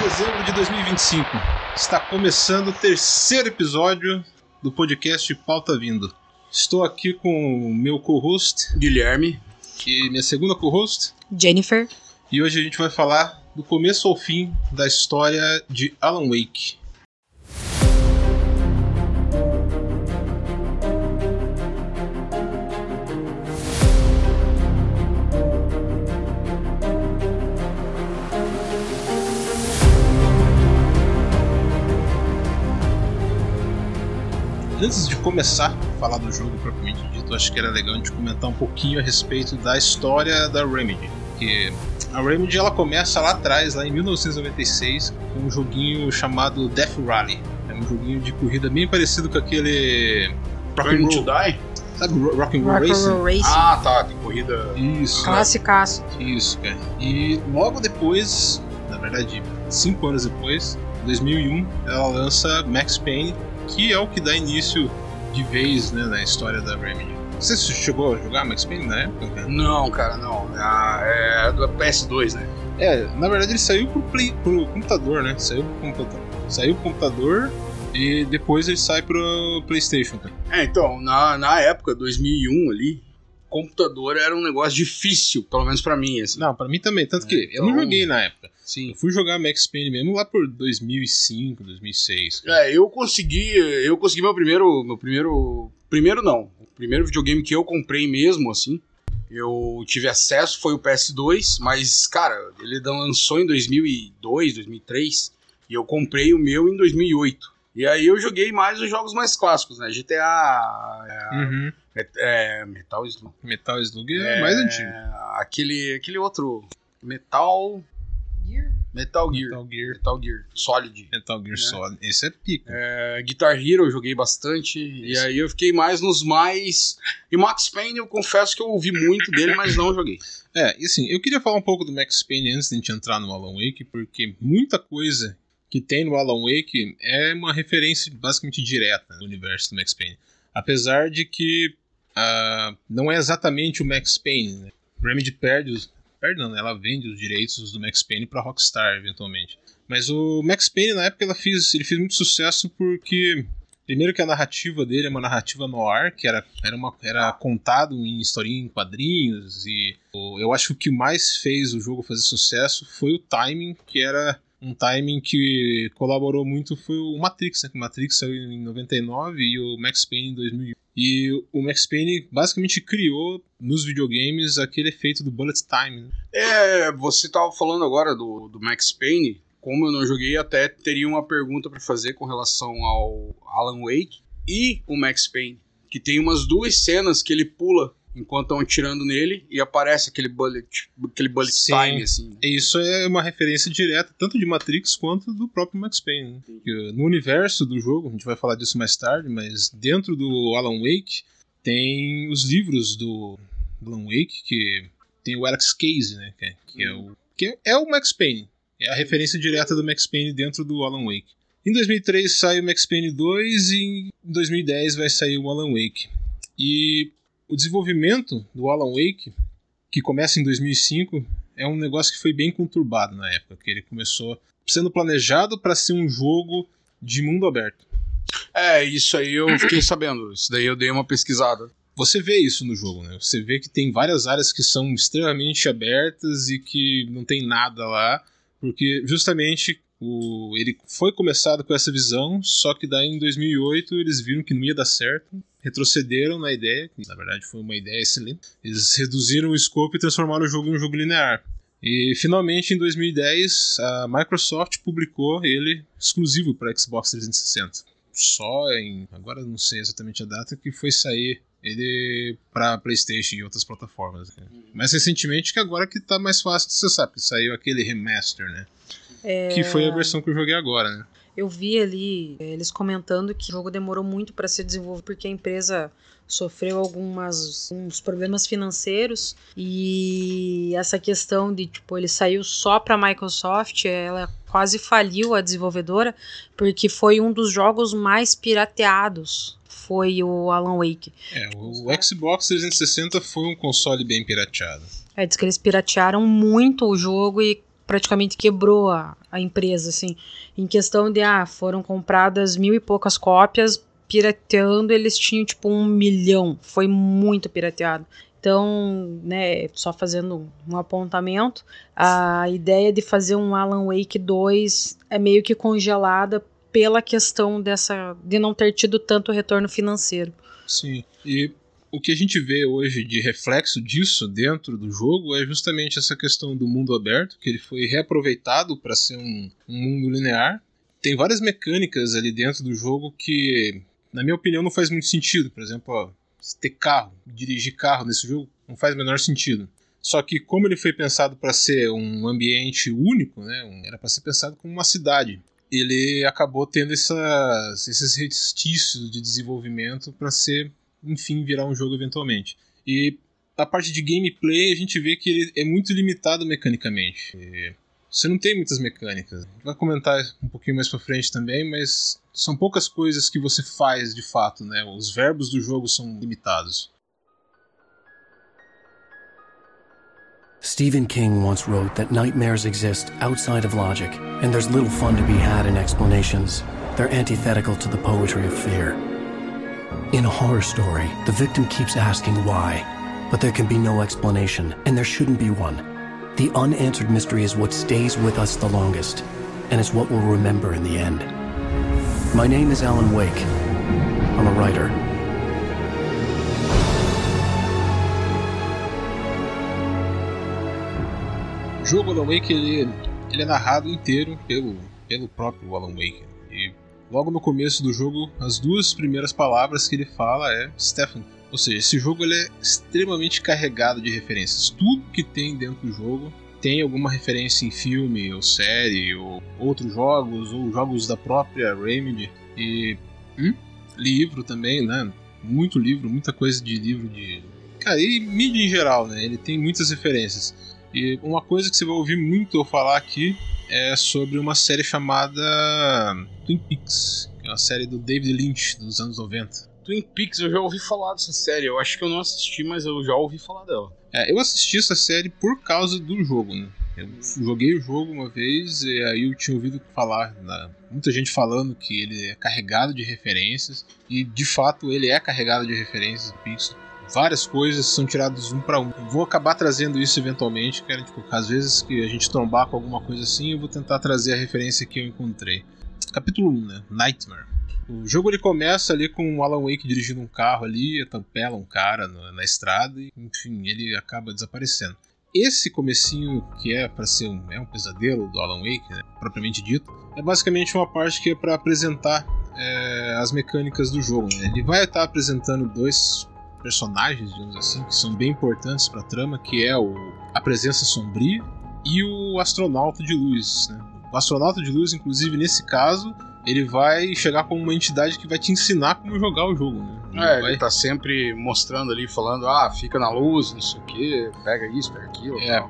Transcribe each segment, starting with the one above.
dezembro de 2025. Está começando o terceiro episódio do podcast Pauta Vindo. Estou aqui com o meu co-host, Guilherme, e minha segunda co-host, Jennifer. E hoje a gente vai falar do começo ao fim da história de Alan Wake. Antes de começar a falar do jogo propriamente dito, acho que era legal a gente comentar um pouquinho a respeito da história da Remedy. Porque a Remedy ela começa lá atrás, lá em 1996, com um joguinho chamado Death Rally. É um joguinho de corrida bem parecido com aquele Burn to Die? Sabe Rock'n'Roll Racing? Ah, tá, de corrida. Isso. Classicaço. Isso, cara. E logo depois, na verdade 5 anos depois, em 2001, ela lança Max Payne, que é o que dá início de vez, né, na história da Remedy. Você chegou a jogar Max Payne na época, cara? Não, cara, não. É do PS2, né? Na verdade ele saiu pro computador, né? Saiu pro computador e depois ele sai pro PlayStation, cara. Então, na época, 2001 ali, computador era um negócio difícil, pelo menos pra mim, assim. Não, pra mim também, tanto que eu não joguei na época. Sim. Eu fui jogar Max Payne mesmo lá por 2005, 2006. Cara. Eu consegui meu primeiro videogame que eu comprei mesmo, assim. Eu tive acesso, foi o PS2, mas, cara, ele lançou em 2002, 2003, e eu comprei o meu em 2008. E aí eu joguei mais os jogos mais clássicos, né? GTA, Metal Slug. Metal Slug é mais antigo. Aquele outro, Metal Gear Solid. Metal Gear Solid, esse é pica. Guitar Hero eu joguei bastante. Isso. E aí eu fiquei mais nos mais... E Max Payne eu confesso que eu ouvi muito dele, mas não joguei. E assim, eu queria falar um pouco do Max Payne antes de a gente entrar no Alan Wake, porque muita coisa que tem no Alan Wake é uma referência basicamente direta do universo do Max Payne. Apesar de que não é exatamente o Max Payne, né? Remedy ela vende os direitos do Max Payne pra Rockstar, eventualmente. Mas o Max Payne, na época, ele fez muito sucesso porque, primeiro que a narrativa dele é uma narrativa noir, que era contado em historinha em quadrinhos, e eu acho que o que mais fez o jogo fazer sucesso foi o timing, que era um timing que colaborou muito, foi o Matrix, né? O Matrix saiu em 99 e o Max Payne em 2001. E o Max Payne basicamente criou nos videogames aquele efeito do bullet time, né? Você tava falando agora do Max Payne. Como eu não joguei, até teria uma pergunta pra fazer com relação ao Alan Wake e o Max Payne, que tem umas 2 cenas que ele pula enquanto estão atirando nele e aparece aquele bullet time, assim. Isso é uma referência direta tanto de Matrix quanto do próprio Max Payne. Né? No universo do jogo, a gente vai falar disso mais tarde, mas dentro do Alan Wake tem os livros do Alan Wake, que tem o Alex Casey, né? Que é o Max Payne. É a referência direta do Max Payne dentro do Alan Wake. Em 2003 sai o Max Payne 2 e em 2010 vai sair o Alan Wake. E o desenvolvimento do Alan Wake, que começa em 2005, é um negócio que foi bem conturbado na época, que ele começou sendo planejado para ser um jogo de mundo aberto. Isso aí eu fiquei sabendo, isso daí eu dei uma pesquisada. Você vê isso no jogo, né? Você vê que tem várias áreas que são extremamente abertas e que não tem nada lá, porque justamente ele foi começado com essa visão, só que daí em 2008 eles viram que não ia dar certo, retrocederam na ideia, que na verdade foi uma ideia excelente. Eles reduziram o escopo e transformaram o jogo em um jogo linear. E finalmente em 2010 a Microsoft publicou ele exclusivo para Xbox 360. Agora não sei exatamente a data que foi sair ele para PlayStation e outras plataformas. Né? Mais recentemente, que agora que tá mais fácil de acessar, porque saiu aquele remaster, né? Que foi a versão que eu joguei agora, né? Eu vi ali eles comentando que o jogo demorou muito para ser desenvolvido porque a empresa sofreu alguns problemas financeiros e essa questão de ele saiu só para a Microsoft, ela quase faliu a desenvolvedora porque foi um dos jogos mais pirateados, foi o Alan Wake. O Xbox 360 foi um console bem pirateado. Diz que eles piratearam muito o jogo e praticamente quebrou a a empresa, assim, em questão de, foram compradas 1.000 e poucas cópias, pirateando eles tinham tipo 1 milhão, foi muito pirateado. Então, né, só fazendo um apontamento, a ideia de fazer um Alan Wake 2 é meio que congelada pela questão de não ter tido tanto retorno financeiro. Sim, e o que a gente vê hoje de reflexo disso dentro do jogo é justamente essa questão do mundo aberto, que ele foi reaproveitado para ser um mundo linear. Tem várias mecânicas ali dentro do jogo que, na minha opinião, não faz muito sentido. Por exemplo, ter carro, dirigir carro nesse jogo não faz o menor sentido. Só que como ele foi pensado para ser um ambiente único, né, era para ser pensado como uma cidade, ele acabou tendo esses restícios de desenvolvimento para ser, enfim, virar um jogo eventualmente. E a parte de gameplay a gente vê que ele é muito limitado mecanicamente. Você não tem muitas mecânicas. A gente vai comentar um pouquinho mais pra frente também, mas são poucas coisas que você faz de fato, né? Os verbos do jogo são limitados. Stephen King once wrote that nightmares exist outside of logic, and there's little fun to be had in explanations. They're antithetical to the poetry of fear. In a horror story, the victim keeps asking why, but there can be no explanation, and there shouldn't be one. The unanswered mystery is what stays with us the longest, and it's what we'll remember in the end. My name is Alan Wake. I'm a writer. O jogo Alan Wake ele é narrado inteiro pelo próprio Alan Wake. E logo no começo do jogo, as 2 primeiras palavras que ele fala é Stephen. Ou seja, esse jogo ele é extremamente carregado de referências. Tudo que tem dentro do jogo tem alguma referência em filme, ou série, ou outros jogos, ou jogos da própria Remedy. E livro também, né? Muito livro, muita coisa de livro de... Cara, e mídia em geral, né? Ele tem muitas referências. E uma coisa que você vai ouvir muito eu falar aqui é sobre uma série chamada Twin Peaks, que é uma série do David Lynch, dos anos 90. Twin Peaks, eu já ouvi falar dessa série. Eu acho que eu não assisti, mas eu já ouvi falar dela. Eu assisti essa série por causa do jogo, né? Eu joguei o jogo uma vez e aí eu tinha ouvido falar, muita gente falando que ele é carregado de referências, e de fato ele é carregado de referências do Pixel. Várias coisas são tiradas um para um. Vou acabar trazendo isso eventualmente, cara. Tipo, às vezes que a gente trombar com alguma coisa assim, eu vou tentar trazer a referência que eu encontrei. Capítulo 1, né? Nightmare. O jogo ele começa ali com o Alan Wake dirigindo um carro ali, atropela um cara na estrada e, enfim, ele acaba desaparecendo. Esse comecinho, que é para ser um pesadelo do Alan Wake, né, propriamente dito, é basicamente uma parte que é para apresentar as mecânicas do jogo, né? Ele vai estar apresentando 2 personagens, digamos assim, que são bem importantes para a trama, que é a presença sombria e o astronauta de luz, né? O astronauta de luz, inclusive nesse caso, ele vai chegar como uma entidade que vai te ensinar como jogar o jogo, né? Ele tá sempre mostrando ali, falando, fica na luz, não sei o que, pega isso, pega aquilo. Tal.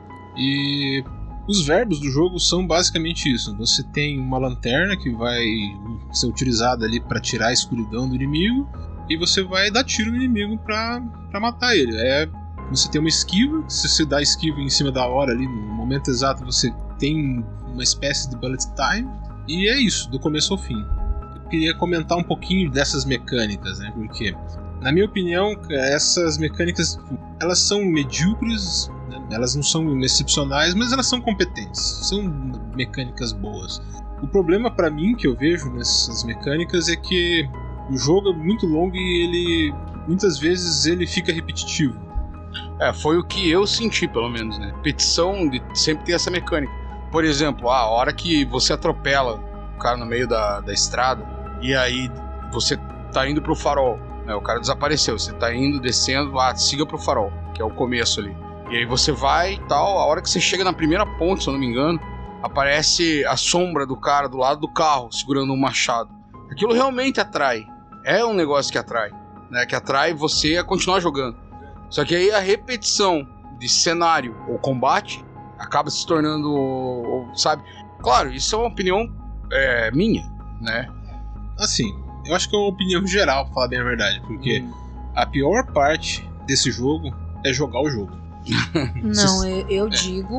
E os verbos do jogo são basicamente isso. Você tem uma lanterna que vai ser utilizada ali para tirar a escuridão do inimigo, e você vai dar tiro no inimigo pra matar ele. Você tem uma esquiva, se você dá esquiva em cima da hora ali, no momento exato, você tem uma espécie de bullet time. E é isso, do começo ao fim. Eu queria comentar um pouquinho dessas mecânicas, né? Porque, na minha opinião, essas mecânicas, elas são medíocres, né? Elas não são excepcionais, mas elas são competentes. São mecânicas boas. O problema pra mim que eu vejo nessas mecânicas é que o jogo é muito longo e muitas vezes ele fica repetitivo. Foi o que eu senti, pelo menos, né? Repetição de sempre ter essa mecânica. Por exemplo, a hora que você atropela o cara no meio da estrada, e aí você tá indo pro farol, né? O cara desapareceu, você tá indo, descendo, siga pro farol, que é o começo ali. E aí você vai e tal, a hora que você chega na primeira ponte, se eu não me engano, aparece a sombra do cara do lado do carro, segurando um machado. Aquilo realmente atrai. É um negócio que atrai, né? Que atrai você a continuar jogando. Só que aí a repetição de cenário ou combate acaba se tornando, sabe? Claro, isso é uma opinião minha, né? Assim, eu acho que é uma opinião geral, pra falar bem a verdade, porque a pior parte desse jogo é jogar o jogo. Não, eu digo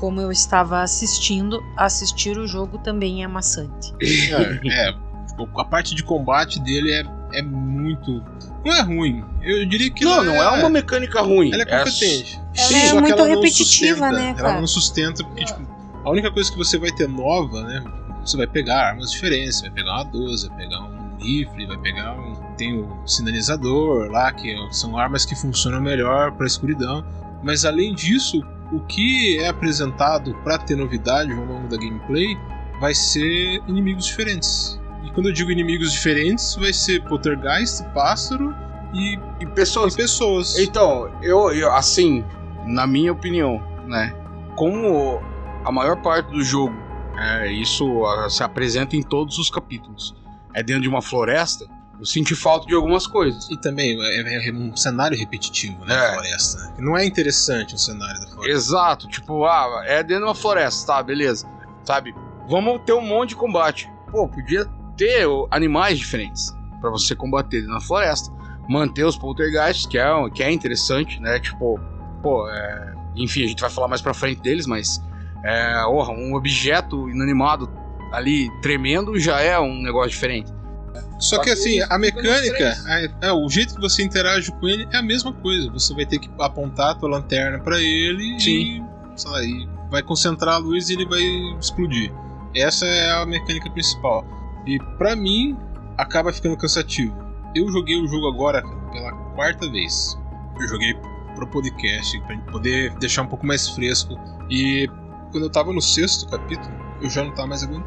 como eu estava assistindo, assistir o jogo também é maçante. A parte de combate dele é muito... Não é ruim. Eu diria que não é uma mecânica ruim. Ela é competente. Ela é só muito que ela repetitiva, não né, Ela cara? não sustenta, porque tipo, a única coisa que você vai ter nova, né? Você vai pegar armas diferentes, você vai pegar uma 12, vai pegar um rifle, vai pegar tem o sinalizador lá, que são armas que funcionam melhor para escuridão. Mas além disso, o que é apresentado para ter novidade ao longo da gameplay vai ser inimigos diferentes. E quando eu digo inimigos diferentes, vai ser poltergeist, pássaro e pessoas. Então, eu assim, na minha opinião, né? Como a maior parte do jogo, isso se apresenta em todos os capítulos, é dentro de uma floresta, eu senti falta de algumas coisas. E também é um cenário repetitivo, né? Da floresta. Não é interessante o cenário da floresta. Exato, tipo, é dentro de uma floresta, tá, beleza. Sabe, vamos ter um monte de combate. Pô, podia ter animais diferentes pra você combater na floresta. Manter os poltergeists, que é interessante, né? Tipo, enfim, a gente vai falar mais pra frente deles, mas um objeto inanimado ali tremendo já é um negócio diferente. Só que assim, a mecânica, o jeito que você interage com ele é a mesma coisa. Você vai ter que apontar a tua lanterna pra ele e vai concentrar a luz e ele vai explodir. Essa é a mecânica principal. E pra mim, acaba ficando cansativo. Eu joguei o jogo agora pela 4ª vez. Eu joguei pro podcast, pra poder deixar um pouco mais fresco. E quando eu tava no 6º capítulo, eu já não tava mais aguentando.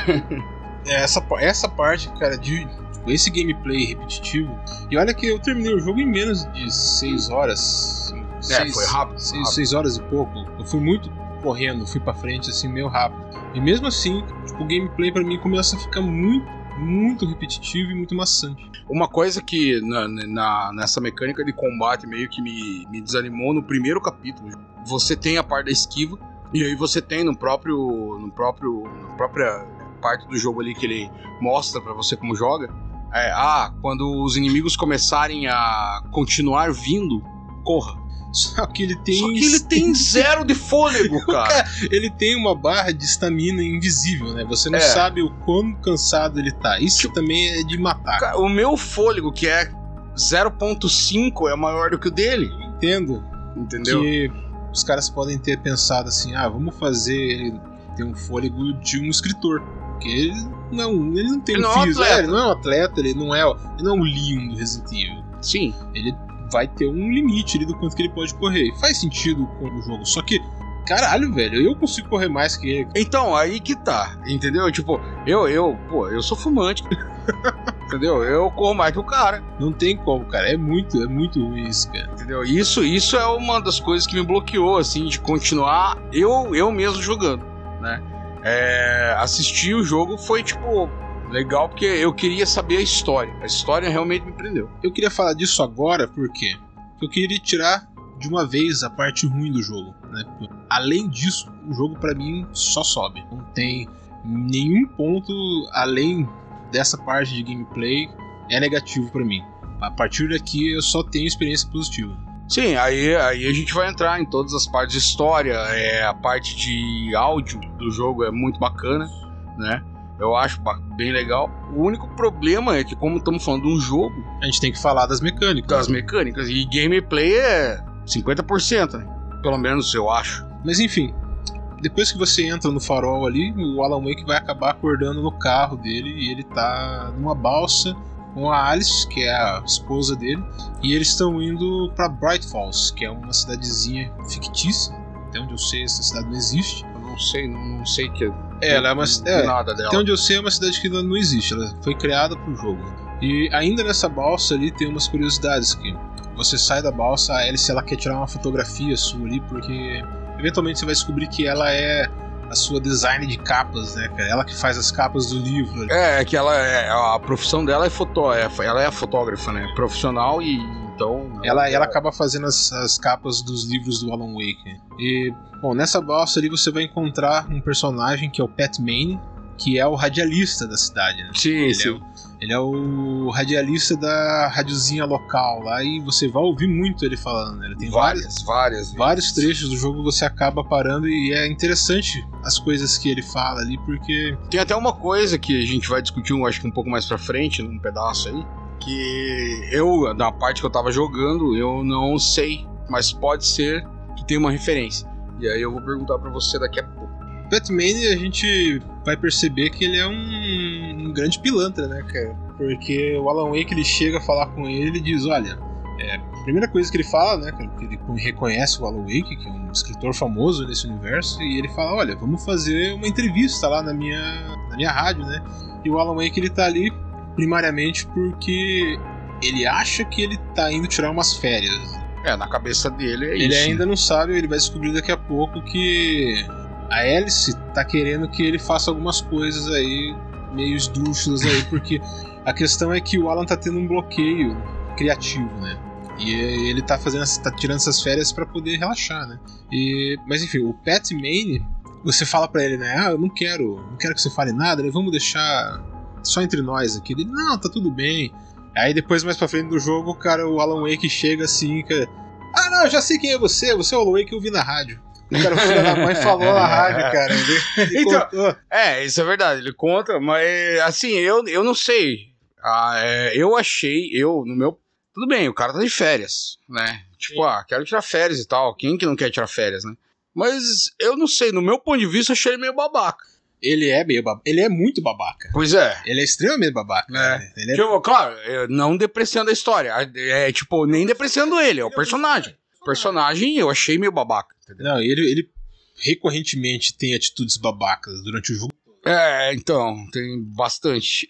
Essa parte, cara, de esse gameplay repetitivo. E olha que eu terminei o jogo em menos de 6 horas. Foi rápido. 6 horas e pouco. Eu fui muito correndo, fui pra frente assim, meio rápido. E mesmo assim, o gameplay pra mim começa a ficar muito repetitivo e muito maçante. Uma coisa que nessa mecânica de combate meio que me desanimou no primeiro capítulo, você tem a parte da esquiva, e aí você tem na própria parte do jogo ali que ele mostra pra você como joga, quando os inimigos começarem a continuar vindo, corra. Só que ele tem 0 de fôlego, cara. Ele tem uma barra de estamina invisível, né? Você não sabe o quão cansado ele tá. Isso também é de matar. Cara, o meu fôlego, que é 0.5, é maior do que o dele. Entendo. Entendeu? Que os caras podem ter pensado assim, vamos fazer ele ter um fôlego de um escritor. Porque ele não tem físico. Ele não é um atleta, ele não é o Leon do Resident Evil. Sim. Ele vai ter um limite ali do quanto que ele pode correr. E faz sentido com o jogo. Só que, caralho, velho, eu consigo correr mais que ele. Então, aí que tá, entendeu? Tipo, eu sou fumante. Entendeu? Eu corro mais que o cara. Não tem como, cara. É muito ruim isso, cara. Entendeu? Isso é uma das coisas que me bloqueou, assim, de continuar eu mesmo jogando, né? Assistir o jogo foi, tipo, legal porque eu queria saber a história. A história realmente me prendeu. Eu queria falar disso agora porque eu queria tirar de uma vez a parte ruim do jogo, né? Além disso, o jogo pra mim só sobe. Não tem nenhum ponto além dessa parte de gameplay é negativo pra mim. A partir daqui eu só tenho experiência positiva. Sim, aí a gente vai entrar em todas as partes de história. A parte de áudio do jogo é muito bacana, né? Eu acho bem legal. O único problema é que, como estamos falando de um jogo, a gente tem que falar das mecânicas. E gameplay é 50%, né? Pelo menos eu acho. Mas enfim, depois que você entra no farol ali, o Alan Wake vai acabar acordando no carro dele e ele tá numa balsa com a Alice, que é a esposa dele, e eles estão indo pra Bright Falls, que é uma cidadezinha fictícia. Até onde eu sei, essa cidade não existe. Eu não sei que ela é uma nada dela. Até onde eu sei, é uma cidade que não existe. Ela foi criada pro jogo. E ainda nessa balsa ali tem umas curiosidades que você sai da balsa, a Alice ela quer tirar uma fotografia sua ali, porque eventualmente você vai descobrir que ela é a sua design de capas, né, cara? Ela que faz as capas do livro. Que a profissão dela ela é a fotógrafa, né? Profissional, e então ela acaba fazendo as capas dos livros do Alan Wake. E, bom, nessa balsa ali você vai encontrar um personagem que é o Pat Maine, que é o radialista da cidade, né? Sim. Ele é o radialista da radiozinha local lá e você vai ouvir muito ele falando, né? Ele tem vários trechos do jogo que você acaba parando e é interessante as coisas que ele fala ali, porque... Tem até uma coisa que a gente vai discutir, acho que um pouco mais pra frente, num pedaço aí, que eu, na parte que eu tava jogando, eu não sei, mas pode ser que tenha uma referência. E aí eu vou perguntar pra você daqui a pouco. Batman, a gente vai perceber que ele é um grande pilantra, né, cara? Porque o Alan Wake, ele chega a falar com ele e diz, olha, a primeira coisa que ele fala, né, cara, que ele reconhece o Alan Wake, que é um escritor famoso nesse universo, e ele fala, olha, vamos fazer uma entrevista lá na minha rádio, né? E o Alan Wake, ele tá ali primariamente porque ele acha que ele tá indo tirar umas férias. Na cabeça dele é isso. Ele ainda não sabe, ele vai descobrir daqui a pouco que a Alice tá querendo que ele faça algumas coisas aí, meio esdrúxulas aí, porque a questão é que o Alan tá tendo um bloqueio criativo, né? E ele tá tirando essas férias pra poder relaxar, né? Mas enfim, o Pat Maine, você fala pra ele, né? Eu não quero que você fale nada, né? Vamos deixar só entre nós aqui. Ele, não, tá tudo bem. Aí depois, mais pra frente do jogo, o Alan Wake chega assim, não, eu já sei quem é você é o Alan Wake que eu vi na rádio. O cara, filho da mãe, falou na rádio, cara. Ele então, contou. Isso é verdade, ele conta, mas assim, eu não sei. Eu achei, no meu... Tudo bem, o cara tá de férias, né? Tipo, quero tirar férias e tal. Quem que não quer tirar férias, né? Mas eu não sei, no meu ponto de vista, eu achei ele meio babaca. Ele é muito babaca. Pois é. Ele é extremamente babaca. Ele Claro, não depreciando a história. Nem depreciando ele, é o personagem. O personagem eu achei meio babaca. Entendeu? Não, ele recorrentemente tem atitudes babacas durante o jogo. Então, tem bastante.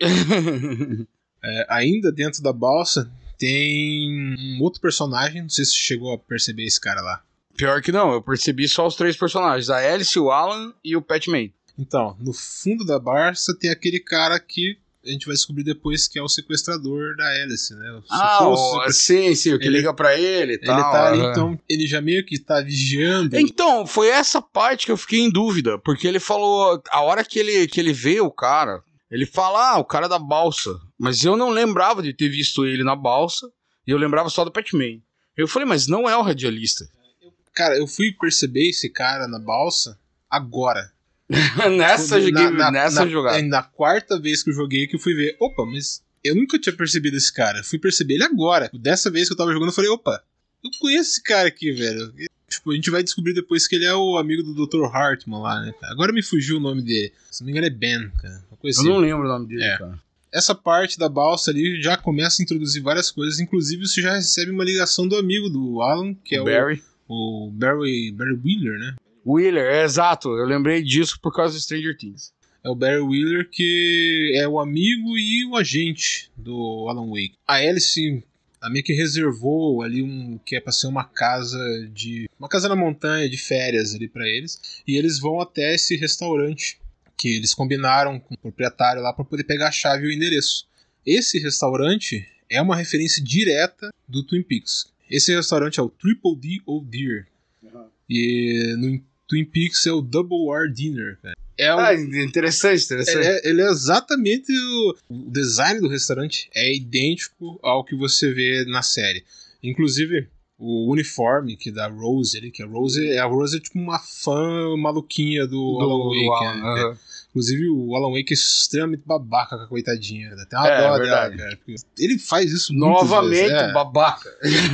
Ainda dentro da balsa, tem um outro personagem, não sei se você chegou a perceber esse cara lá. Pior que não, eu percebi só os 3 personagens, a Alice, o Alan e o Pat Maine. Então, no fundo da balsa tem aquele cara que a gente vai descobrir depois que é o sequestrador da Alice, né? Sim, o que liga pra ele e tal. Ele tá ali, então ele já meio que tá vigiando. Então, foi essa parte que eu fiquei em dúvida, porque ele falou, a hora que ele vê o cara, ele fala, o cara da balsa, mas eu não lembrava de ter visto ele na balsa, e eu lembrava só do Pat Maine. Eu falei, mas não é o radialista. Cara, eu fui perceber esse cara na balsa agora. nessa jogada. Na quarta vez que eu joguei que eu fui ver, opa, mas eu nunca tinha percebido esse cara. Fui perceber ele agora. Dessa vez que eu tava jogando, eu falei, opa, eu conheço esse cara aqui, velho. Tipo, a gente vai descobrir depois que ele é o amigo do Dr. Hartman lá, né? Agora me fugiu o nome dele. Se não me engano é Ben, cara. Eu não lembro o nome dele, cara. Essa parte da balsa ali já começa a introduzir várias coisas. Inclusive você já recebe uma ligação do amigo do Alan, que é o Barry Wheeler, né? Wheeler, exato. Eu lembrei disso por causa do Stranger Things. É o Barry Wheeler que é o amigo e o agente do Alan Wake. A Alice meio que reservou ali que é pra ser uma casa na montanha de férias ali pra eles. E eles vão até esse restaurante que eles combinaram com o proprietário lá pra poder pegar a chave e o endereço. Esse restaurante é uma referência direta do Twin Peaks. Esse restaurante é o Triple D Oh Dear. E no Twin Peaks é o Double R Dinner, cara. Interessante. Ele é exatamente o design do restaurante é idêntico ao que você vê na série. Inclusive, o uniforme da Rose, que a Rose é tipo uma fã maluquinha do Alan Wake. Né? Inclusive, o Alan Wake é extremamente babaca com a coitadinha. Até uma dó dela, cara. Ele faz isso novamente, babaca.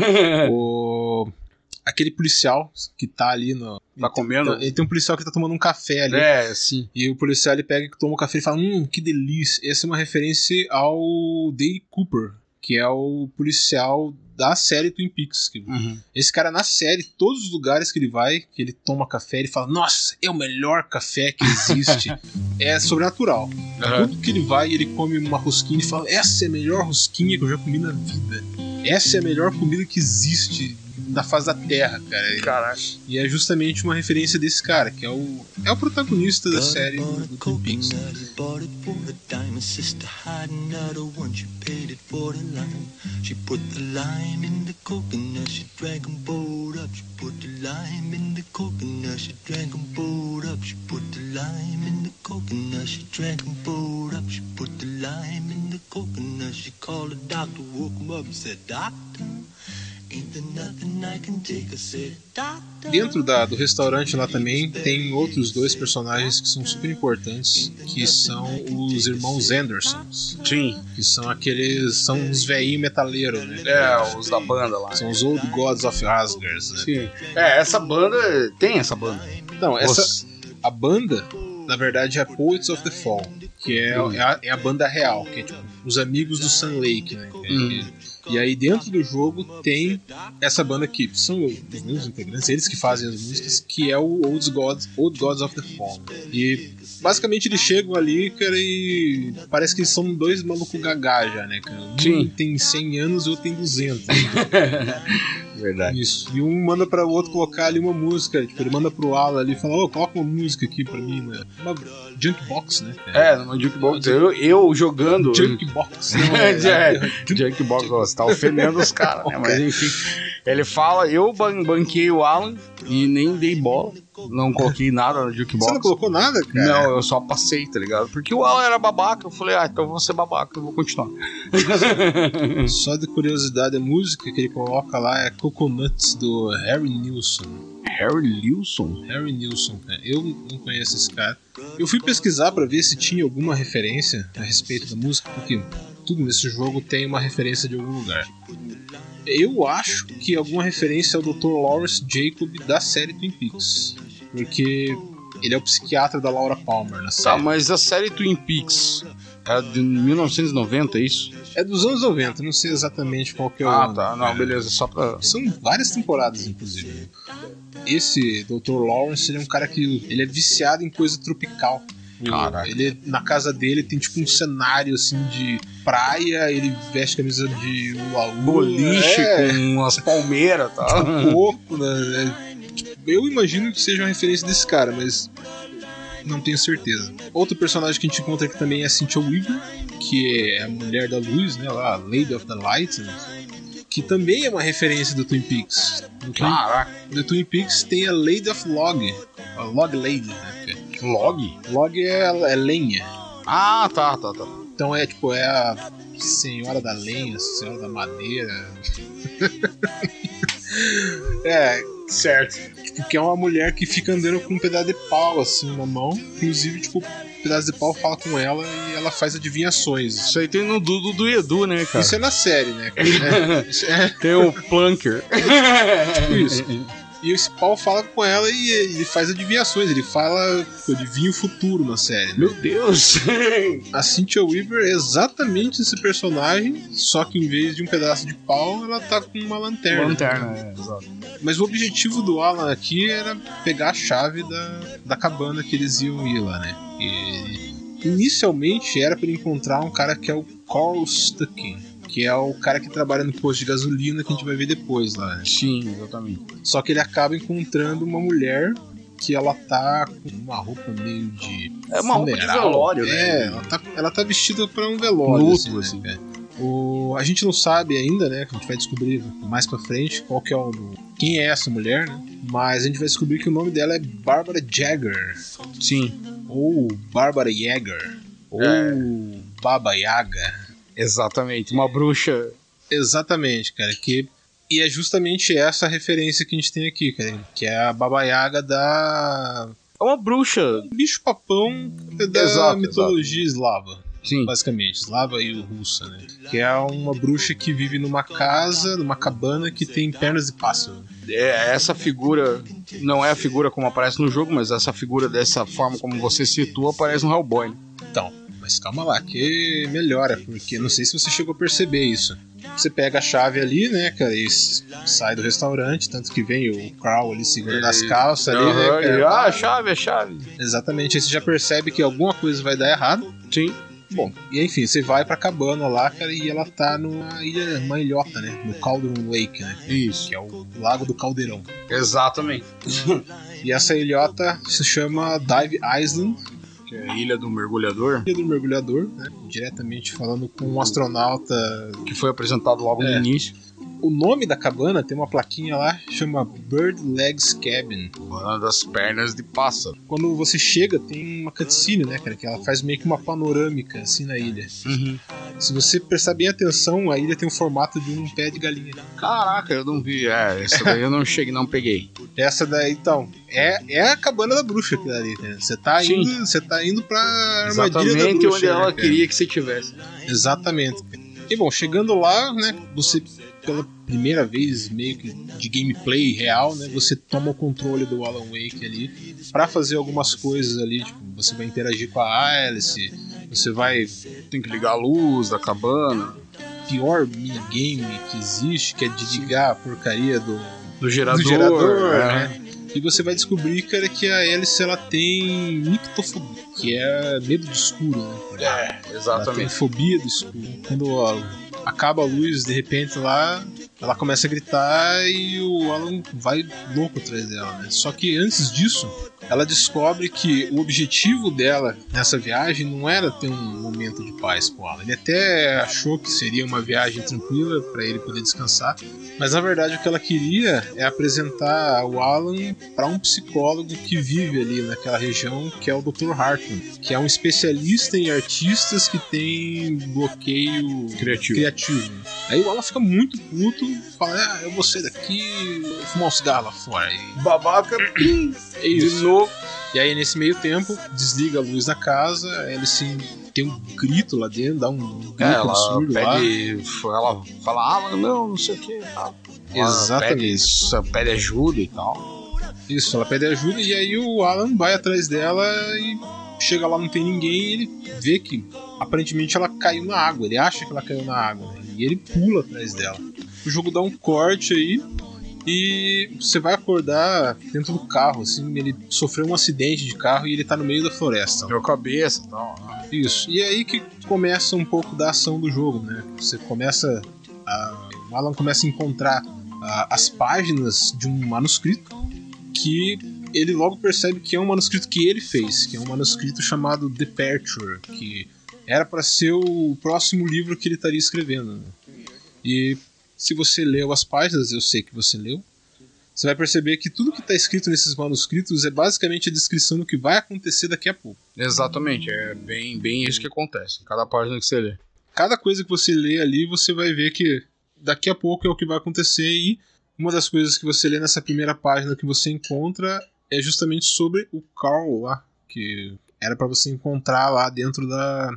Aquele policial que tá ali tá comendo? Ele tem um policial que tá tomando um café ali. Sim. E o policial ele pega e toma o café e fala, que delícia. Essa é uma referência ao Dale Cooper, que é o policial da série Twin Peaks. Esse cara na série, todos os lugares que ele vai, que ele toma café, ele fala, nossa, é o melhor café que existe. É sobrenatural. Tudo que ele vai, ele come uma rosquinha e fala, essa é a melhor rosquinha que eu já comi na vida. Essa é a melhor comida que existe da face da Terra, cara. Caraca. E é justamente uma referência desse cara, que é o protagonista da série do Twin Peaks. Dentro do restaurante lá também tem outros dois personagens que são super importantes, que são os irmãos Andersons. Sim. Que são são os velhinhos metaleiros, né? Os da banda lá. São os Old Gods of Asgard, né? Sim. Essa banda, tem essa banda. Não, a banda, na verdade, é Poets of the Fall, que é a banda real, que é tipo os amigos do Sun Lake, né? E aí dentro do jogo tem essa banda que são os mesmos integrantes, eles que fazem as músicas, que é o Old Gods of the Fall. E basicamente eles chegam ali, cara, e parece que eles são dois malucos gagá já, né, cara? Um tem 100 anos e o outro tem 200. Verdade. Isso. E um manda para o outro colocar ali uma música, tipo, ele manda pro Alan ali e fala, coloca uma música aqui pra mim, né? Uma Junkbox, né? Numa Junkbox. Eu jogando... Junkbox. Junkbox, você tá ofendendo os caras, né? Mas enfim, ele fala, eu banquei o Alan e nem dei bola. Não coloquei nada no Jukebox. Você não colocou nada, cara? Não, eu só passei, tá ligado? Porque o Alan era babaca, eu falei, então eu vou ser babaca, eu vou continuar. Só de curiosidade, a música que ele coloca lá é Coconuts, do Harry Nilsson. Harry Nilsson? Harry Nilsson, cara. Eu não conheço esse cara. Eu fui pesquisar pra ver se tinha alguma referência a respeito da música, porque tudo nesse jogo tem uma referência de algum lugar. Eu acho que alguma referência ao Dr. Lawrence Jacob da série Twin Peaks, porque ele é o psiquiatra da Laura Palmer na série. Tá, mas a série Twin Peaks é de 1990, é isso? É dos anos 90, não sei exatamente qual que é o ano. Tá, não, beleza, só pra... São várias temporadas, inclusive. Esse Dr. Lawrence, ele é um cara que ele é viciado em coisa tropical. Caraca. Ele, na casa dele tem tipo um cenário assim de praia, ele veste camisa de boliche com umas palmeiras e tal. Coco, né? Tipo, eu imagino que seja uma referência desse cara, mas não tenho certeza. Outro personagem que a gente encontra aqui também é a Cynthia Weaver, que é a mulher da luz, né? A Lady of the Light, né? Que também é uma referência do Twin Peaks. No Twin Peaks tem a Lady of Log, a Log Lady, né? Log? Log é lenha. Tá. Então é tipo, é a senhora da lenha, senhora da madeira. Certo. Tipo, que é uma mulher que fica andando com um pedaço de pau assim na mão. Inclusive, tipo, o pedaço de pau fala com ela e ela faz adivinhações. Isso aí tem no do Edu, né, cara? Isso é na série, né, cara? Tem o Plunker. Tipo isso. E esse pau fala com ela e ele faz adivinhações. Ele fala, adivinha o futuro na série. Né? Meu Deus! A Cynthia Weaver é exatamente esse personagem, só que em vez de um pedaço de pau, ela tá com uma lanterna. Exato. Mas o objetivo do Alan aqui era pegar a chave da cabana que eles iam ir lá, né? E inicialmente era para encontrar um cara que é o Carl Stuckey, que é o cara que trabalha no posto de gasolina, que a gente vai ver depois lá. Sim, exatamente. Só que ele acaba encontrando uma mulher que ela tá com uma roupa meio de... É uma roupa de velório, né? Ela tá vestida pra um velório. Luto, assim. Né? A gente não sabe ainda, né? A gente vai descobrir mais pra frente qual que é quem é essa mulher, né? Mas a gente vai descobrir que o nome dela é Barbara Jagger. Sim. Ou Barbara Yager. Ou Baba Yaga. Exatamente, uma bruxa. Exatamente, cara. E é justamente essa referência que a gente tem aqui, cara. Que é a Baba Yaga da... É uma bruxa. Bicho-papão da mitologia eslava. Sim. Basicamente, eslava e russa, né? Que é uma bruxa que vive numa casa, numa cabana que tem pernas de pássaro. Essa figura não é a figura como aparece no jogo, mas essa figura dessa forma como você situa aparece no Hellboy, né? Então, mas calma lá, que melhora, porque não sei se você chegou a perceber isso. Você pega a chave ali, né, cara, e sai do restaurante, tanto que vem o Carl ali segurando as calças ali, né, cara? A chave. Exatamente, aí você já percebe que alguma coisa vai dar errado. Sim. Bom, e enfim, você vai pra cabana lá, cara, e ela tá numa ilha, uma ilhota, né? No Cauldron Lake, né? Isso. Que é o Lago do Caldeirão. Exatamente. E essa ilhota se chama Dive Island, Que é a Ilha do Mergulhador. Ilha do Mergulhador, né? Diretamente falando com um astronauta. Que foi apresentado logo no início. O nome da cabana tem uma plaquinha lá, chama Bird Legs Cabin. Uma das pernas de pássaro. Quando você chega, tem uma cutscene, né, cara? Que ela faz meio que uma panorâmica, assim, na ilha. Uhum. Se você prestar bem atenção, a ilha tem o formato de um pé de galinha. Caraca, eu não vi. Essa daí eu não cheguei, não peguei. Essa daí, então, é a cabana da bruxa aquilo ali, né? Você tá indo pra armadilha da Exatamente bruxa. onde ela né, cara? queria que você tivesse. Exatamente. E bom, chegando lá, né, você pela primeira vez meio que de gameplay real, né, você toma o controle do Alan Wake ali pra fazer algumas coisas ali, tipo, você vai interagir com a Alice, você vai... Tem que ligar a luz da cabana. Pior minigame que existe, que é de ligar a porcaria Do gerador, né? E você vai descobrir, cara, que a Alice ela tem nictofobia, que é medo do escuro, né? Ela tem Exatamente. fobia do escuro. Quando acaba a luz, de repente lá, ela começa a gritar e o Alan vai louco atrás dela, né? Só que antes disso, ela descobre que o objetivo dela nessa viagem não era ter um momento de paz com o Alan. Ele até achou que seria uma viagem tranquila para ele poder descansar, mas na verdade o que ela queria é apresentar o Alan para um psicólogo que vive ali naquela região, que é o Dr. Hartman, que é um especialista em artistas que tem bloqueio criativo. Aí o Alan fica muito puto, fala, eu vou sair daqui, vou fumar um cigarro lá fora. E... Babaca, é isso. de novo. E aí nesse meio tempo, desliga a luz da casa, ele assim, tem um grito lá dentro, dá um grito absurdo lá. Ela fala, não sei o que. Exatamente. Pede ajuda e tal. Isso, ela pede ajuda e aí o Alan vai atrás dela e chega lá, não tem ninguém e ele vê que aparentemente ela caiu na água, ele acha que ela caiu na água, né? E ele pula atrás dela. O jogo dá um corte aí e você vai acordar dentro do carro, assim, ele sofreu um acidente de carro e ele tá no meio da floresta. Deu cabeça e tal. Isso, e aí que começa um pouco da ação do jogo, né? Você começa o Alan começa a encontrar as páginas de um manuscrito que ele logo percebe que é um manuscrito que ele fez, que é um manuscrito chamado Departure, que era para ser o próximo livro que ele estaria escrevendo. E se você leu as páginas, eu sei que você leu, você vai perceber que tudo que está escrito nesses manuscritos é basicamente a descrição do que vai acontecer daqui a pouco. Exatamente, é bem isso que acontece, cada página que você lê. Cada coisa que você lê ali, você vai ver que daqui a pouco é o que vai acontecer, e uma das coisas que você lê nessa primeira página que você encontra é justamente sobre o Carl lá, que era para você encontrar lá dentro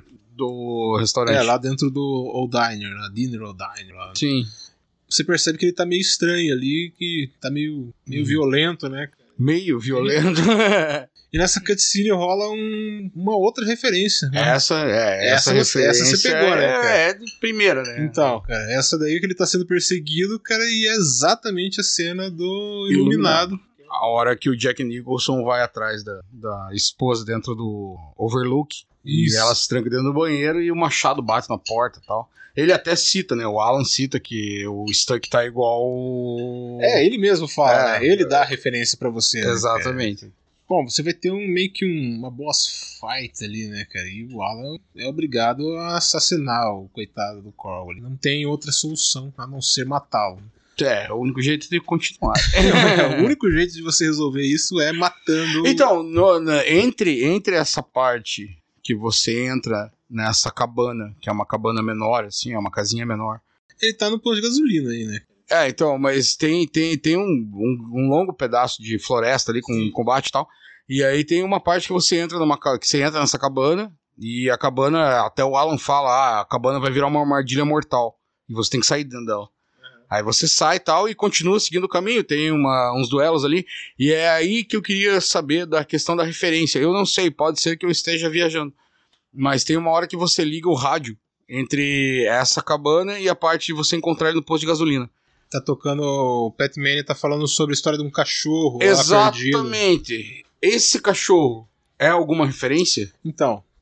do restaurante. Lá dentro do Old Diner, Dinner Old Diner. Lá. Sim. Você percebe que ele tá meio estranho ali, que tá meio violento, né? Meio violento. E nessa cutscene rola uma outra referência. Né? Essa referência essa você pegou, né, cara? É de primeira, né? Então, cara, essa daí que ele tá sendo perseguido, cara, e é exatamente a cena do Iluminado. A hora que o Jack Nicholson vai atrás da esposa dentro do Overlook. Isso. E ela se tranca dentro do banheiro e o machado bate na porta e tal. Ele até cita, né? O Alan cita que o Stuck tá igual... Ele mesmo fala, né? Ele dá a referência pra você. Exatamente. Né, bom, você vai ter meio que uma boss fight ali, né, cara? E o Alan é obrigado a assassinar o coitado do Carl. Ele não tem outra solução a não ser matá-lo. É o único jeito de continuar. O único jeito de você resolver isso é matando... Então, entre essa parte que você entra nessa cabana, que é uma cabana menor, assim, é uma casinha menor. Ele tá no posto de gasolina aí, né? Então, mas tem um longo pedaço de floresta ali com combate e tal. E aí tem uma parte que você entra nessa cabana, e a cabana, até o Alan fala, a cabana vai virar uma armadilha mortal. E você tem que sair dentro dela. Aí você sai e tal e continua seguindo o caminho, tem uns duelos ali, e é aí que eu queria saber da questão da referência. Eu não sei, pode ser que eu esteja viajando, mas tem uma hora que você liga o rádio entre essa cabana e a parte de você encontrar ele no posto de gasolina. Tá tocando, o Pat Manning tá falando sobre a história de um cachorro Exatamente. lá perdido. Esse cachorro é alguma referência? Então,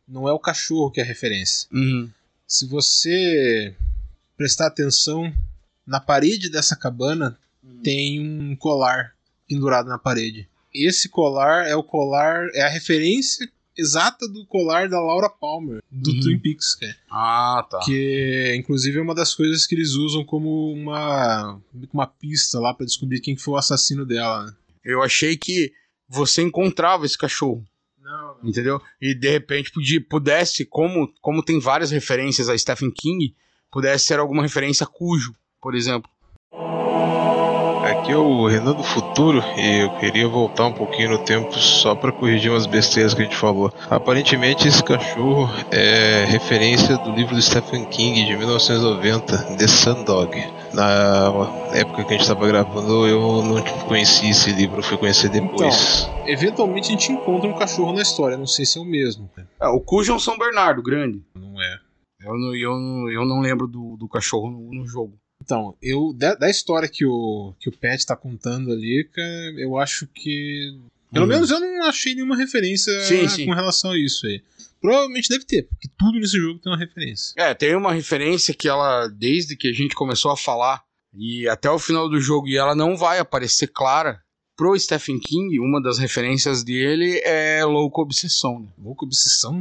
não é o cachorro que é a referência. Uhum. Se você prestar atenção, na parede dessa cabana tem um colar pendurado na parede. Esse colar é a referência exata do colar da Laura Palmer, do Twin Peaks, cara. Ah, tá. Que, inclusive, é uma das coisas que eles usam como uma pista lá pra descobrir quem foi o assassino dela, né? Eu achei que você encontrava esse cachorro. Não. Entendeu? E de repente pudesse, como tem várias referências a Stephen King, pudesse ser alguma referência a Cujo, por exemplo. Aqui é o Renan do Futuro e eu queria voltar um pouquinho no tempo só para corrigir umas besteiras que a gente falou. Aparentemente esse cachorro é referência do livro do Stephen King de 1990, The Sundog. Na época que a gente estava gravando eu não conhecia esse livro, eu fui conhecer depois. Então, eventualmente a gente encontra um cachorro na história, não sei se é o mesmo. O Cujo é um São Bernardo grande. Não é. Eu não lembro do cachorro no jogo. Então, da história que o Pat tá contando ali, cara, eu acho que... Pelo menos eu não achei nenhuma referência com relação a isso aí. Provavelmente deve ter, porque tudo nesse jogo tem uma referência. Tem uma referência que ela, desde que a gente começou a falar, e até o final do jogo, e ela não vai aparecer clara, pro Stephen King, uma das referências dele é Louco Obsessão. Né? Louco Obsessão?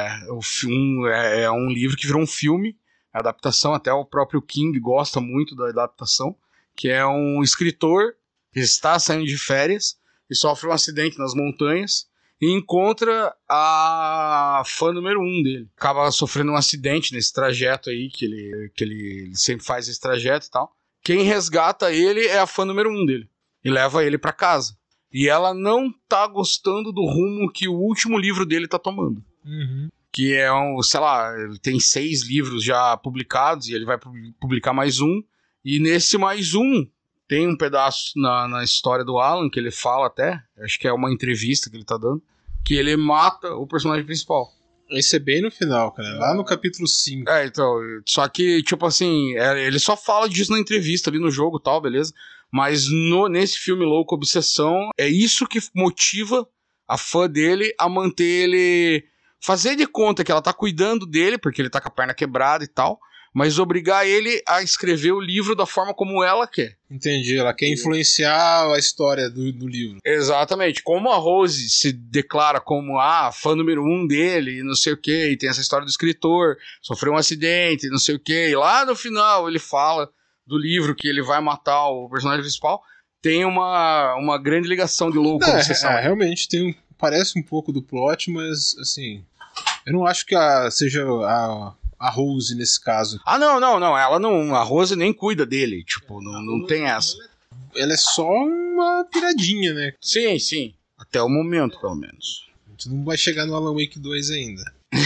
É um livro que virou um filme, a adaptação, até o próprio King gosta muito da adaptação, que é um escritor que está saindo de férias e sofre um acidente nas montanhas e encontra a fã número 1 dele. Acaba sofrendo um acidente nesse trajeto aí, que ele sempre faz esse trajeto e tal. Quem resgata ele é a fã número 1 dele e leva ele pra casa. E ela não tá gostando do rumo que o último livro dele tá tomando. Uhum. Que é ele tem 6 livros já publicados e ele vai publicar mais um. E nesse mais um, tem um pedaço na história do Alan, que ele fala até, acho que é uma entrevista que ele tá dando, que ele mata o personagem principal. Esse é bem no final, cara, lá no capítulo 5. Então, só que, tipo assim, ele só fala disso na entrevista ali no jogo e tal, beleza? Mas nesse filme Louco Obsessão, é isso que motiva a fã dele a manter ele... Fazer de conta que ela tá cuidando dele, porque ele tá com a perna quebrada e tal, mas obrigar ele a escrever o livro da forma como ela quer. Entendi, ela quer influenciar a história do livro. Exatamente, como a Rose se declara como a fã número 1 dele, e não sei o que, e tem essa história do escritor, sofreu um acidente, e não sei o que, e lá no final ele fala do livro que ele vai matar o personagem principal, tem uma grande ligação de Louco Obsessão. Realmente parece um pouco do plot, mas assim, eu não acho que seja a Rose nesse caso. Não, ela não, a Rose nem cuida dele, tipo, não tem essa. Ela é só uma piradinha, né? Sim, até o momento, pelo menos. A gente não vai chegar no Alan Wake 2 ainda.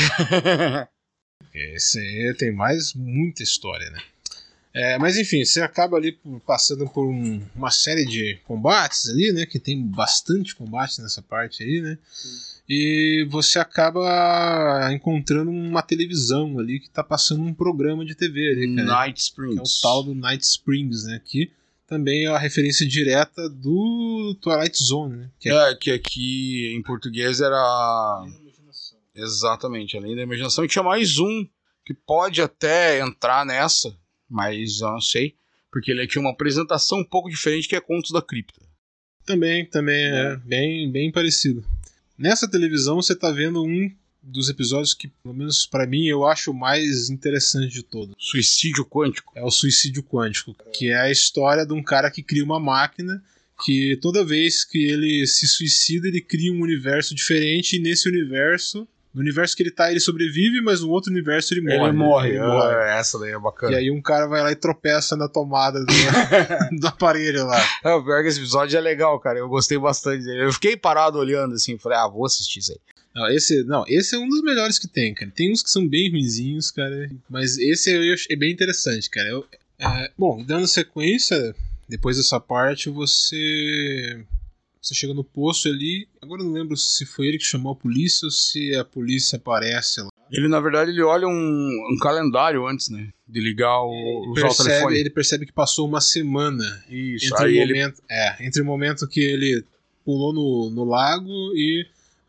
Esse aí tem muita história, né? Mas enfim, você acaba ali passando por uma série de combates ali, né? Que tem bastante combate nessa parte aí, né? E você acaba encontrando uma televisão ali que tá passando um programa de TV ali, cara. Night Springs. Que é o tal do Night Springs, né? Que também é a referência direta do Twilight Zone, né? Que aqui em português era... Exatamente, além da imaginação. E tinha mais um que pode até entrar nessa, mas eu não sei, porque ele tinha uma apresentação um pouco diferente, que é Contos da Cripta. Também é bem parecido. Nessa televisão você tá vendo um dos episódios que, pelo menos pra mim, eu acho o mais interessante de todos. Suicídio Quântico. É o Suicídio Quântico, que é a história de um cara que cria uma máquina que toda vez que ele se suicida, ele cria um universo diferente, e nesse universo... No universo que ele tá, ele sobrevive, mas no outro universo ele morre. Ele morre. Essa daí é bacana. E aí um cara vai lá e tropeça na tomada do aparelho lá. O pior que esse episódio é legal, cara. Eu gostei bastante dele. Eu fiquei parado olhando assim, falei, vou assistir isso aí. Esse é um dos melhores que tem, cara. Tem uns que são bem ruinzinhos, cara, mas esse eu achei bem interessante, cara. Bom, dando sequência, depois dessa parte, você chega no posto ali. Agora eu não lembro se foi ele que chamou a polícia ou se a polícia aparece lá. Ele, na verdade, ele olha um calendário antes, né? De ligar o telefone. Ele percebe que passou uma semana. Isso. Entre o momento que ele pulou no lago e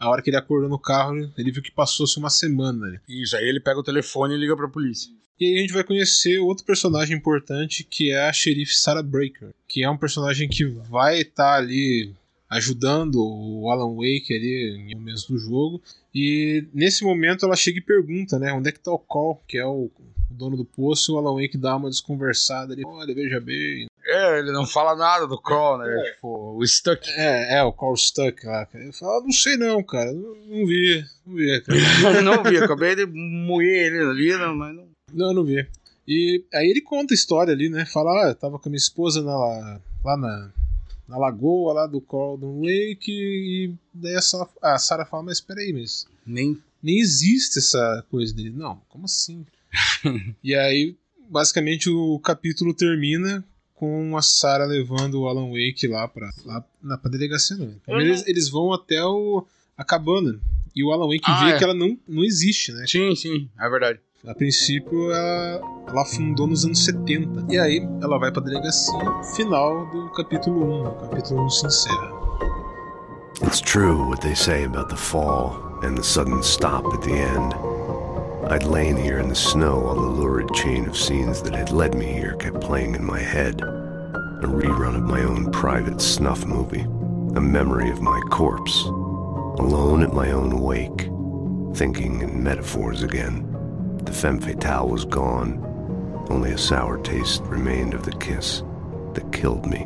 a hora que ele acordou no carro, ele viu que passou-se uma semana ali. Isso, aí ele pega o telefone e liga pra polícia. E aí a gente vai conhecer outro personagem importante, que é a xerife Sarah Breaker, que é um personagem que vai estar ali ajudando o Alan Wake ali em momentos do jogo. E nesse momento ela chega e pergunta, né, onde é que tá o Call, que é o dono do poço, e o Alan Wake dá uma desconversada ali. Olha, veja bem. Ele não fala nada do Crawl, né? Tipo, o Stuck. O Call Stuck lá. Ele fala, não sei não, cara, não vi, cara. Não vi, acabei de moer ele ali, mas não... Não vi. E aí ele conta a história ali, né? Fala, tava com a minha esposa lá na lagoa lá do Caldon Lake, e daí a Sarah fala, mas peraí, mas nem existe essa coisa dele. Não, como assim? E aí, basicamente, o capítulo termina com a Sarah levando o Alan Wake lá pra delegacia. Primeiro eles vão até a cabana, e o Alan Wake vê que ela não existe, né? Sim, é verdade. A princípio, ela afundou nos anos 70. E aí, ela vai pra delegacia. Final do capítulo 1. O capítulo 1 se encerra. It's true what they say about the fall and the sudden stop at the end. I'd lain here in the snow while the lurid chain of scenes that had led me here kept playing in my head. A rerun of my own private snuff movie. A memory of my corpse. Alone at my own wake. Thinking in metaphors again. The femme fatale was gone. Only a sour taste remained of the kiss that killed me.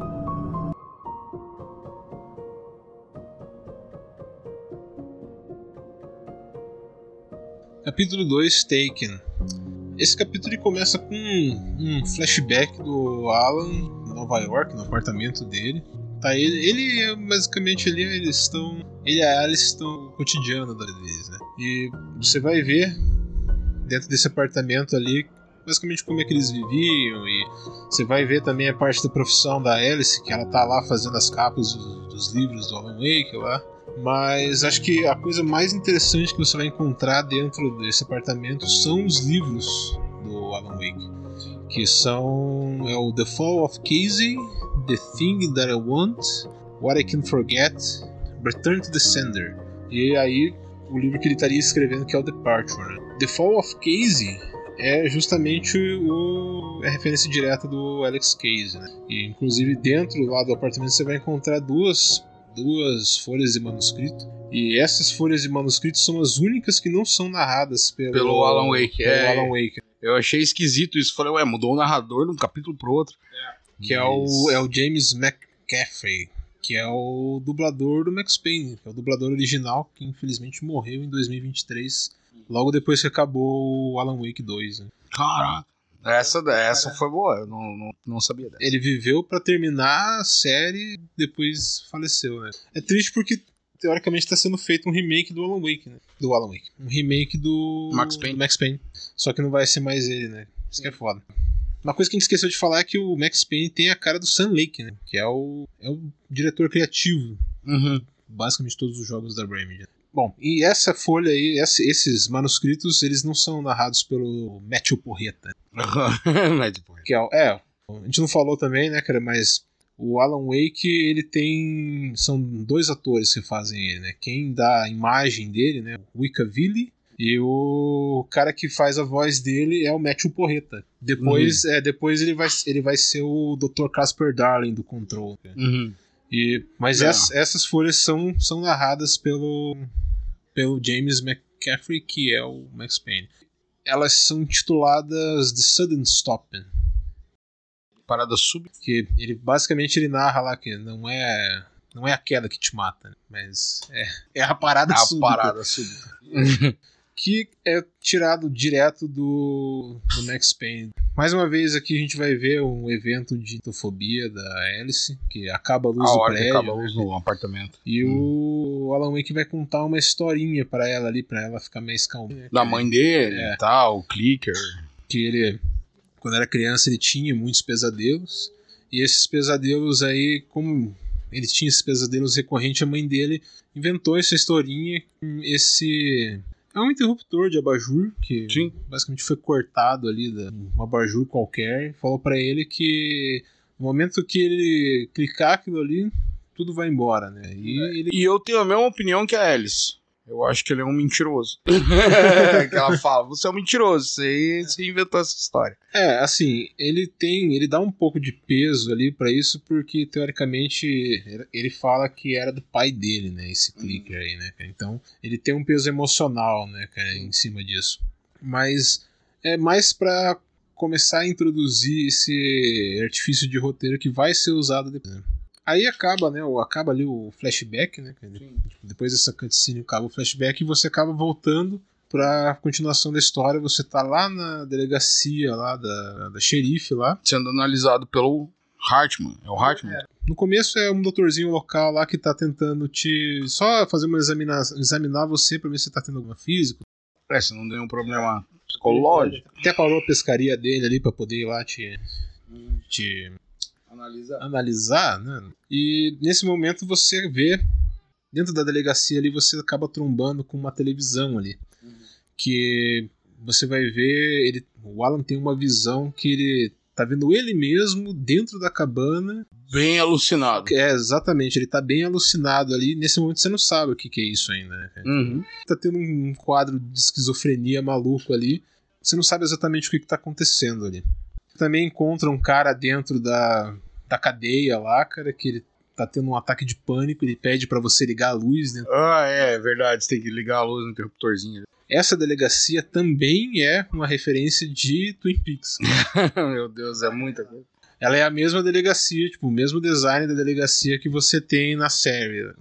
Capítulo 2, Taken. Esse capítulo ele começa com um flashback do Alan em Nova York, no apartamento dele. Tá, ele basicamente ali, ele e a Alice estão no cotidiano deles, né? E você vai ver dentro desse apartamento ali, basicamente como é que eles viviam, e você vai ver também a parte da profissão da Alice, que ela tá lá fazendo as capas dos livros do Alan Wake lá. Mas acho que a coisa mais interessante que você vai encontrar dentro desse apartamento são os livros do Alan Wake, que são o The Fall of Casey, The Thing That I Want, What I Can Forget, Return to the Sender. E aí o livro que ele estaria escrevendo, que é o Departure, né? The Fall of Casey é justamente a referência direta do Alex Casey, né? E inclusive dentro lá do apartamento você vai encontrar duas folhas de manuscrito, e essas folhas de manuscrito são as únicas que não são narradas pelo Alan Wake. Alan Wake. Eu achei esquisito isso, falei, mudou o narrador de um capítulo pro outro. Que é o James McCaffrey, que é o dublador do Max Payne, que é o dublador original, que infelizmente morreu em 2023, logo depois que acabou o Alan Wake 2. Né? Caraca, essa foi boa, eu não sabia dessa. Ele viveu pra terminar a série e depois faleceu, né? É triste porque, teoricamente, tá sendo feito um remake do Alan Wake, né? Do Alan Wake. Um remake do Max Payne. Só que não vai ser mais ele, né? Isso que é foda. Uma coisa que a gente esqueceu de falar é que o Max Payne tem a cara do Sam Lake, né? Que é o diretor criativo. Basicamente todos os jogos da Remedy. Bom, e essa folha aí, esses manuscritos, eles não são narrados pelo Matthew Porreta. Que a gente não falou também, né, cara, mas o Alan Wake, ele tem... São 2 atores que fazem ele, né? Quem dá a imagem dele, né, o Wicaville, e o cara que faz a voz dele é o Matthew Porreta. Depois ele vai ser o Dr. Casper Darling do Control. Mas essas folhas são narradas pelo James McCaffrey, que é o Max Payne. Elas são tituladas The Sudden Stopping. Parada súbita. Que ele basicamente narra lá que não é a queda que te mata, né? Mas é a parada súbita. A parada súbita. Que é tirado direto do Max Payne. Mais uma vez aqui a gente vai ver um evento de itofobia da Alice, que acaba a luz do prédio. Acaba a luz no apartamento. E o Alan Wake vai contar uma historinha pra ela ali, pra ela ficar mais calma. Da mãe dele e tal, o Clicker. Que ele, quando era criança, ele tinha muitos pesadelos. E esses pesadelos aí, como ele tinha esses pesadelos recorrentes, a mãe dele inventou essa historinha, é um interruptor de abajur que basicamente foi cortado ali um abajur qualquer. Falou pra ele que no momento que ele clicar aquilo ali, tudo vai embora, né? E eu tenho a mesma opinião que a Alice. Eu acho que ele é um mentiroso. Que ela fala, você é um mentiroso, você inventou essa história. Assim, ele dá um pouco de peso ali pra isso, porque teoricamente ele fala que era do pai dele, né, esse clicker aí, né, cara? Então ele tem um peso emocional, né, cara, em cima disso. Mas é mais pra começar a introduzir esse artifício de roteiro que vai ser usado depois, né? Aí acaba, né? Acaba ali o flashback, né? Depois dessa cutscene acaba o flashback e você acaba voltando pra continuação da história. Você tá lá na delegacia lá da xerife lá. Sendo analisado pelo Hartman. É o Hartman? No começo é um doutorzinho local lá que tá tentando só fazer examinar você pra ver se tá tendo alguma física. Se não tem um problema psicológico. Até parou a pescaria dele ali pra poder ir lá te analisar, né? E nesse momento você vê, dentro da delegacia ali, você acaba trombando com uma televisão ali. Que você vai ver, o Alan tem uma visão que ele tá vendo ele mesmo dentro da cabana. Bem alucinado. Exatamente, ele tá bem alucinado ali. Nesse momento você não sabe o que é isso ainda, né? Tá tendo um quadro de esquizofrenia maluco ali. Você não sabe exatamente o que tá acontecendo ali. Também encontra um cara dentro da cadeia lá, cara, que ele tá tendo um ataque de pânico, ele pede pra você ligar a luz, né? É verdade, você tem que ligar a luz no interruptorzinho. Essa delegacia também é uma referência de Twin Peaks. Meu Deus, é muita coisa. Ela é a mesma delegacia, tipo, o mesmo design da delegacia que você tem na série.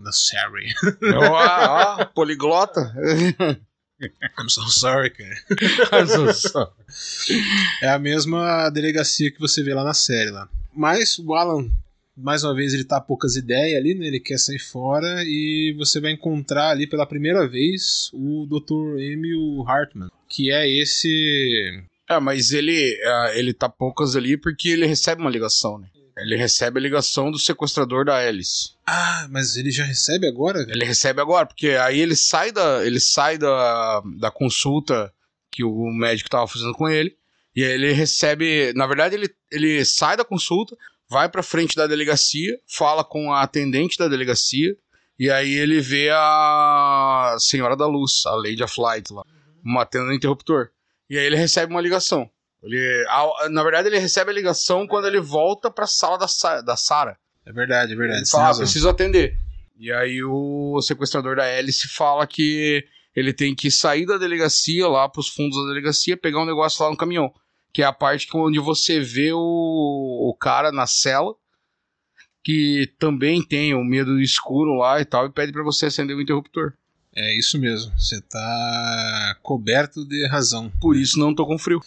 Poliglota. I'm so sorry, cara. I'm so sorry. É a mesma delegacia que você vê lá na série lá. Mas o Alan, mais uma vez, ele tá a poucas ideias ali, né? Ele quer sair fora e você vai encontrar ali pela primeira vez o Dr. Emil Hartman, que é esse... mas ele tá poucas ali porque ele recebe uma ligação, né? Ele recebe a ligação do sequestrador da Alice. Mas ele já recebe agora? Ele recebe agora, porque aí ele sai da consulta que o médico tava fazendo com ele, e aí ele recebe... Na verdade, ele sai da consulta, vai pra frente da delegacia, fala com a atendente da delegacia, e aí ele vê a Senhora da Luz, a Lady of Light lá, matando no interruptor. E aí ele recebe uma ligação. Na verdade, ele recebe a ligação quando ele volta pra sala da Sarah. É verdade. Ele fala, preciso atender. E aí o sequestrador da Alice fala que ele tem que sair da delegacia lá pros fundos da delegacia, pegar um negócio lá no caminhão. Que é a parte onde você vê o cara na cela, que também tem o medo do escuro lá e tal, e pede pra você acender o interruptor. É isso mesmo, você tá coberto de razão. Por isso não tô com frio.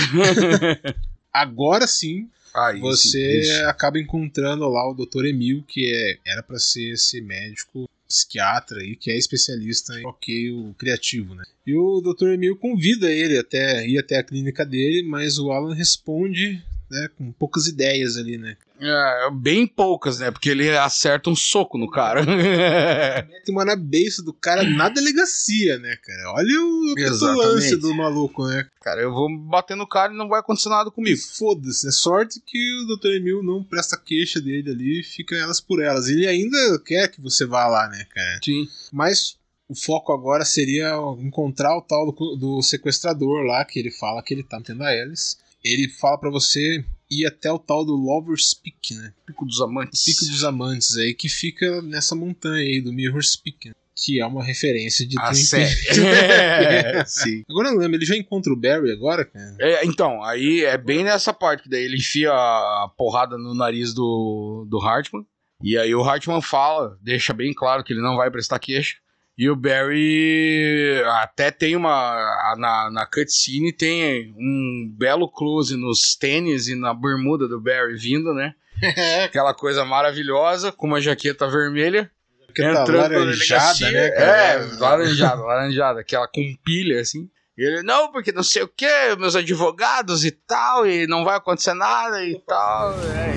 Agora sim, você acaba encontrando lá o Dr. Emil, que era pra ser esse médico psiquiatra aí, que é especialista em bloqueio criativo, né? E o Dr. Emil convida ele ir até a clínica dele, mas o Alan responde, né, com poucas ideias ali, né? Bem poucas, né? Porque ele acerta um soco no cara. Mete uma na beiça do cara na delegacia, né, cara? Olha o petulância do maluco, né? Cara, eu vou bater no cara e não vai acontecer nada comigo. Foda-se, é sorte que o Dr. Emil não presta queixa dele ali e fica elas por elas. Ele ainda quer que você vá lá, né, cara? Sim. Mas o foco agora seria encontrar o tal do sequestrador lá, que ele fala que ele tá metendo a Alice. Ele fala pra você ir até o tal do Lover's Peak, né? Pico dos Amantes. Pico dos Amantes aí, que fica nessa montanha aí do Mirror's Peak, né? Que é uma referência de Twin Peaks. Sim. Agora eu não lembro, ele já encontra o Barry agora, cara? Então, aí é bem nessa parte, que daí ele enfia a porrada no nariz do Hartman, e aí o Hartman deixa bem claro que ele não vai prestar queixa. E o Barry até tem na cutscene tem um belo close nos tênis e na bermuda do Barry vindo, né? Aquela coisa maravilhosa, com uma jaqueta vermelha. Entrando laranjada, né, cara? Laranjada, aquela com pilha, assim. E ele, não, porque não sei o que, meus advogados e tal, e não vai acontecer nada e tal.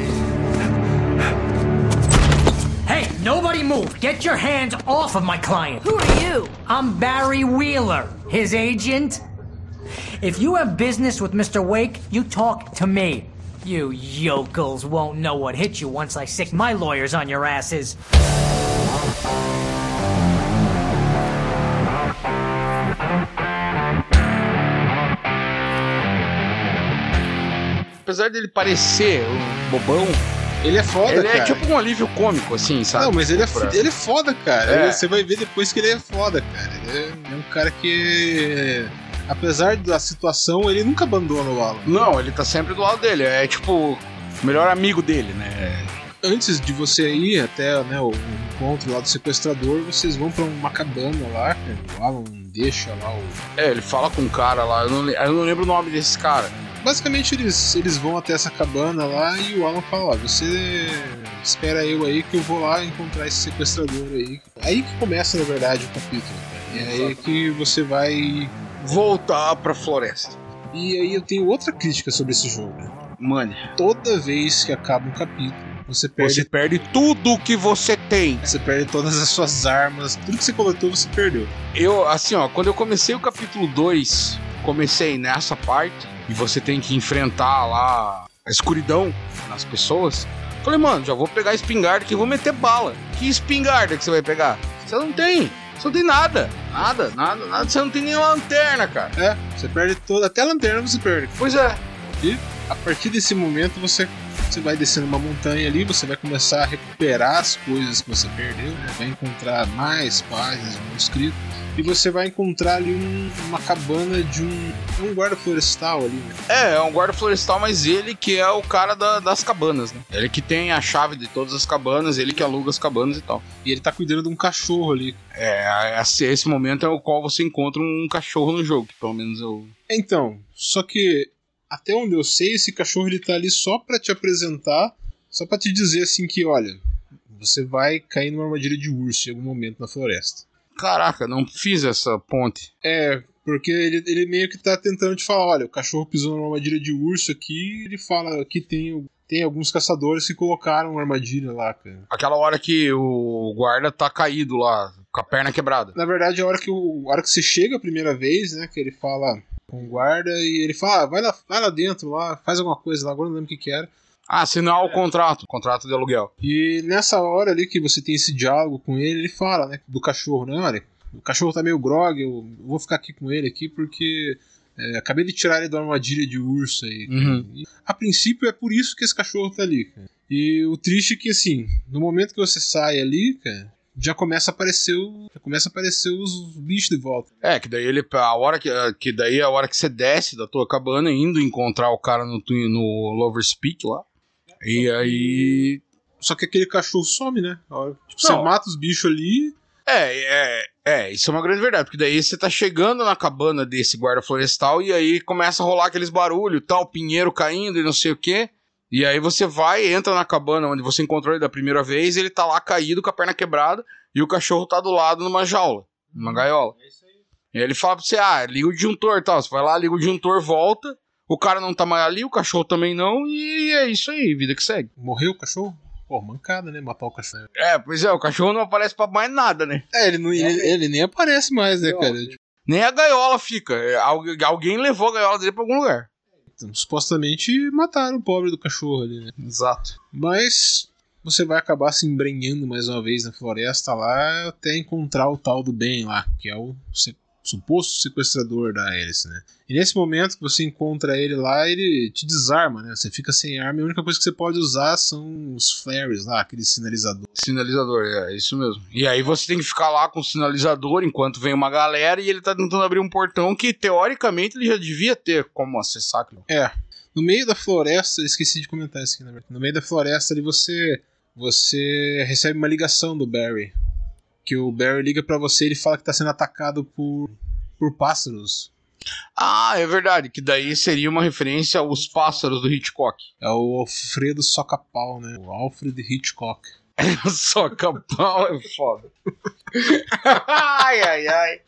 Hey, nobody move! Get your hands off of my client! Who are you? I'm Barry Wheeler, his agent. If you have business with Mr. Wake, you talk to me. You yokels won't know what hit you once I sick my lawyers on your asses. Apesar dele parecer um bobão, Ele é foda, ele cara. é tipo um alívio cômico, assim, sabe? Não, mas ele é foda, cara. É. Você vai ver depois que ele é foda, cara. Ele é um cara que, apesar da situação, ele nunca abandona o Alan. Não, ele tá sempre do lado dele. É tipo o melhor amigo dele, né? Antes de você ir até, né, o encontro lá do sequestrador, vocês vão pra uma cabana lá, cara. O Alan deixa lá o... Ele fala com um cara lá, eu não lembro o nome desse cara. Basicamente eles vão até essa cabana lá e o Alan fala, ó, você espera eu aí que eu vou lá encontrar esse sequestrador aí. Aí que começa, na verdade, o capítulo, cara. E é aí que você vai... Voltar pra floresta. E aí eu tenho outra crítica sobre esse jogo. Mano, Toda vez que acaba um capítulo, você você perde tudo que você tem. Você perde todas as suas armas, tudo que você coletou você perdeu. Eu, assim, ó, quando eu comecei o capítulo 2, comecei nessa parte, e você tem que enfrentar lá a escuridão nas pessoas. Falei, mano, já vou pegar a espingarda aqui e vou meter bala. Que espingarda que você vai pegar? Você não tem. Você não tem nada. Nada. Você não tem nem lanterna, cara. É, você perde toda, até a lanterna você perde. Pois é. E a partir desse momento você vai descendo uma montanha ali, você vai começar a recuperar as coisas que você perdeu, né? Vai encontrar mais páginas de manuscrito e você vai encontrar ali uma cabana de um guarda florestal ali, né? É um guarda florestal, mas ele que é o cara das cabanas, né? Ele que tem a chave de todas as cabanas, ele que aluga as cabanas e tal. E ele tá cuidando de um cachorro ali. Esse momento é o qual você encontra um cachorro no jogo, que pelo menos eu... Então, só que até onde eu sei, esse cachorro ele tá ali só pra te apresentar, só pra te dizer assim que, olha, você vai cair numa armadilha de urso em algum momento na floresta. Caraca, não fiz essa ponte. É, porque ele meio que tá tentando te falar, olha, o cachorro pisou numa armadilha de urso aqui, ele fala que tem alguns caçadores que colocaram uma armadilha lá, cara. Aquela hora que o guarda tá caído lá, com a perna quebrada. Na verdade, a hora que você chega a primeira vez, né, que ele fala com o guarda e ele fala, vai lá dentro, lá, faz alguma coisa lá, agora não lembro o que era. Assinar o contrato de aluguel. E nessa hora ali que você tem esse diálogo com ele, ele fala, né, do cachorro, né, olha, o cachorro tá meio grogue, eu vou ficar aqui com ele aqui porque acabei de tirar ele da armadilha de urso aí. Uhum. E, a princípio é por isso que esse cachorro tá ali, cara. E o triste é que, assim, no momento que você sai ali, cara, já começa a aparecer os bichos de volta. Que daí daí é a hora que você desce da tua cabana, indo encontrar o cara no Lover's Peak lá. E aí... Só que aquele cachorro some, né? Você mata os bichos ali... Isso é uma grande verdade, porque daí você tá chegando na cabana desse guarda florestal e aí começa a rolar aqueles barulhos, tal, pinheiro caindo e não sei o que. E aí você entra na cabana onde você encontrou ele da primeira vez, ele tá lá caído com a perna quebrada e o cachorro tá do lado numa jaula, numa gaiola. E aí ele fala pra você, liga o disjuntor e tal, você vai lá, liga o disjuntor, volta, o cara não tá mais ali, o cachorro também não, e é isso aí, vida que segue. Morreu o cachorro? Pô, mancada, né? Matar o cachorro. Pois é, o cachorro não aparece pra mais nada, né? Ele nem aparece mais, né, cara? Nem a gaiola fica. Alguém levou a gaiola dele pra algum lugar. Então, supostamente mataram o pobre do cachorro ali, né? Exato. Mas você vai acabar se embrenhando mais uma vez na floresta lá até encontrar o tal do Ben lá, que é o suposto sequestrador da Alice, né? E nesse momento que você encontra ele lá, ele te desarma, né? Você fica sem arma e a única coisa que você pode usar são os flares lá, aqueles sinalizadores. Sinalizador, é isso mesmo. E aí você tem que ficar lá com o sinalizador enquanto vem uma galera e ele tá tentando abrir um portão que teoricamente ele já devia ter como acessar aquilo. No meio da floresta, esqueci de comentar isso aqui, na verdade. No meio da floresta ali você recebe uma ligação do Barry. Que o Barry liga pra você e ele fala que tá sendo atacado por pássaros. É verdade, que daí seria uma referência aos pássaros do Hitchcock. É o Alfredo Socapau, né? O Alfred Hitchcock. Socapau é foda. ai.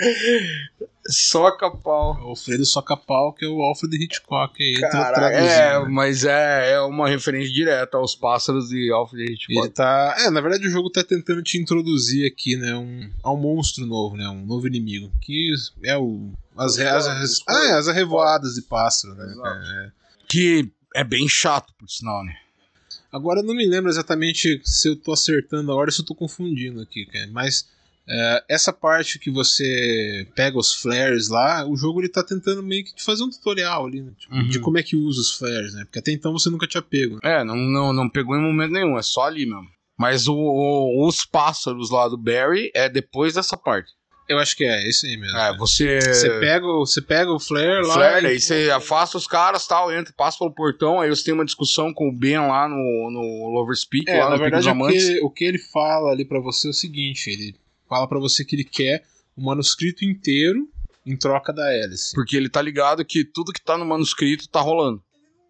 Soca-pau. O Alfredo Socapau, que é o Alfred Hitchcock. Mas é uma referência direta aos pássaros de Alfred Hitchcock. Ele tá... na verdade o jogo tá tentando te introduzir aqui, né, um monstro novo, né, um novo inimigo, que é as arrevoadas de pássaro, né. Que é bem chato, por sinal, né? Agora eu não me lembro exatamente se eu tô acertando a hora ou se eu tô confundindo aqui, cara. Mas essa parte que você pega os flares lá, o jogo ele tá tentando meio que te fazer um tutorial ali, né? Tipo, de como é que usa os flares, né? Porque até então você nunca tinha pego. Não pegou em momento nenhum, é só ali mesmo. Mas os pássaros lá do Barry é depois dessa parte. Eu acho que é isso aí mesmo. Você pega o flare lá. Flare, aí você afasta os caras, tal, entra, passa pelo portão, aí você tem uma discussão com o Ben lá no Lover's Peak, lá na no verdade, Pico dos Amantes. o que ele fala ali pra você é o seguinte, ele fala pra você que ele quer o manuscrito inteiro em troca da hélice. Porque ele tá ligado que tudo que tá no manuscrito tá rolando.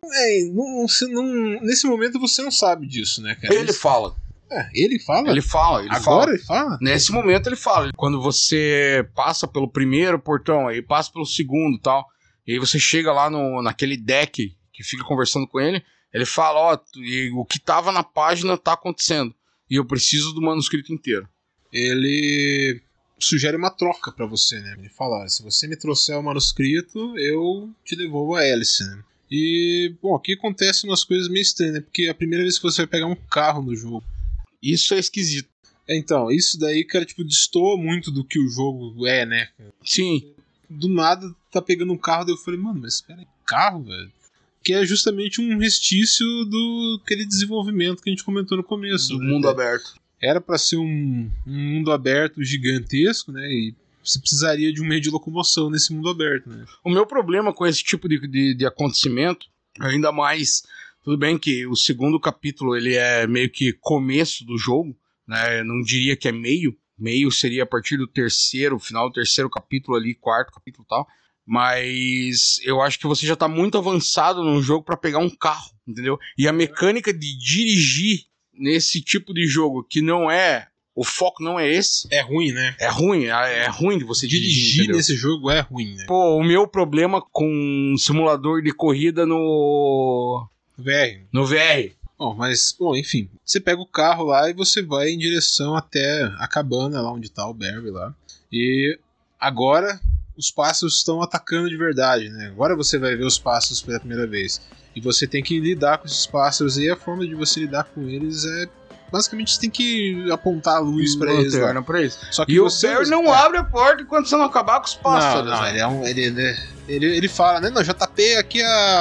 Nesse momento você não sabe disso, né, cara? Ele fala. Ele fala? Ele fala. Agora ele fala? Nesse momento ele fala. Quando você passa pelo primeiro portão, aí passa pelo segundo e tal, e aí você chega lá naquele deck que fica conversando com ele, ele fala, o que tava na página tá acontecendo, e eu preciso do manuscrito inteiro. Ele sugere uma troca pra você, né? Ele fala, se você me trouxer o manuscrito, eu te devolvo a hélice, né? E, bom, aqui acontecem umas coisas meio estranhas, né? Porque é a primeira vez que você vai pegar um carro no jogo. Isso é esquisito. Então, isso daí, cara, tipo, destoa muito do que o jogo é, né? Sim. Do nada, tá pegando um carro, daí eu falei, mano, mas peraí, carro, velho? Que é justamente um restício do aquele desenvolvimento que a gente comentou no começo. Do né? mundo aberto. Era pra ser um mundo aberto gigantesco, né? E você precisaria de um meio de locomoção nesse mundo aberto, né? O meu problema com esse tipo de acontecimento, ainda mais... Tudo bem que o segundo capítulo ele é meio que começo do jogo, né? Eu não diria que é meio. Meio seria a partir do terceiro, final do terceiro capítulo ali, quarto capítulo e tal. Mas eu acho que você já tá muito avançado no jogo pra pegar um carro, entendeu? E a mecânica de dirigir nesse tipo de jogo, que não é... O foco não é esse. É ruim, né? É ruim de você dirigir nesse jogo é ruim, né? Pô, o meu problema com um simulador de corrida no VR. Bom, enfim. Você pega o carro lá e você vai em direção até a cabana lá onde tá o Barry lá. E agora os pássaros estão atacando de verdade, né? Agora você vai ver os pássaros pela primeira vez. E você tem que lidar com esses pássaros. E a forma de você lidar com eles é... Basicamente você tem que apontar a luz pra eles lá. Só que o Barry não abre a porta enquanto você não acabar com os pássaros. Não, ele fala, né? Não, já tapei aqui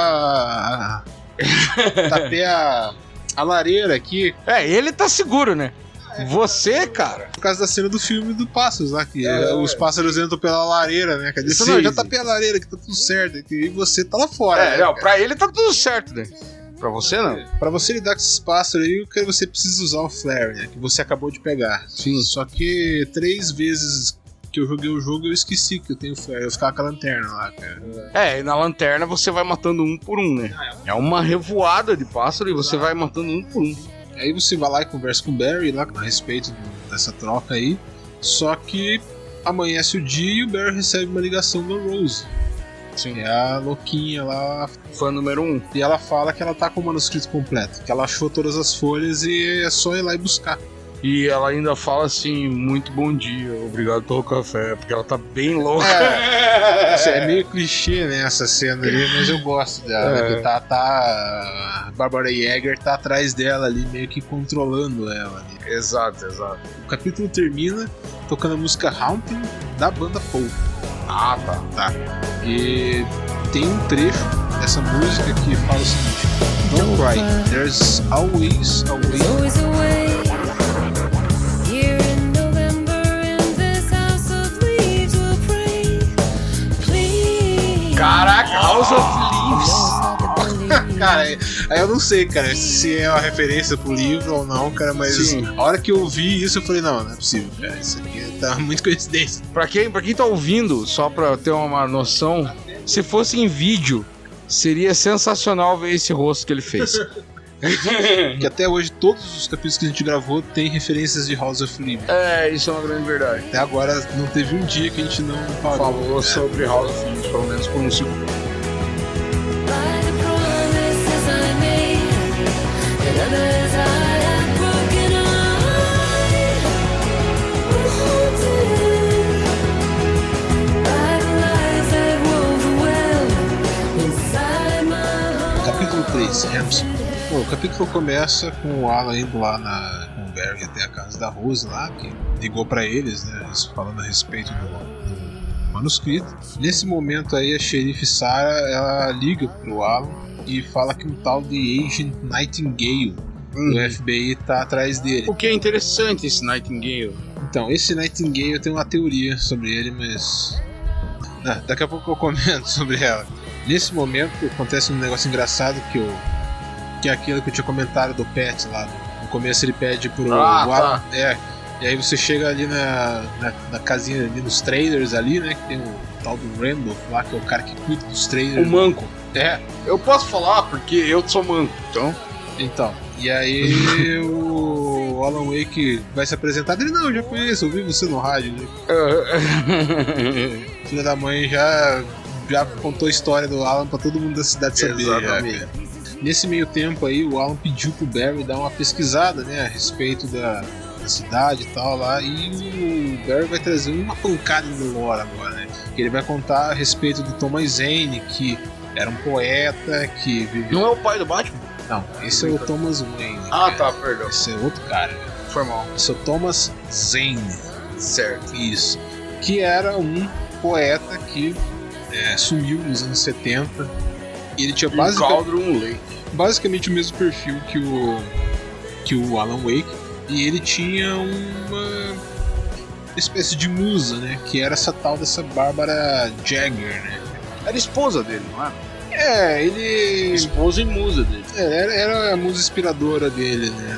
tapei a lareira aqui. Ele tá seguro, né? Você, cara. Por causa da cena do filme do Pássaros lá, que os pássaros entram pela lareira, né? Cadê? Não, já tapei a lareira, que tá tudo certo. E você tá lá fora. Não, pra ele tá tudo certo, né? Pra você não. Pra você lidar com esses pássaros aí, você precisa usar o flare, né? Que você acabou de pegar. Sim. Só que 3 vezes que eu joguei o jogo, eu esqueci que eu tenho flare. Eu ficava com a lanterna lá, cara. E na lanterna você vai matando um por um, né? É uma revoada de pássaro e você vai matando um por um. Aí você vai lá e conversa com o Barry lá a respeito dessa troca aí. Só que amanhece o dia e o Barry recebe uma ligação da Rose. Sim. É a louquinha lá, fã número 1. E ela fala que ela tá com o manuscrito completo, que ela achou todas as folhas e é só ir lá e buscar. E ela ainda fala assim, muito bom dia, obrigado pelo café, porque ela tá bem louca. É meio clichê, né, essa cena ali, mas eu gosto dela. A Barbara Yeager tá atrás dela ali, meio que controlando ela ali. Exato. O capítulo termina tocando a música Haunting da banda Paul. Tá. E tem um trecho dessa música que fala o seguinte: Don't cry, there's always a way. Caraca, House of Leaves. Cara, aí eu não sei, cara, se é uma referência pro livro ou não, cara, mas Sim. A hora que eu vi isso, eu falei, não é possível, cara, isso aqui tá muito coincidência. Pra quem tá ouvindo, só pra ter uma noção, se fosse em vídeo, seria sensacional ver esse rosto que ele fez. Que até hoje todos os capítulos que a gente gravou tem referências de House of Leaves. Isso é uma grande verdade. Até agora não teve um dia que a gente não falou sobre House of Leaves, pelo menos por um segundo. Capítulo 3, Lance Armstrong. Bom, o capítulo começa com o Alan indo lá com o Barry até a casa da Rose lá, que ligou pra eles, né, falando a respeito do manuscrito. Nesse momento aí a xerife Sarah, ela liga pro Alan e fala que um tal de Agent Nightingale do FBI tá atrás dele. O que é interessante esse Nightingale? Então, esse Nightingale tem uma teoria sobre ele, mas daqui a pouco eu comento sobre ela. Nesse momento acontece um negócio engraçado que é aquilo que eu tinha comentado do Pet lá. No começo ele pede pro Alan. Tá. E aí você chega ali na casinha, ali nos trailers ali, né? Que tem o tal do Randolph lá, que é o cara que cuida dos trailers. O manco. Eu posso falar porque eu sou manco, então. E aí o Alan Wake vai se apresentar. Ele, não, eu já conheço, eu vi você no rádio. Né? Filha da mãe já contou a história do Alan pra todo mundo da cidade saber. Exatamente. Nesse meio tempo aí, o Alan pediu pro Barry dar uma pesquisada, né, a respeito da cidade e tal lá, e o Barry vai trazer uma pancada no lore agora, né? Que ele vai contar a respeito do Thomas Zane, que era um poeta que vivia... Não é o pai do Batman? Não, esse é o Thomas Wayne. Tá, perdão. Esse é outro cara. Foi mal. Esse é o Thomas Zane. Certo. Isso. Que era um poeta que sumiu nos anos 70. E ele tinha basicamente o mesmo perfil que o Alan Wake. E ele tinha uma espécie de musa, né? Que era essa tal dessa Bárbara Jagger, né? Era esposa dele, não era? Ele... Esposa e musa dele. Era a musa inspiradora dele, né?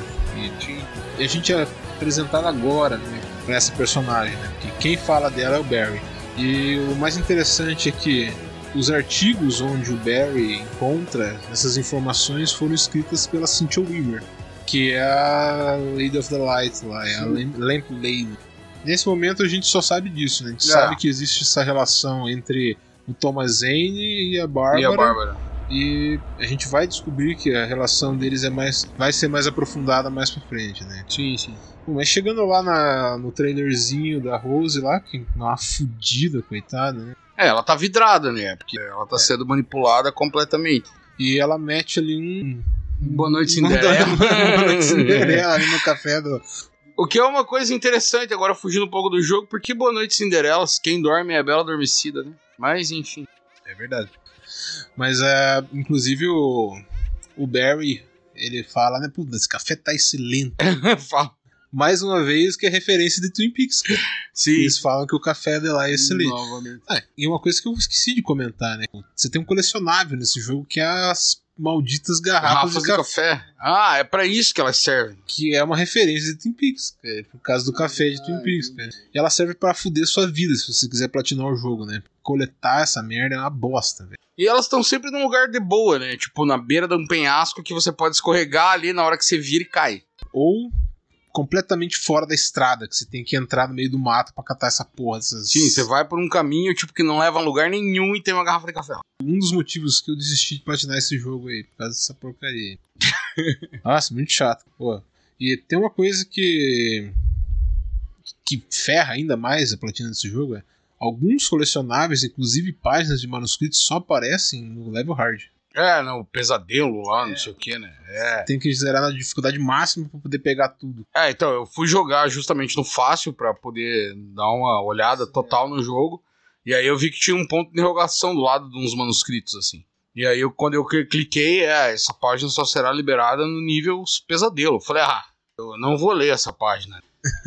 E a gente é apresentado agora, né, pra essa personagem, né? Que quem fala dela é o Barry. E o mais interessante é que os artigos onde o Barry encontra essas informações foram escritas pela Cynthia Weaver, que é a Lady of the Light lá, é a Lamp Lady. Nesse momento a gente só sabe disso, né? A gente sabe que existe essa relação entre o Thomas Zane e a Bárbara. E a gente vai descobrir que a relação deles vai ser mais aprofundada mais pra frente, né? Sim. Bom, mas chegando lá no trailerzinho da Rose lá, que é uma fudida, coitada, né? Ela tá vidrada, né? Porque ela tá sendo manipulada completamente. E ela mete ali Boa Noite Cinderela. Boa Noite Cinderela ali no café do... O que é uma coisa interessante, agora fugindo um pouco do jogo, porque Boa Noite Cinderela, quem dorme é a bela adormecida, né? Mas, enfim. É verdade. Mas, inclusive, o Barry, ele fala, né? Pô, esse café tá excelente. Fala. Mais uma vez, que é referência de Twin Peaks, cara. Sim. Eles falam que o café de lá é excelente. Novamente. E uma coisa que eu esqueci de comentar, né? Você tem um colecionável nesse jogo que é as malditas garrafas de café. É pra isso que elas servem. Que é uma referência de Twin Peaks, cara, por causa do café de Twin Peaks, cara. E ela serve pra fuder sua vida, se você quiser platinar o jogo, né? Coletar essa merda é uma bosta, velho. E elas estão sempre num lugar de boa, né? Tipo, na beira de um penhasco que você pode escorregar ali na hora que você vira e cai. Ou completamente fora da estrada, que você tem que entrar no meio do mato pra catar essa porra. Sim, você vai por um caminho tipo que não leva a lugar nenhum e tem uma garrafa de café. Um dos motivos que eu desisti de platinar esse jogo aí, por causa dessa porcaria. Nossa, muito chato. Pô. E tem uma coisa que ferra ainda mais a platina desse jogo, alguns colecionáveis, inclusive páginas de manuscritos, só aparecem no level hard. No pesadelo lá, não sei o que, né? Tem que zerar na dificuldade máxima pra poder pegar tudo. Então, eu fui jogar justamente no fácil pra poder dar uma olhada total no jogo. E aí eu vi que tinha um ponto de interrogação do lado de uns manuscritos, assim. E aí quando eu cliquei, essa página só será liberada no nível pesadelo. Eu falei, eu não vou ler essa página.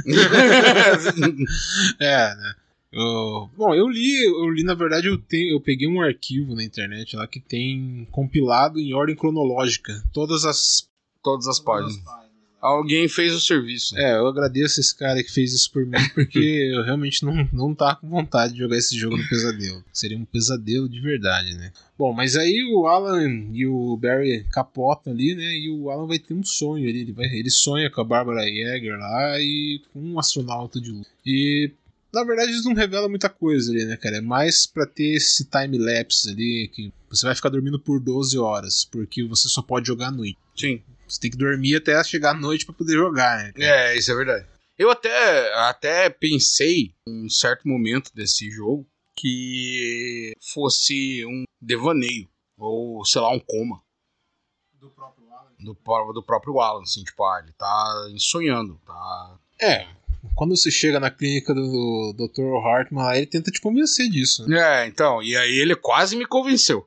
Né? Bom, eu li, na verdade, eu peguei um arquivo na internet lá que tem compilado em ordem cronológica todas as páginas. Alguém fez o serviço. Eu agradeço esse cara que fez isso por mim, porque eu realmente não tava com vontade de jogar esse jogo no pesadelo. Seria um pesadelo de verdade, né? Bom, mas aí o Alan e o Barry capotam ali, né? E o Alan vai ter um sonho ali. Ele sonha com a Bárbara Jagger lá e com um astronauta de luz. E na verdade eles não revelam muita coisa ali, né, cara? É mais pra ter esse time-lapse ali, que você vai ficar dormindo por 12 horas, porque você só pode jogar à noite. Sim. Você tem que dormir até chegar à noite pra poder jogar, né, cara? Isso é verdade. Eu até pensei, em um certo momento desse jogo, que fosse um devaneio, ou sei lá, um coma. do próprio Alan, assim, tipo, ele tá sonhando, tá... Quando você chega na clínica do Dr. Hartman, lá, ele tenta te convencer disso, né? Então, e aí ele quase me convenceu.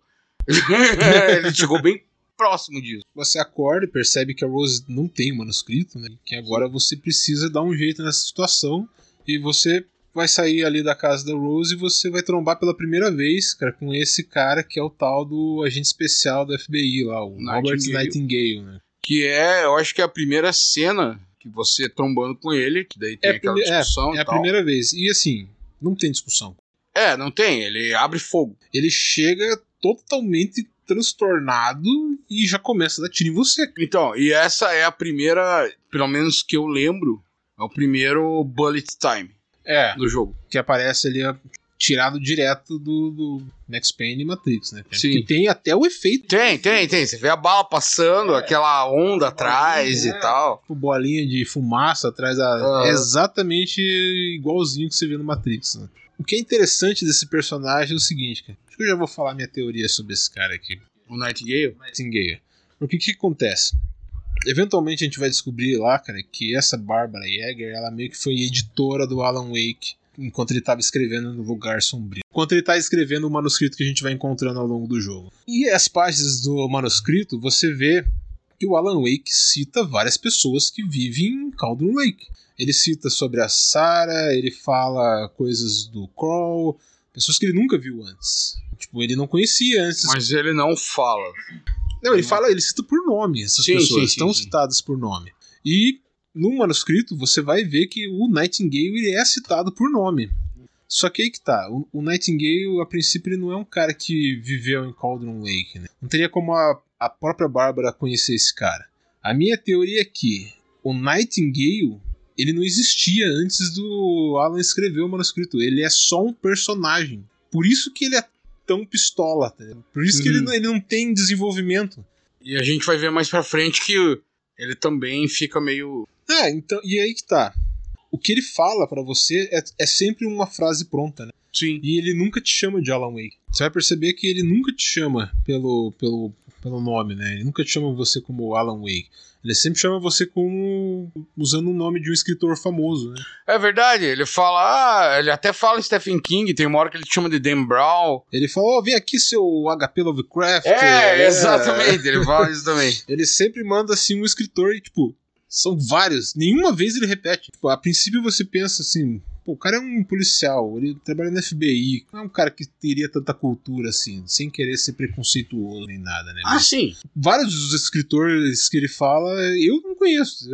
Ele chegou bem próximo disso. Você acorda e percebe que a Rose não tem o manuscrito, né? Que agora você precisa dar um jeito nessa situação e você vai sair ali da casa da Rose e você vai trombar pela primeira vez, cara, com esse cara que é o tal do agente especial do FBI lá, o Robert Nightingale, né? Que eu acho que é a primeira cena que você trombando com ele, que daí tem aquela discussão e tal. É a primeira vez. E assim, não tem discussão. Não tem. Ele abre fogo. Ele chega totalmente transtornado e já começa a dar tiro em você. Então, e essa é a primeira, pelo menos que eu lembro, é o primeiro bullet time do jogo. Que aparece ali tirado direto do Max Payne e Matrix, né? Sim. Que tem até o efeito. Tem. Você vê a bala passando, aquela onda atrás e tal. Bolinha de fumaça atrás. É exatamente igualzinho que você vê no Matrix, né? O que é interessante desse personagem é o seguinte, cara. Acho que eu já vou falar minha teoria sobre esse cara aqui. O Nightingale? Porque o que acontece? Eventualmente a gente vai descobrir lá, cara, que essa Barbara Yeager, ela meio que foi editora do Alan Wake enquanto ele estava escrevendo no Lugar Sombrio. Enquanto ele está escrevendo o manuscrito que a gente vai encontrando ao longo do jogo. E as páginas do manuscrito, você vê que o Alan Wake cita várias pessoas que vivem em Cauldron Lake. Ele cita sobre a Sarah, ele fala coisas do Kroll, pessoas que ele nunca viu antes. Tipo, ele não conhecia antes. Mas ele não fala. Não, ele cita por nome. Essas pessoas estão citadas por nome. E no manuscrito você vai ver que o Nightingale ele é citado por nome. Só que aí que tá. O Nightingale, a princípio, ele não é um cara que viveu em Cauldron Lake, né? Não teria como a própria Bárbara conhecer esse cara. A minha teoria é que o Nightingale ele não existia antes do Alan escrever o manuscrito. Ele é só um personagem. Por isso que ele é tão pistola. Tá? Por isso que ele não tem desenvolvimento. E a gente vai ver mais pra frente que ele também fica meio... então, e aí que tá. O que ele fala pra você é sempre uma frase pronta, né? Sim. E ele nunca te chama de Alan Wake. Você vai perceber que ele nunca te chama pelo nome, né? Ele nunca te chama você como Alan Wake. Ele sempre chama você como usando o nome de um escritor famoso, né? É verdade, ele fala... ele até fala Stephen King, tem uma hora que ele te chama de Dan Brown. Ele fala, vem aqui seu HP Lovecraft. Exatamente, ele fala isso também. Ele sempre manda, assim, um escritor e, tipo, são vários. Nenhuma vez ele repete. Tipo, a princípio você pensa assim... Pô, o cara é um policial, ele trabalha no FBI, não é um cara que teria tanta cultura assim, sem querer ser preconceituoso nem nada, né? Sim. Vários dos escritores que ele fala, eu não conheço.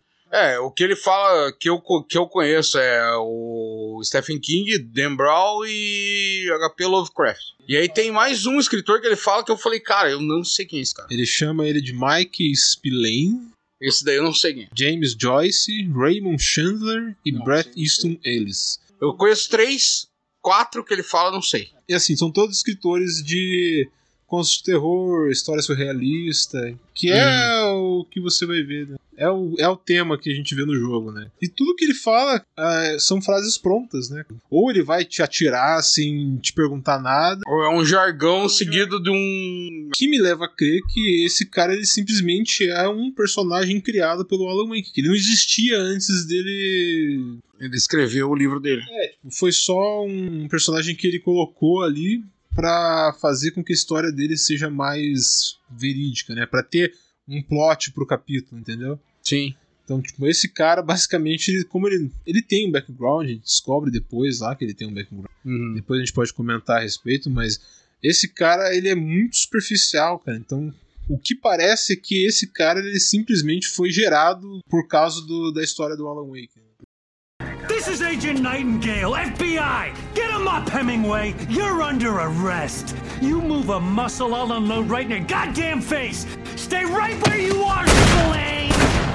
O que ele fala que eu conheço é o Stephen King, Dan Brown e HP Lovecraft. E aí tem mais um escritor que ele fala que eu falei, cara, eu não sei quem é esse cara. Ele chama ele de Mike Spillane. Esse daí eu não sei quem é. James Joyce, Raymond Chandler e Bret Easton Ellis. Eu conheço 3, 4 que ele fala, não sei. E assim, são todos escritores de contos de terror, história surrealista, que é o que você vai ver, né? É o tema que a gente vê no jogo, né? E tudo que ele fala são frases prontas, né? Ou ele vai te atirar sem te perguntar nada. Ou é um jargão seguido de um... Que me leva a crer que esse cara, ele simplesmente é um personagem criado pelo Alan Wake. Que ele não existia antes dele... Ele escreveu o livro dele. Foi só um personagem que ele colocou ali pra fazer com que a história dele seja mais verídica, né? Pra ter um plot pro capítulo, entendeu? Sim. Então, tipo, esse cara, basicamente, como ele tem um background, a gente descobre depois lá que ele tem um background. Depois a gente pode comentar a respeito, mas esse cara, ele é muito superficial, cara. Então, o que parece é que esse cara, ele simplesmente foi gerado por causa da história do Alan Wake. This is Agent Nightingale, FBI! Get him up, Hemingway! You're under arrest! You move a muscle, I'll unload right in your goddamn face! Stay right where you are, Spillane!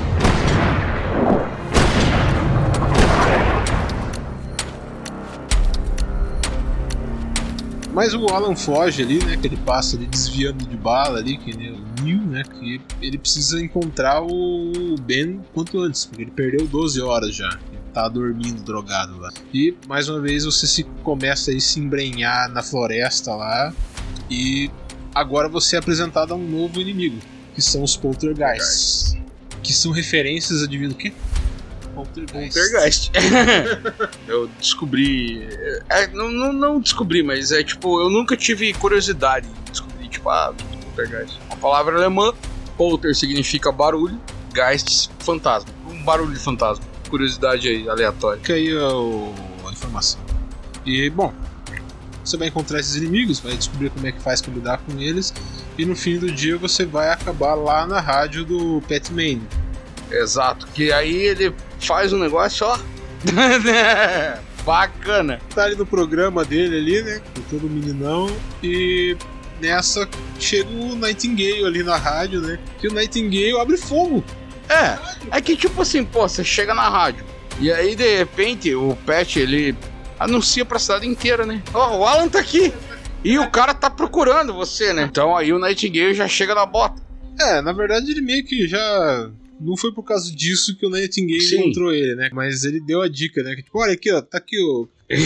Mas o Alan foge ali, né? Que ele passa ali desviando de bala ali, que nem o Neil, né? Que ele precisa encontrar o Ben quanto antes, porque ele perdeu 12 horas já. Tá dormindo, drogado lá. E, mais uma vez, você começa a se embrenhar na floresta lá. E agora você é apresentado a um novo inimigo, que que são os poltergeists. Que são referências, adivinha do quê? Poltergeist. Eu descobri... não descobri, mas é tipo... Eu nunca tive curiosidade de descobrir, tipo, poltergeist. Uma palavra alemã, polter significa barulho, geist, fantasma. Um barulho de fantasma. Curiosidade aí, aleatória. Fica aí a informação. E, bom... Você vai encontrar esses inimigos, vai descobrir como é que faz pra lidar com eles, e no fim do dia você vai acabar lá na rádio do Pac-Man. Exato, que aí ele faz um negócio, ó, bacana. Tá ali no programa dele ali, né, com todo meninão, e nessa chega o Nightingale ali na rádio, né, que o Nightingale abre fogo. É que tipo assim, pô, você chega na rádio, e aí de repente o Pat, ele... anuncia pra cidade inteira, né? Ó, o Alan tá aqui! E o cara tá procurando você, né? Então aí o Nightingale já chega na bota. Na verdade ele meio que já... Não foi por causa disso que o Nightingale encontrou ele, né? Mas ele deu a dica, né? Que, tipo, olha aqui, ó, tá aqui o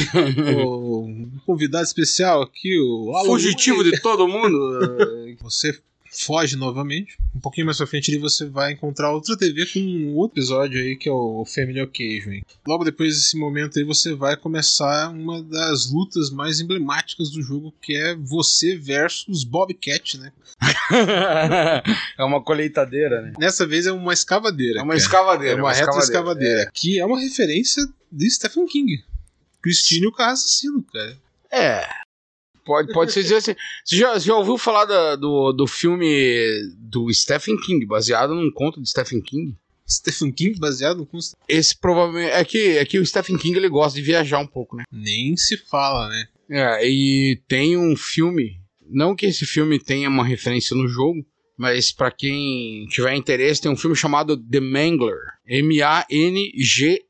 convidado especial aqui, o Alan. Fugitivo de todo mundo. Você foge novamente. Um pouquinho mais pra frente ali você vai encontrar outra TV com um outro episódio aí, que é o Family Occasion. Logo depois desse momento aí você vai começar uma das lutas mais emblemáticas do jogo, que é você versus Bobcat, né? É uma colheitadeira, né? Nessa vez é uma escavadeira. É uma escavadeira. É uma retroescavadeira. Que é uma referência de Stephen King. Christine e o Carro Assassino, cara. Pode ser dizer assim. Você já ouviu falar do filme do Stephen King, baseado num conto de Stephen King? Stephen King baseado no conto? Esse provavelmente... É que o Stephen King, ele gosta de viajar um pouco, né? Nem se fala, né? E tem um filme... Não que esse filme tenha uma referência no jogo, mas pra quem tiver interesse, tem um filme chamado The Mangler. Mangler.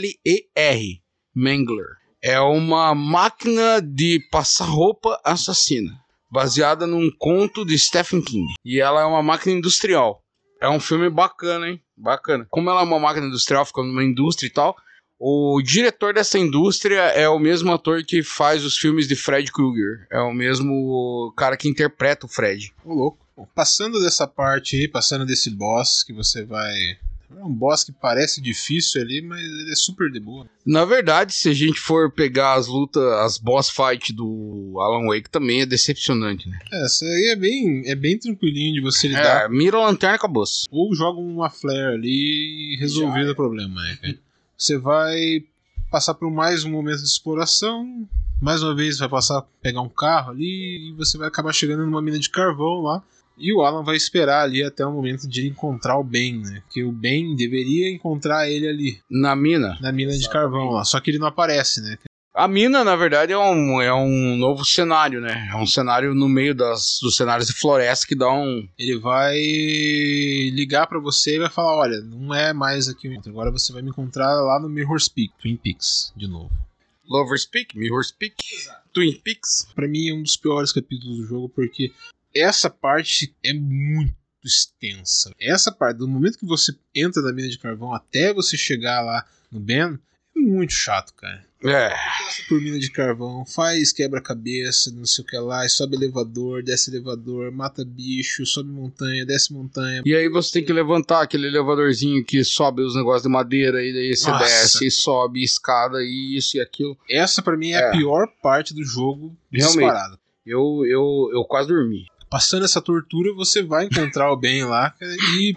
Mangler. É uma máquina de passar roupa assassina, baseada num conto de Stephen King. E ela é uma máquina industrial. É um filme bacana, hein? Bacana. Como ela é uma máquina industrial, fica numa indústria e tal, o diretor dessa indústria é o mesmo ator que faz os filmes de Fred Krueger. É o mesmo cara que interpreta o Fred. Ô, louco. Bom, passando dessa parte aí, passando desse boss que você vai... É um boss que parece difícil ali, mas ele é super de boa. Na verdade, se a gente for pegar as lutas, as boss fight do Alan Wake, também é decepcionante, né? Essa aí é bem tranquilinho de você lidar. Mira a lanterna e acabou. Ou joga uma flare ali e resolvido o problema, né, cara? Você vai passar por mais um momento de exploração, mais uma vez vai pegar um carro ali e você vai acabar chegando numa mina de carvão lá. E o Alan vai esperar ali até o momento de encontrar o Ben, né? Que o Ben deveria encontrar ele ali. Na mina? Na mina de carvão lá. Só que ele não aparece, né? A mina, na verdade, é um novo cenário, né? É um cenário no meio dos cenários de floresta que dá um... Ele vai ligar pra você e vai falar, olha, não é mais aqui. Agora você vai me encontrar lá no Mirror's Peak, Twin Peaks, de novo. Lover's Peak, Mirror's Peak, Twin Peaks. Pra mim é um dos piores capítulos do jogo, porque essa parte é muito extensa. Essa parte, do momento que você entra na mina de carvão até você chegar lá no Ben, é muito chato, cara. Passa por mina de carvão, faz quebra-cabeça, não sei o que lá, sobe elevador, desce elevador, mata bicho, sobe montanha, desce montanha. E aí você tem que levantar aquele elevadorzinho que sobe os negócios de madeira, e daí você desce e sobe escada, e isso e aquilo. Essa pra mim é a pior parte do jogo, disparado. Eu quase dormi. Passando essa tortura, você vai encontrar o Ben lá e...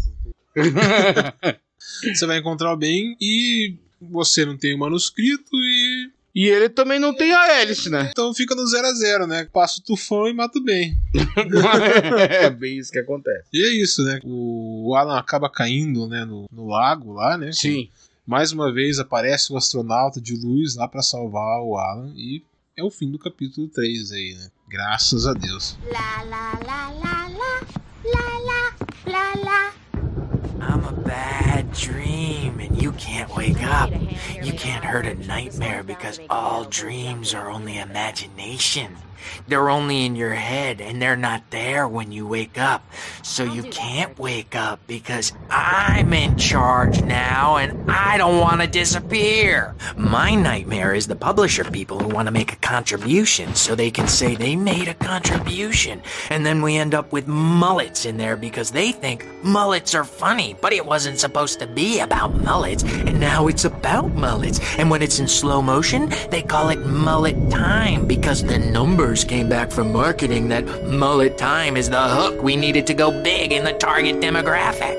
Você vai encontrar o Ben e você não tem o manuscrito e ele também não tem a hélice, né? Então fica no 0-0, né? Passa o tufão e mata o Ben. É bem isso que acontece. E é isso, né? O Alan acaba caindo, né, no lago lá, né? Sim. Mais uma vez aparece o astronauta de luz lá pra salvar o Alan e é o fim do capítulo 3 aí, né? Graças a Deus. La la la la la la la la la. I'm a bad dream and you can't wake up. You can't hurt a nightmare because all dreams are only imagination. They're only in your head and they're not there when you wake up. So you can't wake up because I'm in charge now and I don't want to disappear. My nightmare is the publisher people who want to make a contribution so they can say they made a contribution. And then we end up with mullets in there because they think mullets are funny, but it wasn't supposed to be about mullets. And now it's about mullets. And when it's in slow motion, they call it mullet time because the numbers came back from marketing that mullet time is the hook we needed to go big in the target demographic.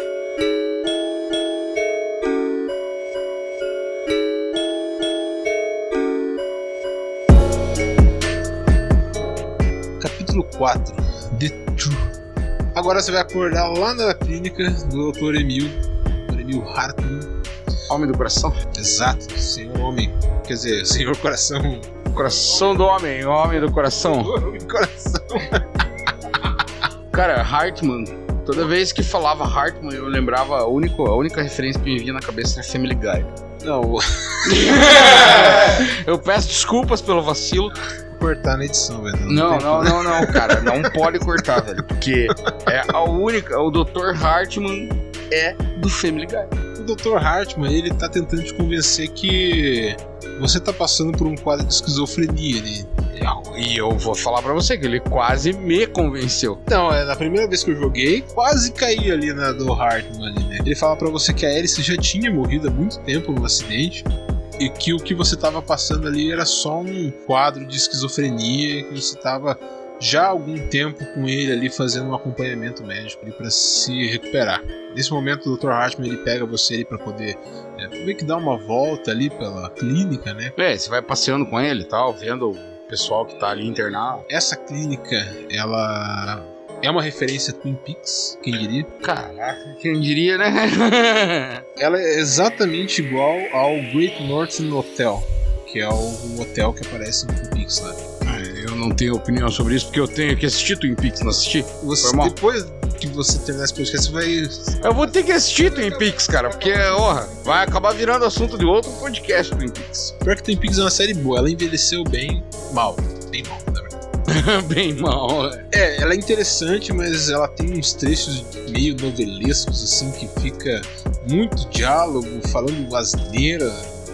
Capítulo 4, The Truth. Agora você vai acordar lá na clínica do Dr. Emil Hartman. Homem do coração? Exato, senhor homem. Quer dizer, senhor coração. Coração do homem, homem do coração. Homem do coração. Cara, Hartman. Toda vez que falava Hartman, eu lembrava a única referência que me vinha na cabeça era Family Guy. Não. Eu peço desculpas pelo vacilo. Vou cortar na edição, velho. Não, cara. Não pode cortar, velho. Porque é a única. O Dr. Hartman é do Family Guy. O Dr. Hartman, ele tá tentando te convencer que você tá passando por um quadro de esquizofrenia ali. E eu vou falar pra você que ele quase me convenceu. Não, na primeira vez que eu joguei, quase caí ali na do Hartman ali, né? Ele fala pra você que a Alice já tinha morrido há muito tempo num acidente e que o que você tava passando ali era só um quadro de esquizofrenia, que você tava já há algum tempo com ele ali fazendo um acompanhamento médico ali pra se recuperar. Nesse momento o Dr. Hartman ele pega você ali pra poder meio que dar uma volta ali pela clínica, né? Você vai passeando com ele e tal, vendo o pessoal que tá ali internado. Essa clínica, ela é uma referência a Twin Peaks, quem diria? Caraca, quem diria, né? Ela é exatamente igual ao Great Northern Hotel, que é o hotel que aparece em Twin Peaks lá. Eu não tenho opinião sobre isso, porque eu tenho que assistir Twin Peaks, não assisti? Depois que você terminar esse podcast, você vai... Eu vou ter que assistir Twin Peaks, cara, porque, vai acabar virando assunto de outro podcast Twin Peaks. Pior que Twin Peaks é uma série boa, ela envelheceu bem mal, na verdade. Bem mal, ela é interessante, mas ela tem uns trechos meio novelescos, assim, que fica muito diálogo, falando asneira.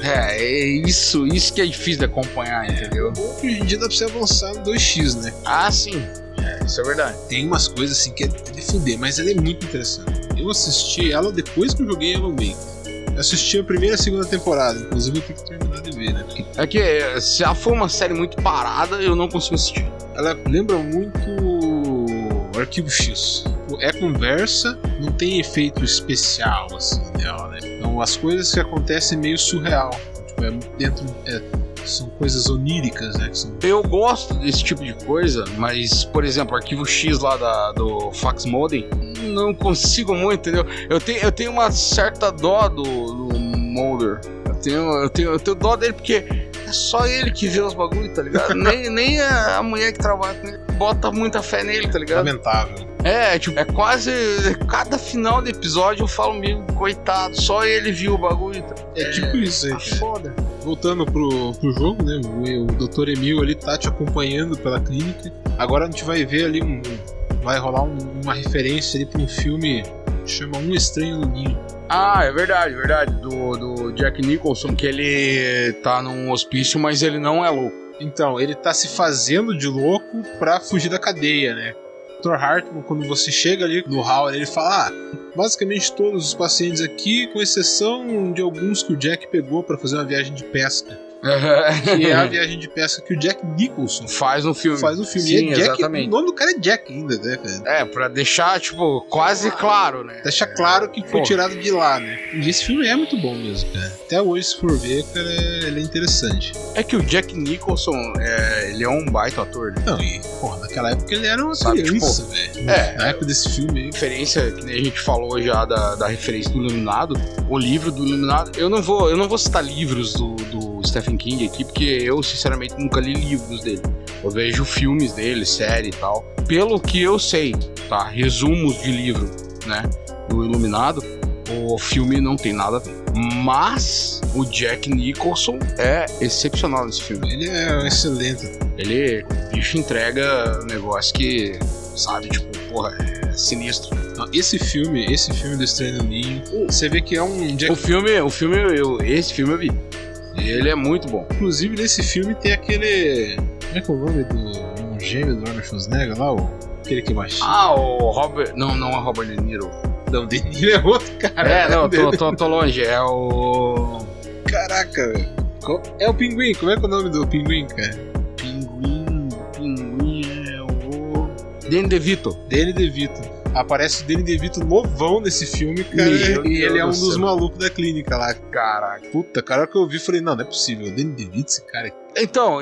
Isso que é difícil de acompanhar, entendeu? Hoje em dia dá pra você avançar no 2x, né? Ah, sim. Isso é verdade. Tem umas coisas assim que é de fuder, mas ela é muito interessante. Eu assisti ela depois que eu joguei Alan Wake. Eu assisti a primeira e a segunda temporada, inclusive eu tenho que terminar de ver, né? Porque... É que se ela for uma série muito parada, eu não consigo assistir. Ela lembra muito o Arquivo X. É conversa, não tem efeito especial assim dela, né? Então as coisas que acontecem é meio surreal. Tipo, são coisas oníricas, né? Eu gosto desse tipo de coisa, mas, por exemplo, Arquivo X lá do Fax Modem, não consigo muito, entendeu? Eu tenho uma certa dó do Mulder. Eu tenho dó dele porque é só ele que vê os bagulhos, tá ligado? nem a mulher que trabalha com ele bota muita fé nele, tá ligado? Lamentável. É quase... Cada final do episódio eu falo mesmo, coitado, só ele viu o bagulho. Tá? Tipo isso aí, tá foda. Voltando pro jogo, né? O Dr. Emil ali tá te acompanhando pela clínica. Agora a gente vai ver ali vai rolar uma referência ali pra um filme que chama Um Estranho no Ninho. Ah, é verdade. Do Jack Nicholson, que ele tá num hospício, mas ele não é louco. Então, ele tá se fazendo de louco pra fugir da cadeia, né? O Dr. Hartman, quando você chega ali no hall, ele fala: basicamente todos os pacientes aqui, com exceção de alguns que o Jack pegou pra fazer uma viagem de pesca. Que é a viagem de pesca que o Jack Nicholson faz no filme. Sim, e é Jack, exatamente. O nome do cara é Jack ainda, né, cara? Pra deixar, tipo, quase claro, né? Deixa claro que foi tirado de lá, né? E esse filme é muito bom mesmo, cara. Até hoje, se for ver, cara, ele é interessante. É que o Jack Nicholson, ele é um baita ator, né? Não, e, naquela época ele era uma criança, velho. Na época desse filme aí. Referência, que nem a gente falou já da referência do Iluminado, o livro do Iluminado. Eu não vou citar livros do Stephen King aqui, porque eu, sinceramente, nunca li livros dele. Eu vejo filmes dele, série e tal. Pelo que eu sei, tá? Resumos de livro, né? Do Iluminado, o filme não tem nada a ver. Mas o Jack Nicholson é excepcional nesse filme. Ele é excelente. Ele, bicho, entrega um negócio que, sabe, tipo, porra, é sinistro. Não, esse filme do Estranho no Ninho, você vê que é um Jack... Esse filme eu vi. Ele é muito bom. Inclusive, nesse filme tem aquele... Como é que é o nome do irmão gêmeo do Arnold Schwarzenegger lá? Aquele que é baixinho. O Robert... Não é Robert De Niro. Não, De Niro é outro cara. Tô longe. É o... Caraca, velho. É o Pinguim. Como é que é o nome do Pinguim, cara? Pinguim é o... Danny DeVito. Aparece o Danny DeVito novão nesse filme, cara. E ele é um dos malucos da clínica lá. Caraca. Puta, cara, que eu vi, falei, não é possível. O Danny DeVito, esse cara aqui. Então,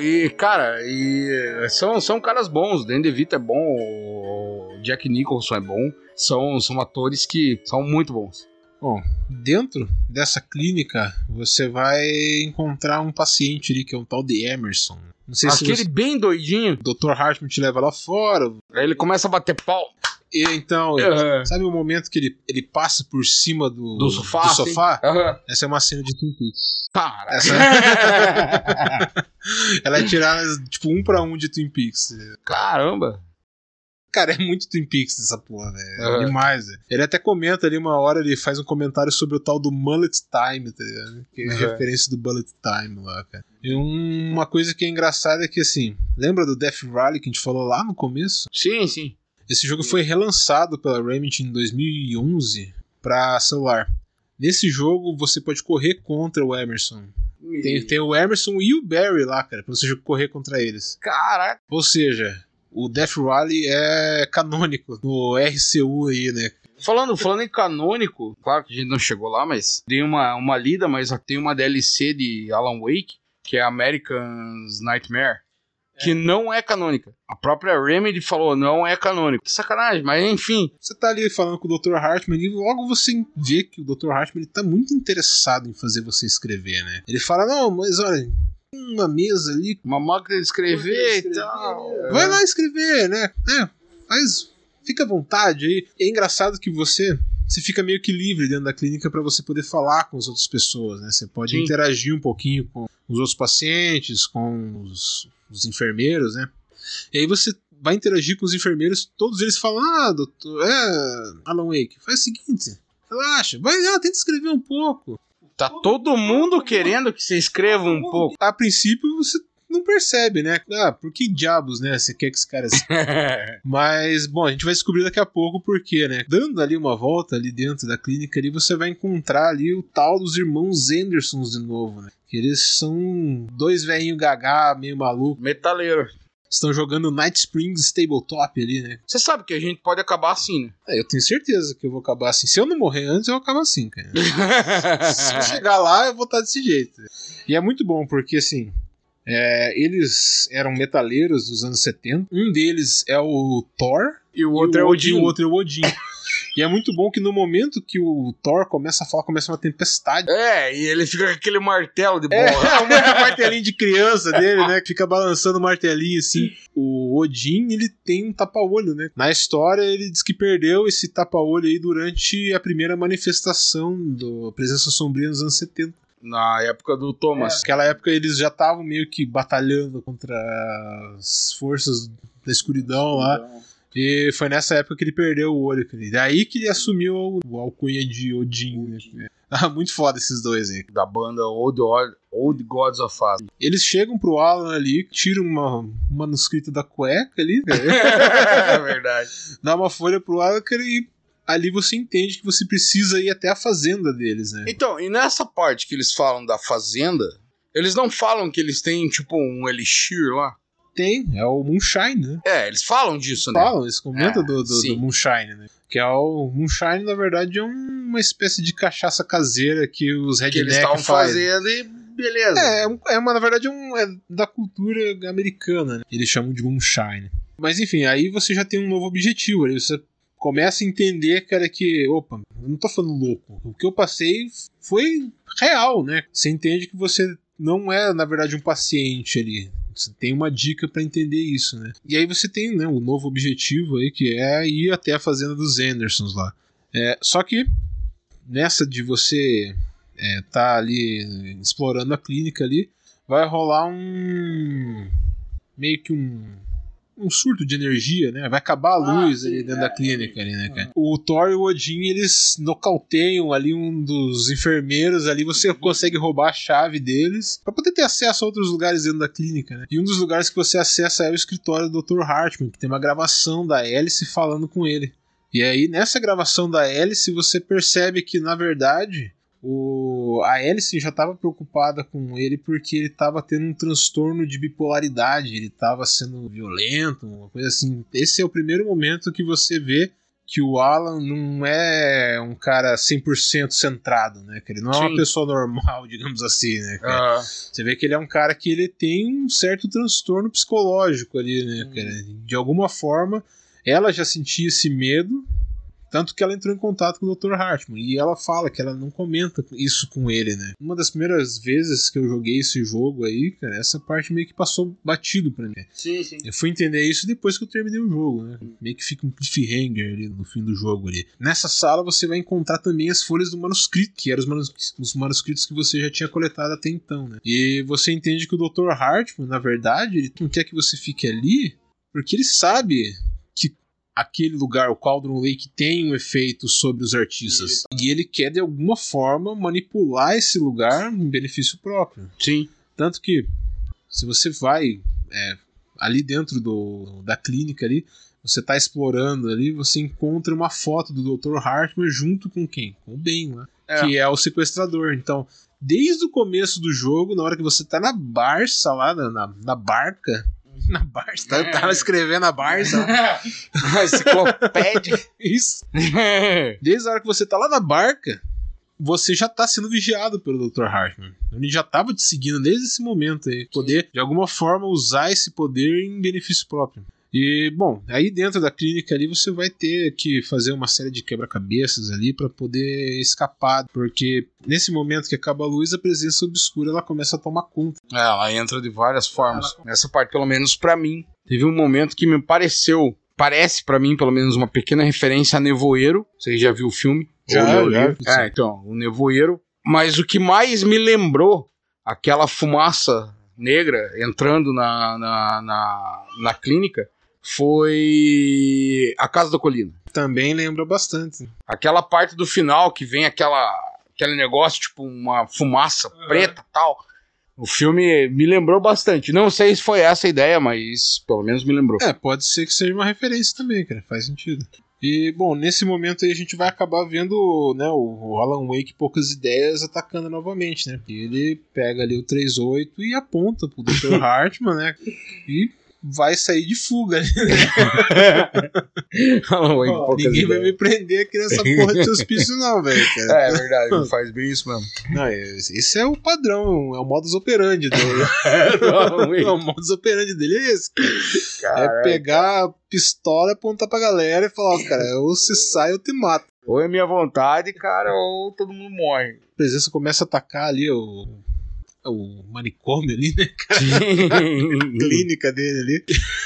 são caras bons. O Danny DeVito é bom, o Jack Nicholson é bom. São atores que são muito bons. Bom, dentro dessa clínica, você vai encontrar um paciente ali, que é um tal de Emerson. Não sei Aquele se bem doidinho. O Dr. Hartman te leva lá fora. Aí ele começa a bater pau. E então, sabe o momento que ele passa por cima do sofá? Essa é uma cena de Twin Peaks. Cara. Ela é tirada, tipo, 1 pra 1 de Twin Peaks. Caramba. Cara, é muito Twin Peaks essa porra, velho. É demais, velho. Ele até comenta ali uma hora, ele faz um comentário sobre o tal do Mullet Time, tá ligado? Que é referência do Bullet Time lá, cara. E uma coisa que é engraçada é que, assim, lembra do Death Rally que a gente falou lá no começo? Sim. Esse jogo foi relançado pela Remedy em 2011 pra celular. Nesse jogo, você pode correr contra o Emerson. Tem o Emerson e o Barry lá, cara, pra você correr contra eles. Caraca. Ou seja... O Death Rally é canônico no RCU aí, né? Falando em canônico, claro que a gente não chegou lá, mas dei uma lida, mas tem uma DLC de Alan Wake, que é American's Nightmare, que não é canônica. A própria Remedy falou, não é canônico. Que sacanagem, mas enfim. Você tá ali falando com o Dr. Hartman e logo você vê que o Dr. Hartman ele tá muito interessado em fazer você escrever, né? Ele fala, não, mas olha... uma mesa ali, uma máquina de escrever e tal. Vai lá escrever, né? Fica à vontade aí. É engraçado que você fica meio que livre dentro da clínica para você poder falar com as outras pessoas, né? Você pode interagir um pouquinho com os outros pacientes, com os enfermeiros, né? E aí você vai interagir com os enfermeiros, todos eles falam, doutor, Alan Wake, faz o seguinte, relaxa, vai lá, tenta escrever um pouco. Tá todo mundo querendo que você escreva um pouco. A princípio você não percebe, né? Por que diabos, né? Você quer que esse cara... Mas, bom, a gente vai descobrir daqui a pouco por quê, né? Dando ali uma volta ali dentro da clínica, ali você vai encontrar ali o tal dos irmãos Andersons de novo, né? Que eles são 2 velhinhos gagá, meio maluco. Metaleiro. Estão jogando Night Springs Tabletop ali, né? Você sabe que a gente pode acabar assim, né? Eu tenho certeza que eu vou acabar assim. Se eu não morrer antes, eu acabo assim, cara. Se eu chegar lá, eu vou estar desse jeito. E é muito bom, porque assim... eles eram metaleiros dos anos 70. Um deles é o Thor. E o outro é o Odin. E o outro é o Odin. E é muito bom que no momento que o Thor começa a falar, começa uma tempestade. E ele fica com aquele martelo de bola. Um martelinho de criança dele, né? Que fica balançando o martelinho assim. O Odin, ele tem um tapa-olho, né? Na história, ele diz que perdeu esse tapa-olho aí durante a primeira manifestação da presença sombria nos anos 70. Na época do Thomas. Naquela época eles já estavam meio que batalhando contra as forças da escuridão lá. E foi nessa época que ele perdeu o olho. Daí que ele assumiu o alcunha de Odin. Né? Muito foda esses dois aí. Da banda Old Gods of Us. Eles chegam pro Alan ali, tiram um manuscrito da cueca ali. É verdade. Dá uma folha pro Alan e ali você entende que você precisa ir até a fazenda deles, né? Então, e nessa parte que eles falam da fazenda, eles não falam que eles têm tipo um elixir lá? Tem, é o Moonshine, né? Eles falam disso, né? Falam, eles comentam do Moonshine, né? Que é o Moonshine, na verdade, é uma espécie de cachaça caseira que os redneck eles estavam fazendo e beleza. Na verdade, é da cultura americana, né? Eles chamam de Moonshine. Mas enfim, aí você já tem um novo objetivo, aí você começa a entender, cara, que, opa, eu não tô falando louco. O que eu passei foi real, né? Você entende que você não é, na verdade, um paciente ali. Você tem uma dica pra entender isso, né? E aí você tem, né, o novo objetivo aí, que é ir até a fazenda dos Andersons lá. Só que, nessa de você tá ali explorando a clínica ali, vai rolar meio que um surto de energia, né? Vai acabar a luz ali dentro da clínica ali, né, cara? O Thor e o Odin, eles nocauteiam ali um dos enfermeiros ali, você consegue roubar a chave deles pra poder ter acesso a outros lugares dentro da clínica, né? E um dos lugares que você acessa é o escritório do Dr. Hartman, que tem uma gravação da Alice falando com ele. E aí, nessa gravação da Alice, você percebe que, na verdade, a Alice já estava preocupada com ele porque ele estava tendo um transtorno de bipolaridade, ele estava sendo violento, uma coisa assim. Esse é o primeiro momento que você vê que o Alan não é um cara 100% centrado, né? Que ele não é uma pessoa normal, digamos assim, né? Cara? Você vê que ele é um cara que ele tem um certo transtorno psicológico ali, né? Cara? De alguma forma, ela já sentia esse medo. Tanto que ela entrou em contato com o Dr. Hartman. E ela fala que ela não comenta isso com ele, né? Uma das primeiras vezes que eu joguei esse jogo aí, cara, essa parte meio que passou batido pra mim. Sim. Eu fui entender isso depois que eu terminei o jogo, né? Meio que fica um cliffhanger ali no fim do jogo ali. Nessa sala você vai encontrar também as folhas do manuscrito, que eram os manuscritos que você já tinha coletado até então, né? E você entende que o Dr. Hartman, na verdade, ele não quer que você fique ali, porque ele sabe que aquele lugar, o Cauldron Lake, tem um efeito sobre os artistas. E ele quer, de alguma forma, manipular esse lugar em benefício próprio. Sim. Tanto que, se você vai ali dentro da clínica ali, você está explorando ali, você encontra uma foto do Dr. Hartman junto com quem? Com o Ben lá, que é o sequestrador. Então, desde o começo do jogo, na hora que você está na Barça lá, na barca... Na Barça, tava escrevendo a Barça. A enciclopédia. Isso. Desde a hora que você tá lá na barca, você já tá sendo vigiado pelo Dr. Hartman. Ele já tava te seguindo desde esse momento aí. Poder, de alguma forma, usar esse poder em benefício próprio. E, bom, aí dentro da clínica ali você vai ter que fazer uma série de quebra-cabeças ali para poder escapar, porque nesse momento que acaba a luz, a presença obscura ela começa a tomar conta. Ela entra de várias formas. Nessa parte, pelo menos pra mim, teve um momento que me parece pra mim, pelo menos, uma pequena referência a Nevoeiro. Você já viu o filme? Já. Então, o Nevoeiro. Mas o que mais me lembrou, aquela fumaça negra entrando na clínica, foi A Casa da Colina. Também lembra bastante. Aquela parte do final que vem aquele negócio, tipo uma fumaça preta e tal. O filme me lembrou bastante. Não sei se foi essa a ideia, mas pelo menos me lembrou. Pode ser que seja uma referência também, cara. Faz sentido. E, bom, nesse momento aí a gente vai acabar vendo, né, o Alan Wake Poucas Ideias atacando novamente, né? E ele pega ali o 3-8 e aponta pro Dr. Hartman, né? E vai sair de fuga, né? Ninguém vai me prender aqui nessa porra de hospício não, velho. É verdade, ele faz bem isso mesmo. Não, esse é o padrão, é o modus operandi dele. O modus operandi dele é esse. Caralho. É pegar a pistola, apontar pra galera e falar, ó, cara, ou você sai ou te mato. Ou é minha vontade, cara, ou todo mundo morre. A presença começa a atacar ali o manicômio ali, né, cara? A clínica dele ali.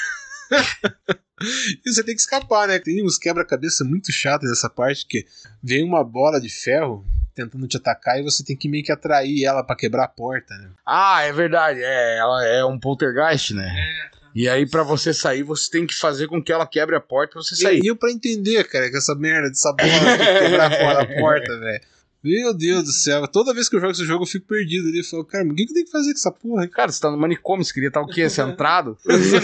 E você tem que escapar, né? Tem uns quebra-cabeça muito chatos nessa parte, que vem uma bola de ferro tentando te atacar e você tem que meio que atrair ela pra quebrar a porta, né? Ah, é verdade. Ela é um poltergeist, né? E aí, pra você sair, você tem que fazer com que ela quebre a porta pra você sair. E eu pra entender, cara, que essa merda dessa bola tem que quebrar a porta, velho. Meu Deus do céu, toda vez que eu jogo esse jogo eu fico perdido ali. Eu falo, cara, o que eu tenho que fazer com essa porra? Cara, você tá no manicômio, você queria estar o quê? Centrado?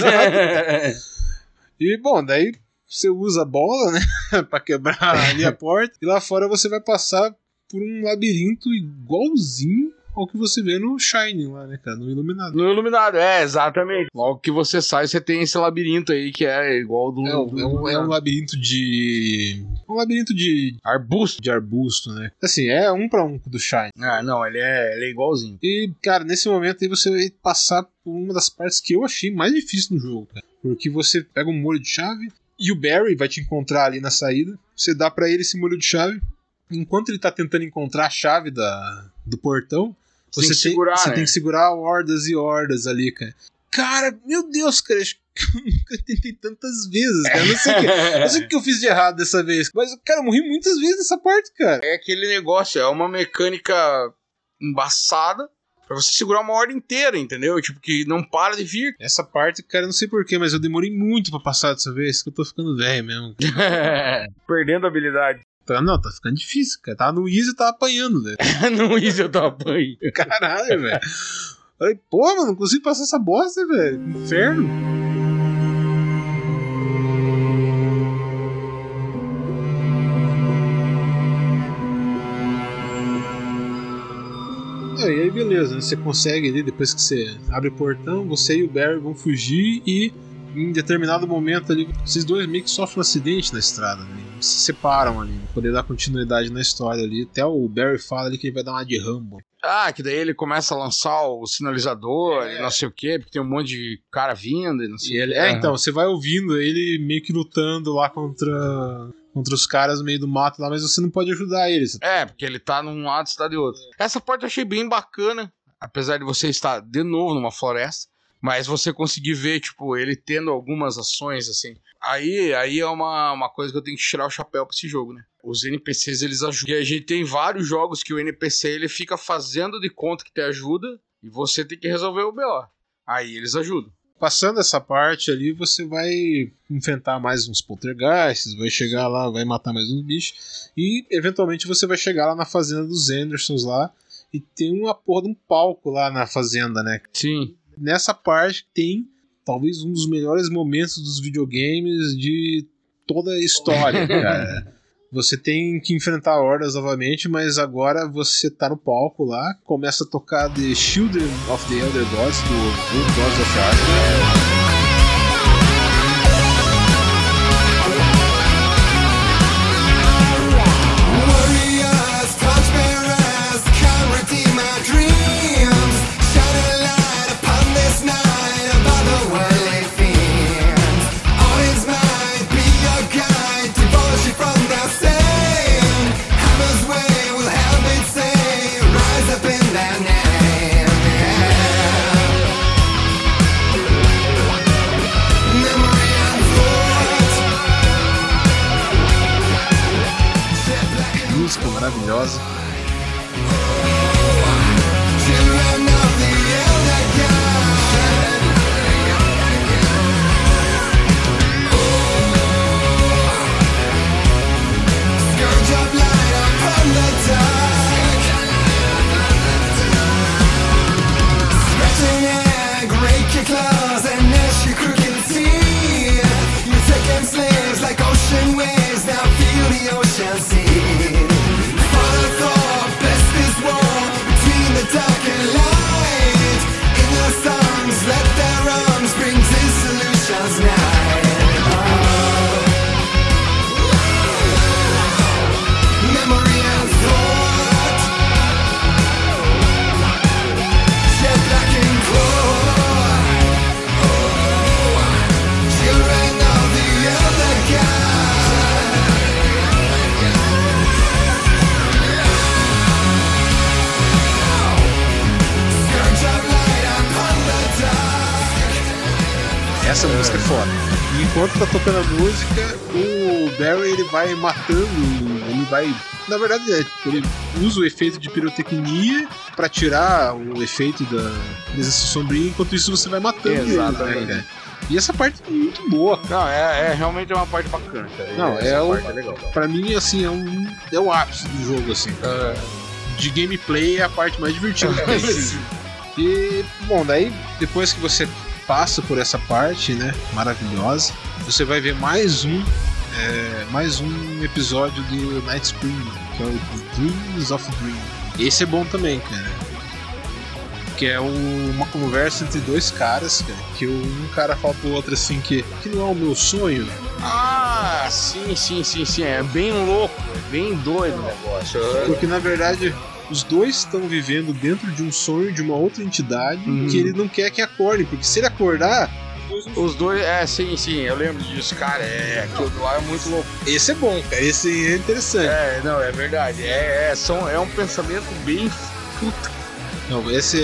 E, bom, daí você usa a bola, né, pra quebrar ali a porta. E lá fora você vai passar por um labirinto igualzinho ao que você vê no Shining lá, né, cara, no Iluminado. No Iluminado, exatamente. Logo que você sai, você tem esse labirinto aí que é igual do... É um labirinto de... Um labirinto de... Arbusto. De arbusto, né? Assim, é 1 para 1 do Shining. Ah, não, ele é igualzinho. E, cara, nesse momento aí você vai passar por uma das partes que eu achei mais difícil no jogo, cara. Porque você pega um molho de chave e o Barry vai te encontrar ali na saída. Você dá pra ele esse molho de chave. Enquanto ele tá tentando encontrar a chave do portão, você tem que segurar hordas e hordas ali, cara. Cara, meu Deus, cara, acho que eu nunca tentei tantas vezes, cara. Não sei o que eu fiz de errado dessa vez. Mas, cara, eu morri muitas vezes nessa parte, cara. É aquele negócio, é uma mecânica embaçada pra você segurar uma horda inteira, entendeu? Tipo, que não para de vir. Essa parte, cara, eu não sei porquê, mas eu demorei muito pra passar dessa vez, que eu tô ficando velho mesmo. Perdendo a habilidade. Não, tá ficando difícil, cara. Tá no Easy e tá apanhando, velho. No Easy eu tô apanhando. Caralho, velho. Falei, pô, mano, não consigo passar essa bosta, velho. Inferno. E aí, beleza, né? Você consegue ali, depois que você abre o portão, você e o Barry vão fugir e em determinado momento ali, vocês dois meio que sofrem um acidente na estrada, né? Se separam ali, pra poder dar continuidade na história ali. Até o Barry fala ali que ele vai dar uma de Rambo. Ah, que daí ele começa a lançar o sinalizador e não sei o quê, porque tem um monte de cara vindo e não sei o quê. Então, você vai ouvindo ele meio que lutando lá contra os caras no meio do mato lá, mas você não pode ajudar eles. Porque ele tá num lado e você tá de outro. Essa parte eu achei bem bacana, apesar de você estar de novo numa floresta, mas você conseguir ver, tipo, ele tendo algumas ações, assim. Aí é uma coisa que eu tenho que tirar o chapéu pra esse jogo, né? Os NPCs, eles ajudam. E a gente tem vários jogos que o NPC, ele fica fazendo de conta que te ajuda e você tem que resolver o BO. Aí eles ajudam. Passando essa parte ali, você vai enfrentar mais uns poltergeists, vai chegar lá, vai matar mais uns bichos, e eventualmente você vai chegar lá na fazenda dos Andersons lá, e tem uma porra de um palco lá na fazenda, né? Sim. Nessa parte tem talvez um dos melhores momentos dos videogames de toda a história, cara. Você tem que enfrentar hordas novamente, mas agora você tá no palco lá, começa a tocar The Children of the Elder Gods, do Gods of Arthur. Maravilhosa. Essa música é foda. E enquanto tá tocando a música, o Barry ele vai matando, ele vai... Na verdade, ele usa o efeito de pirotecnia pra tirar o efeito da presença sombria, enquanto isso você vai matando ele, né? E essa parte é muito boa. Não, realmente é uma parte bacana, cara. Não, parte é legal. Pra mim, assim, é o ápice do jogo, assim. De gameplay é a parte mais divertida que tem. E, bom, daí, depois que você passa por essa parte, né, maravilhosa, você vai ver mais um episódio do Night Spring, que é o Dreams of Dream. Esse é bom também, cara. Que é uma conversa entre dois caras, cara, que um cara fala pro outro assim que não é o meu sonho. Ah, sim. É bem louco, é bem doido o negócio. Porque na verdade os dois estão vivendo dentro de um sonho de uma outra entidade que ele não quer que acorde, porque se ele acordar, os dois, sim, eu lembro disso, cara, aquilo lá é muito louco. Esse é bom, cara, esse é interessante. Não, é verdade, é um pensamento bem puta. Não, esse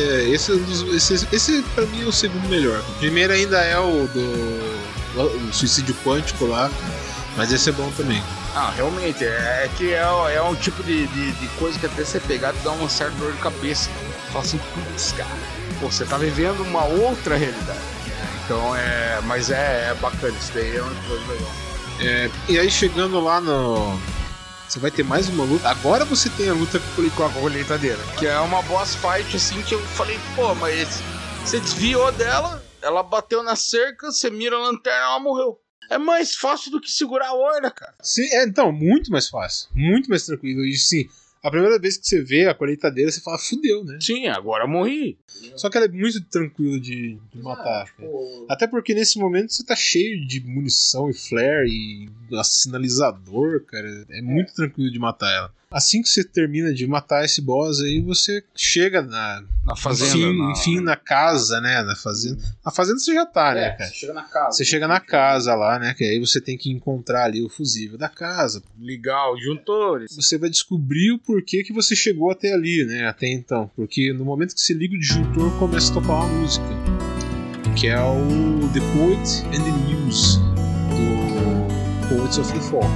pra mim é o segundo melhor. O primeiro ainda é o do Suicídio Quântico lá, mas esse é bom também. Ah, realmente, é que é um tipo de coisa que até você pegar e dá uma certa dor de cabeça. Fala assim, putz, cara, pô, você tá vivendo uma outra realidade. Então mas é bacana, isso daí é uma coisa legal. E aí chegando lá no... Você vai ter mais uma luta. Agora você tem a luta Com a colheitadeira, que é uma boss fight assim que eu falei, pô, mas você desviou dela, ela bateu na cerca, você mira a lanterna, ela morreu. É mais fácil do que segurar a horda, cara. Sim, então, muito mais fácil. Muito mais tranquilo. E sim, a primeira vez que você vê a colheitadeira, você fala, fudeu, né? Sim, agora eu morri. Só que ela é muito tranquilo de matar. Até porque nesse momento você tá cheio de munição e flare e sinalizador, cara. É muito tranquilo de matar ela. Assim que você termina de matar esse boss aí, você chega na fazenda. Enfim, na casa, né? Na fazenda. Na fazenda você já tá, né, cara? Você chega na casa. Você chega na casa lá, né? Que aí você tem que encontrar ali o fusível da casa. Ligar os disjuntores. Você vai descobrir o porquê que você chegou até ali, né? Até então. Porque no momento que você liga o disjuntor, começa a tocar uma música. Que é o The Poet and the Muse, do Poets of the Fall.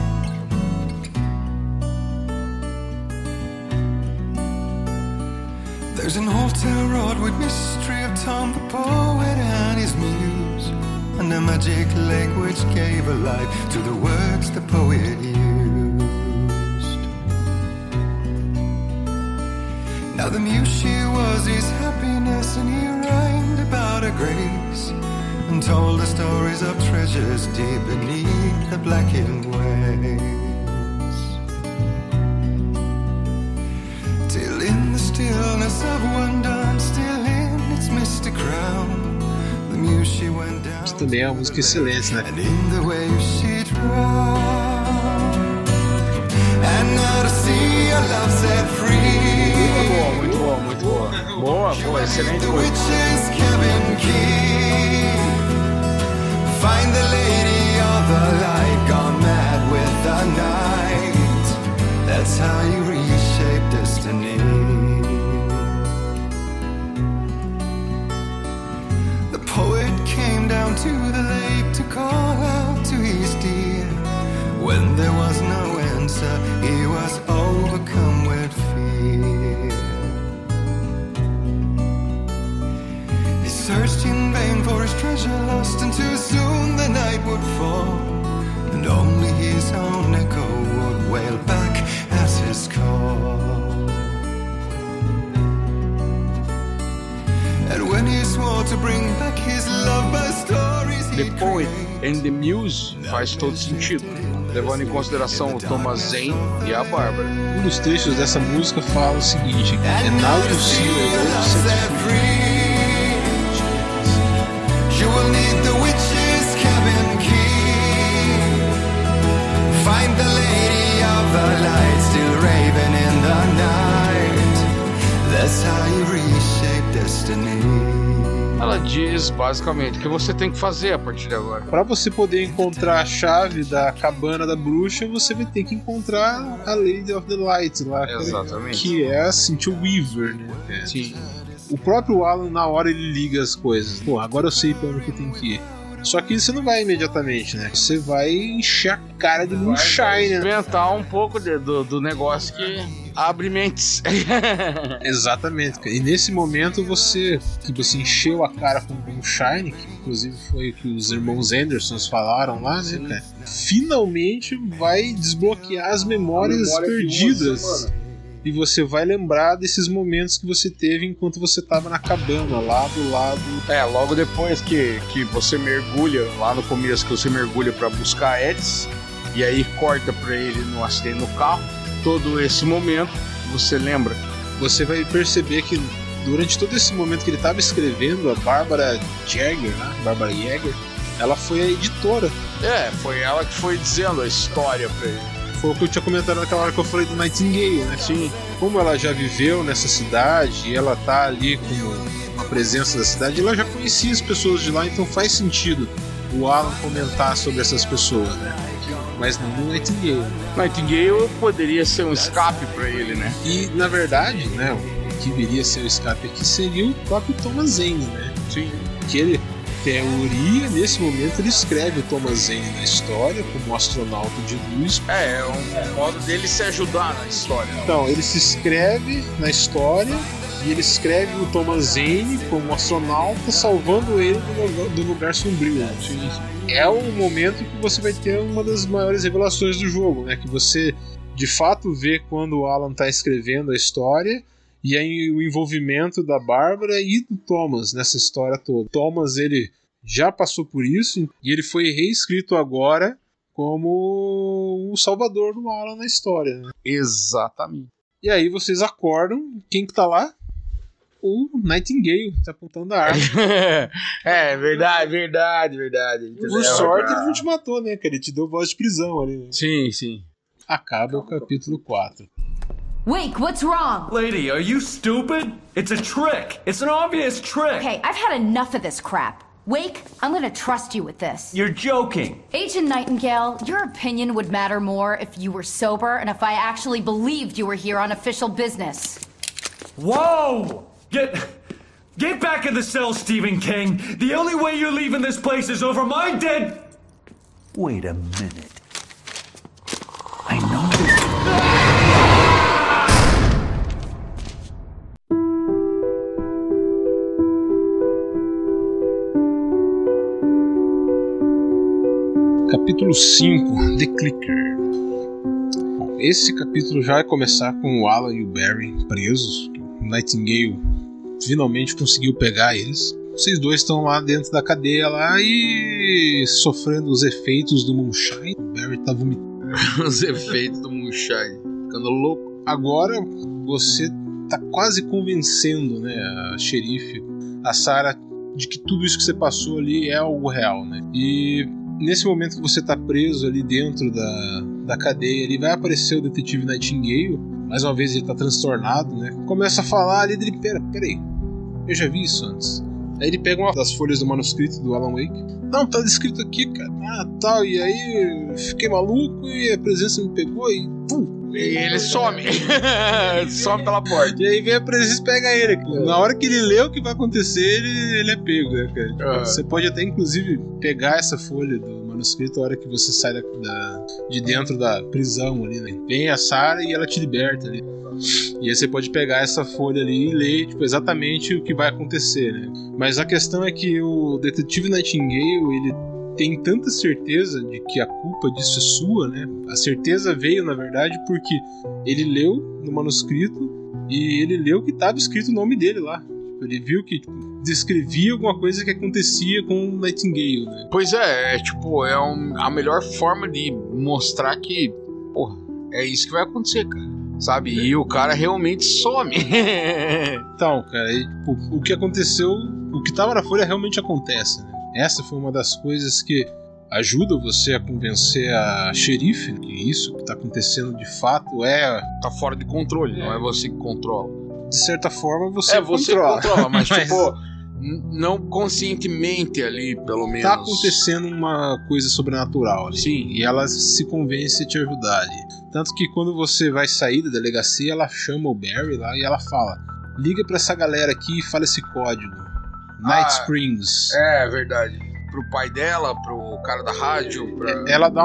There's an old tale wrought with mystery of Tom the poet and his muse, and a magic lake which gave a life to the words the poet used. Now the muse, she was his happiness, and he rhymed about her grace, and told the stories of treasures deep beneath the blackened waves. Till in the stillness of one dawn, still in its mystic crown, the muse she went down. Isso também é uma música excelente, né? And in the waves she drowned. And now to see your love set free. Muito boa. Boa, excelente. The witch's cabin key. Find the lady of the light, gone mad with the night. That's how you reshape destiny. The poet came down to the lake to call out to his dear. When there was no answer, he was overcome with fear. He searched in vain for his treasure lost, and too soon the night would fall, and only his own echo would wail back at his call. And when he swore to bring back his love by stories, The Poet and the Muse faz todo sentido, levando em consideração o Thomas Zane e a Bárbara. Um dos trechos dessa música fala o seguinte: And now you see your love set free. You will need the witch's cabin key. Find the lady of the light, still raving in the night. That's how you reshape destiny. Ela diz basicamente o que você tem que fazer a partir de agora. Para você poder encontrar a chave da cabana da bruxa, você vai ter que encontrar a Lady of the Light lá. Exatamente. Que é a Cynthia Weaver, né? Sim. O próprio Alan, na hora, ele liga as coisas. Pô, agora eu sei pra onde que tem que ir. Só que você não vai imediatamente, né? Você vai encher a cara de moonshine, né? Inventar um pouco do negócio que abre mentes. Exatamente, cara. E nesse momento você encheu a cara com moonshine, que inclusive foi o que os irmãos Andersons falaram lá, né, cara? Finalmente vai desbloquear as memórias perdidas. E você vai lembrar desses momentos que você teve enquanto você tava na cabana, lá do lado. Logo depois que você mergulha, lá no começo que você mergulha pra buscar a Edis, e aí corta pra ele no acidente no carro, todo esse momento, você lembra? Você vai perceber que durante todo esse momento que ele tava escrevendo, a Bárbara Jäger, né? Bárbara Jäger, ela foi a editora. Foi ela que foi dizendo a história pra ele. Foi o que eu tinha comentado naquela hora que eu falei do Nightingale, né? Sim. Como ela já viveu nessa cidade e ela tá ali com a presença da cidade, ela já conhecia as pessoas de lá, então faz sentido o Alan comentar sobre essas pessoas, né? Mas não no Nightingale. Nightingale poderia ser um escape pra ele, né? E, na verdade, né, o que viria a ser o escape aqui seria o próprio Thomas Zane, né? Sim. Que ele teoria, nesse momento ele escreve o Thomas Zane na história como astronauta de luz. É um modo dele se ajudar na história. Então, ele se inscreve na história e ele escreve o Thomas Zane como astronauta, salvando ele do lugar sombrio. É o momento que você vai ter uma das maiores revelações do jogo, né? Que você de fato vê quando o Alan está escrevendo a história. E aí o envolvimento da Bárbara e do Thomas nessa história toda. Thomas, ele já passou por isso e ele foi reescrito agora como o salvador do Alan na história, né? Exatamente. E aí vocês acordam, quem que tá lá? O Nightingale, tá apontando a arma. Verdade. Por sorte ele não te matou, né, cara? Ele te deu voz de prisão ali. Né? Sim. Acaba o capítulo 4. Wake, what's wrong? Lady, are you stupid? It's a trick. It's an obvious trick. Okay, I've had enough of this crap. Wake, I'm gonna trust you with this. You're joking. Agent Nightingale, your opinion would matter more if you were sober and if I actually believed you were here on official business. Whoa! Get back in the cell, Stephen King. The only way you're leaving this place is over my dead... Wait a minute. I know this... Capítulo 5, The Clicker. Bom, esse capítulo já vai começar com o Alan e o Barry presos. O Nightingale finalmente conseguiu pegar eles. Vocês dois estão lá dentro da cadeia lá e sofrendo os efeitos do Moonshine. O Barry tá vomitando. Os efeitos do Moonshine. Ficando louco. Agora você tá quase convencendo, né, a xerife, a Sarah, de que tudo isso que você passou ali é algo real, né? E nesse momento que você está preso ali dentro da cadeia, ali vai aparecer o detetive Nightingale. Mais uma vez ele está transtornado, né? Começa a falar ali dele, peraí, eu já vi isso antes. Aí ele pega uma das folhas do manuscrito do Alan Wake. Não, tá descrito aqui, cara. Tal, e aí fiquei maluco e a presença me pegou e pum! E ele some. Some pela porta. E aí vem a presença e pega ele. Na hora que ele lê o que vai acontecer, ele é pego, né, cara? Tipo, você pode até, inclusive, pegar essa folha do manuscrito na hora que você sai de dentro da prisão ali, né? Vem a Sarah e ela te liberta ali. E aí você pode pegar essa folha ali e ler, tipo, exatamente o que vai acontecer, né? Mas a questão é que o detetive Nightingale, ele tem tanta certeza de que a culpa disso é sua, né? A certeza veio, na verdade, porque ele leu no manuscrito e ele leu que estava escrito o nome dele lá. Ele viu que descrevia alguma coisa que acontecia com o Nightingale, né? Pois é a melhor forma de mostrar que, porra, é isso que vai acontecer, cara. Sabe? E o cara realmente some. Então, cara, o que aconteceu, o que estava na folha realmente acontece, né? Essa foi uma das coisas que ajuda você a convencer a xerife que isso que está acontecendo de fato tá fora de controle, não é você que controla. De certa forma você controla, mas tipo, não conscientemente ali, pelo menos. Tá acontecendo uma coisa sobrenatural ali. Sim. E ela se convence a te ajudar ali. Tanto que quando você vai sair da delegacia, ela chama o Barry lá e ela fala: liga pra essa galera aqui e fala esse código. Night Springs. É verdade. Pro pai dela, pro cara da rádio. Ela dá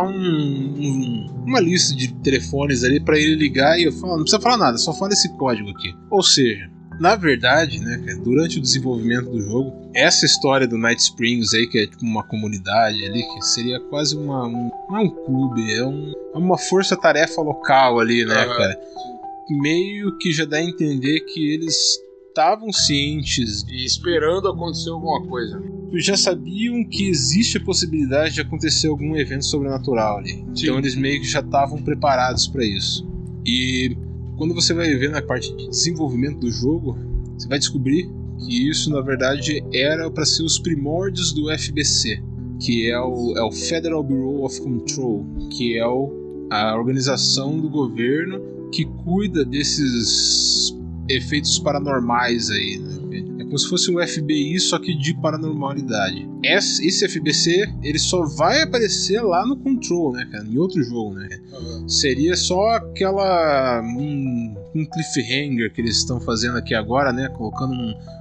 uma lista de telefones ali pra ele ligar e eu falo: não precisa falar nada, só fala esse código aqui. Ou seja, na verdade, né, durante o desenvolvimento do jogo, essa história do Night Springs aí, que é tipo uma comunidade ali, que seria quase não é um clube, é uma força-tarefa local ali, né, cara? Meio que já dá a entender que eles estavam cientes e esperando acontecer alguma coisa. Já sabiam que existe a possibilidade de acontecer algum evento sobrenatural ali. Sim. Então eles meio que já estavam preparados para isso. E quando você vai ver na parte de desenvolvimento do jogo, você vai descobrir que isso na verdade era para ser os primórdios do FBC, que é o Federal Bureau of Control, que é a organização do governo que cuida desses efeitos paranormais aí, né? É como se fosse um FBI, só que de paranormalidade. Esse FBC, ele só vai aparecer lá no Control, né, cara? Em outro jogo, né? Seria só aquela um cliffhanger que eles estão fazendo aqui agora, né? Colocando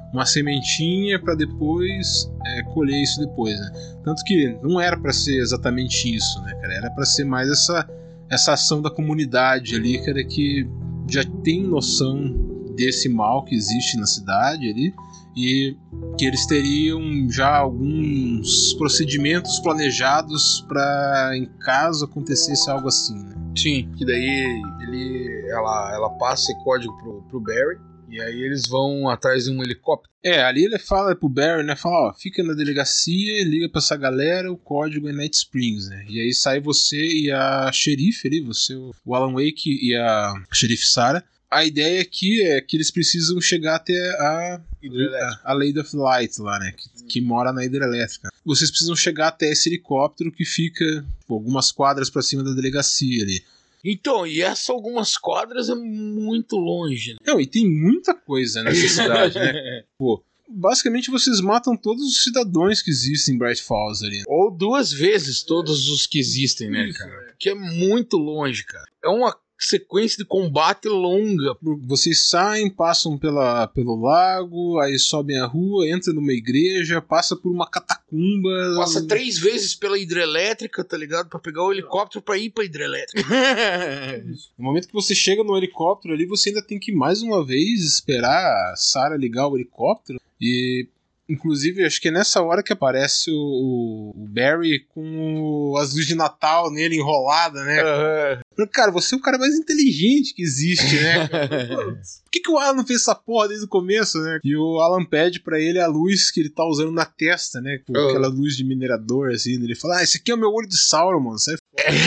uma sementinha para depois colher isso depois, né? Tanto que não era para ser exatamente isso, né, cara? Era para ser mais essa ação da comunidade ali, cara, que já tem noção desse mal que existe na cidade ali e que eles teriam já alguns procedimentos planejados para, em caso acontecesse algo assim, né? Sim, que daí ela passa esse código pro Barry. E aí eles vão atrás de um helicóptero. Ali ele fala pro Barry, né? Fala, ó, fica na delegacia, liga pra essa galera, o código é Night Springs, né? E aí sai você e a xerife ali, o Alan Wake e a xerife Sarah. A ideia aqui é que eles precisam chegar até a Lady of Light lá, né? Que mora na hidrelétrica. Vocês precisam chegar até esse helicóptero que fica algumas quadras pra cima da delegacia ali. Então, e essas algumas quadras é muito longe, né? Não, e tem muita coisa nessa cidade, né? Pô, basicamente vocês matam todos os cidadãos que existem em Bright Falls ali. Ou 2 vezes todos os que existem, né, cara? Porque é muito longe, cara. É uma sequência de combate longa. Vocês saem, passam pelo lago, aí sobem a rua, entram numa igreja, passa por uma catacumba. Passa 3 vezes pela hidrelétrica, tá ligado? Pra pegar o helicóptero pra ir pra hidrelétrica. No momento que você chega no helicóptero ali, você ainda tem que mais uma vez esperar a Sarah ligar o helicóptero. E inclusive, acho que é nessa hora que aparece o Barry com as luzes de Natal nele enrolada, né? Cara, você é o cara mais inteligente que existe, né? Por que o Alan não fez essa porra desde o começo, né? E o Alan pede pra ele a luz que ele tá usando na testa, né? Com aquela luz de minerador, assim. Ele fala, esse aqui é o meu olho de Sauron, mano. Sai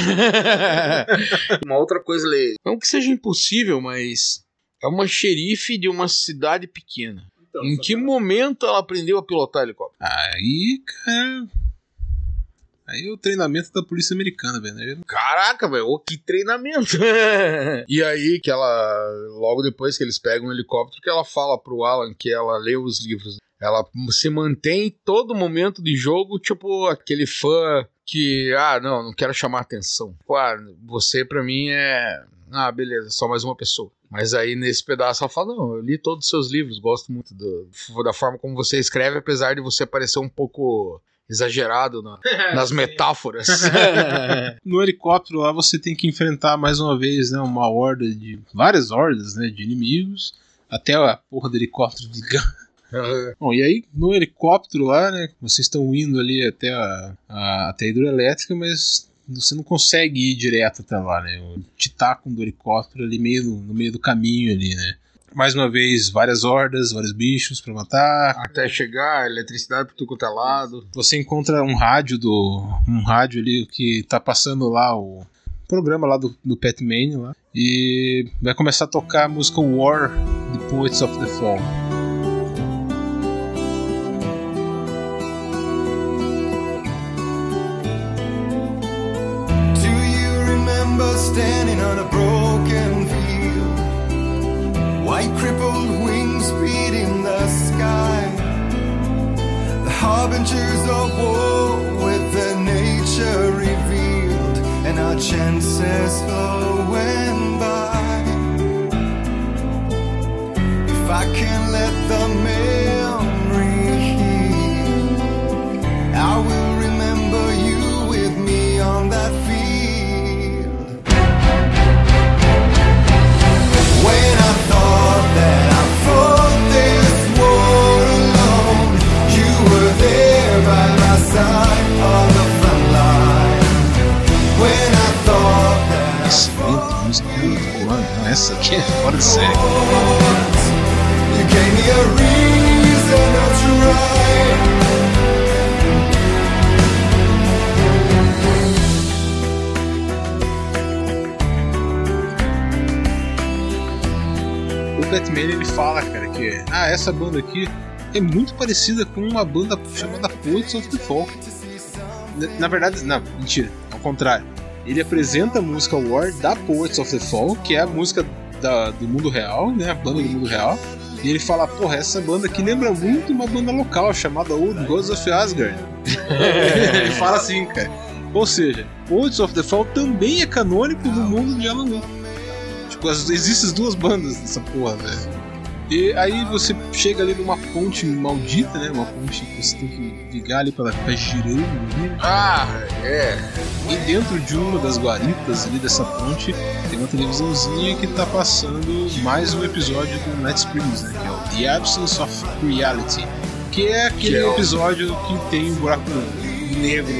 Uma outra coisa, não que seja impossível, mas é uma xerife de uma cidade pequena. Então, em que momento ela aprendeu a pilotar helicóptero? Aí, cara... Aí é o treinamento da polícia americana, velho. Caraca, velho, que treinamento! E aí, que ela, logo depois que eles pegam o helicóptero, que ela fala pro Alan que ela lê os livros. Ela se mantém em todo momento de jogo, tipo aquele fã que, não quero chamar atenção. Você pra mim é... beleza, só mais uma pessoa. Mas aí nesse pedaço ela fala, não, eu li todos os seus livros, gosto muito da forma como você escreve, apesar de você parecer um pouco exagerado nas metáforas. No helicóptero lá você tem que enfrentar mais uma vez, né, várias hordas, né, de inimigos, até a porra do helicóptero ligar. Bom, e aí no helicóptero lá, né, vocês estão indo ali até a hidrelétrica, mas você não consegue ir direto até lá, né? Te tacam do helicóptero ali no meio do caminho ali, né? Mais uma vez, várias hordas, vários bichos pra matar. Até chegar, eletricidade por tudo quanto é lado. Você encontra um rádio ali que tá passando lá o programa lá do Pat Mane lá. E vai começar a tocar a música War, The Poets of the Fall. Standing on a broken field, white crippled wings beating the sky, the harbingers of war with their nature revealed, and our chances flowing by. If I can let the memory heal, I will remember you with me on that field. When I thought that I fought this war alone, you were there by my side on the front line. When I thought that Excelente música, mano, essa aqui é fora de série. You gave me a reason to try. O Batman, ele fala, cara, que essa banda aqui é muito parecida com uma banda chamada Poets of the Fall. Na verdade, não, mentira, ao contrário. Ele apresenta a música War da Poets of the Fall, que é a música do mundo real, né, a banda do mundo real. E ele fala, porra, essa banda aqui lembra muito uma banda local chamada Old Gods of Asgard. Ele fala assim, cara. Ou seja, Poets of the Fall também é canônico no mundo de Alan Wake. Existem as 2 bandas nessa porra, velho. E aí você chega ali numa ponte maldita, né? Uma ponte que você tem que ligar ali pra ela ficar girando. Né? E dentro de uma das guaritas ali dessa ponte tem uma televisãozinha que tá passando mais um episódio do Night Springs, né? Que é o The Absence of Reality. Que é aquele episódio que tem um buraco negro.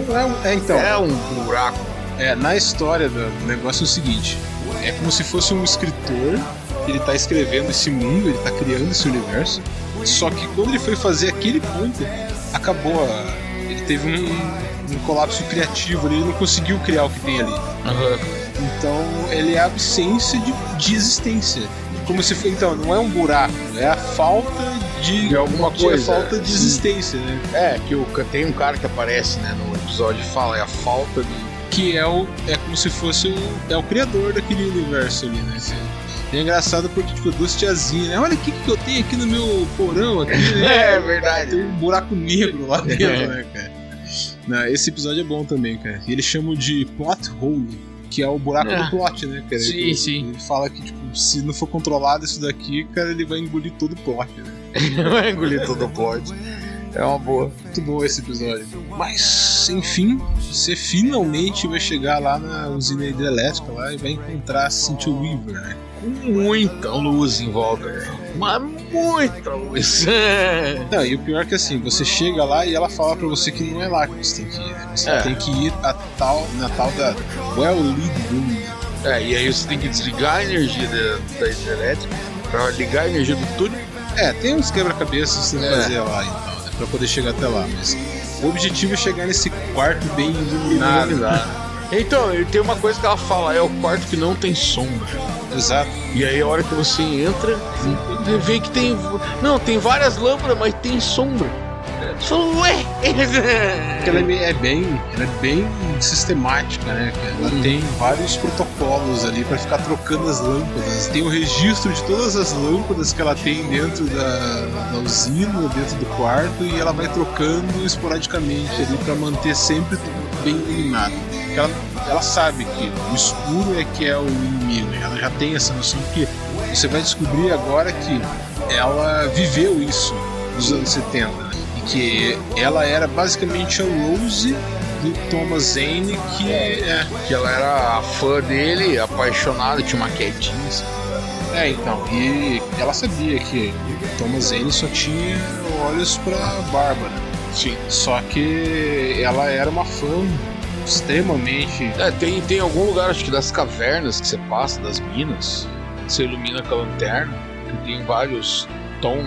É um buraco. Na história do negócio é o seguinte: é como se fosse um escritor, ele tá escrevendo esse mundo, ele tá criando esse universo, só que quando ele foi fazer aquele ponto, acabou, ele teve um colapso criativo ali, ele não conseguiu criar o que tem ali. Então ele é a absência de existência. Como se for, então, não é um buraco, é a falta de alguma coisa. É a falta de existência, né? Que tem um cara que aparece, né, no episódio, fala, é a falta de... Que é como se fosse o criador daquele universo ali, né? E é engraçado porque, tipo, duas tiazinhas, né? Olha o que eu tenho aqui no meu porão aqui, né? É verdade. Tem um buraco negro lá dentro, né, cara? Não, esse episódio é bom também, cara. E eles chamam de plot hole, que é o buraco do plot, né, cara? Sim. Ele fala que, tipo, se não for controlado isso daqui, cara, ele vai engolir todo o plot, né? Vai engolir todo o plot. É uma boa. Muito bom esse episódio. Mas, enfim, você finalmente vai chegar lá na usina hidrelétrica lá e vai encontrar a Cynthia Weaver, né? Com muita luz em volta, né? Mas muita luz. Não, e o pior é que assim, você chega lá e ela fala pra você que não é lá que você tem que ir, né? Você tem que ir na tal da Well Lead Room. E aí você tem que desligar a energia da hidrelétrica pra ligar a energia do túnel. Tem uns quebra-cabeças que você tem que fazer lá, então, né? Pra poder chegar até lá, mas o objetivo é chegar nesse quarto bem iluminado. Então, tem uma coisa que ela fala, é o quarto que não tem sombra. Exato. E aí a hora que você entra, vê que tem várias lâmpadas, mas tem sombra. Você fala, ué! Porque ela é bem sistemática, né? Ela tem vários protocolos ali pra ficar trocando as lâmpadas. Tem o registro de todas as lâmpadas que ela tem dentro da usina, dentro do quarto, e ela vai trocando esporadicamente ali pra manter sempre tudo bem iluminado. Ela sabe que o escuro é que é o inimigo. Ela já tem essa noção, porque você vai descobrir agora que ela viveu isso nos anos 70, né? Que ela era basicamente a Rose do Thomas Zane, que ela era fã dele, apaixonada, tinha uma quedinha. Então, e ela sabia que o Thomas Zane só tinha olhos pra Bárbara. Sim. Só que ela era uma fã extremamente... Tem algum lugar, acho que das cavernas que você passa, das minas, você ilumina com a lanterna, que tem vários tom,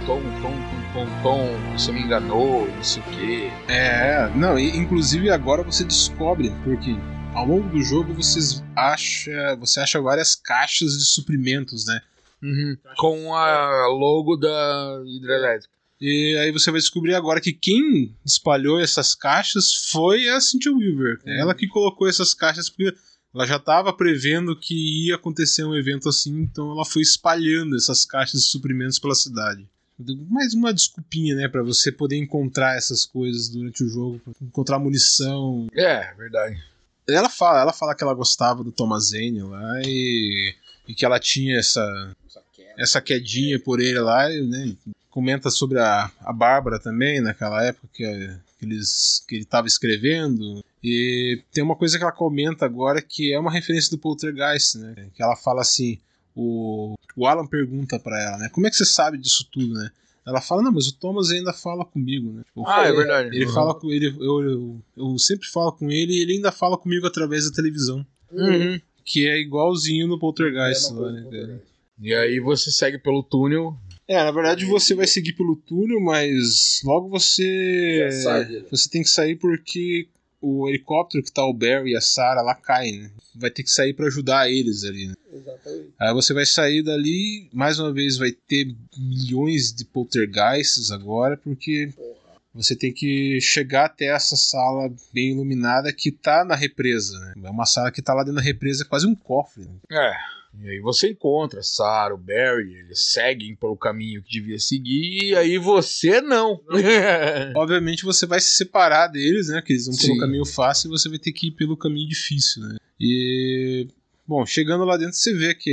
você me enganou, não sei o quê. Inclusive agora você descobre, porque ao longo do jogo você acha várias caixas de suprimentos, né? Com a logo da hidrelétrica. E aí você vai descobrir agora que quem espalhou essas caixas foi a Cynthia Weaver. Ela que colocou essas caixas porque ela já estava prevendo que ia acontecer um evento assim, então ela foi espalhando essas caixas de suprimentos pela cidade. Mais uma desculpinha, né, pra você poder encontrar essas coisas durante o jogo, pra encontrar munição. Verdade. Ela fala que ela gostava do Thomas Zane lá e que ela tinha essa quedinha por ele lá, né? Comenta sobre a Bárbara também, naquela época que ele estava escrevendo. E tem uma coisa que ela comenta agora que é uma referência do Poltergeist, né? Que ela fala assim, o Alan pergunta pra ela, né? Como é que você sabe disso tudo, né? Ela fala, não, mas o Thomas ainda fala comigo, né? É verdade. Ele fala com ele, eu sempre falo com ele e ele ainda fala comigo através da televisão. Que é igualzinho no Poltergeist lá, né, cara? E aí você segue pelo túnel. Na verdade você vai seguir pelo túnel, mas logo você tem que sair porque o helicóptero que tá o Barry e a Sarah lá cai, né? Vai ter que sair pra ajudar eles ali, né? Exatamente. Aí você vai sair dali, mais uma vez vai ter milhões de poltergeists agora, porque você tem que chegar até essa sala bem iluminada que tá na represa, né? É uma sala que tá lá dentro da represa, é quase um cofre, né? E aí você encontra a Sarah, o Barry, eles seguem pelo caminho que devia seguir, e aí você não. Obviamente você vai se separar deles, né? Que eles vão pelo caminho fácil e você vai ter que ir pelo caminho difícil, né? E, bom, chegando lá dentro você vê que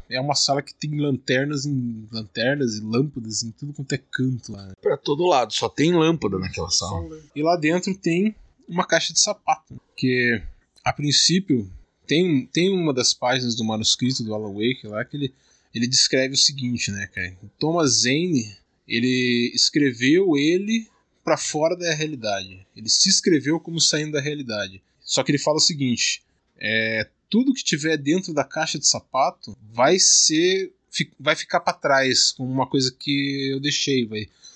é uma sala que tem lanternas e lâmpadas em tudo quanto é canto lá. Pra todo lado, só tem lâmpada naquela sala. E lá dentro tem uma caixa de sapato, que a princípio tem uma das páginas do manuscrito do Alan Wake lá que ele descreve o seguinte, né, cara? O Thomas Zane, ele escreveu ele pra fora da realidade. Ele se escreveu como saindo da realidade. Só que ele fala o seguinte, tudo que tiver dentro da caixa de sapato vai ficar pra trás, como uma coisa que eu deixei,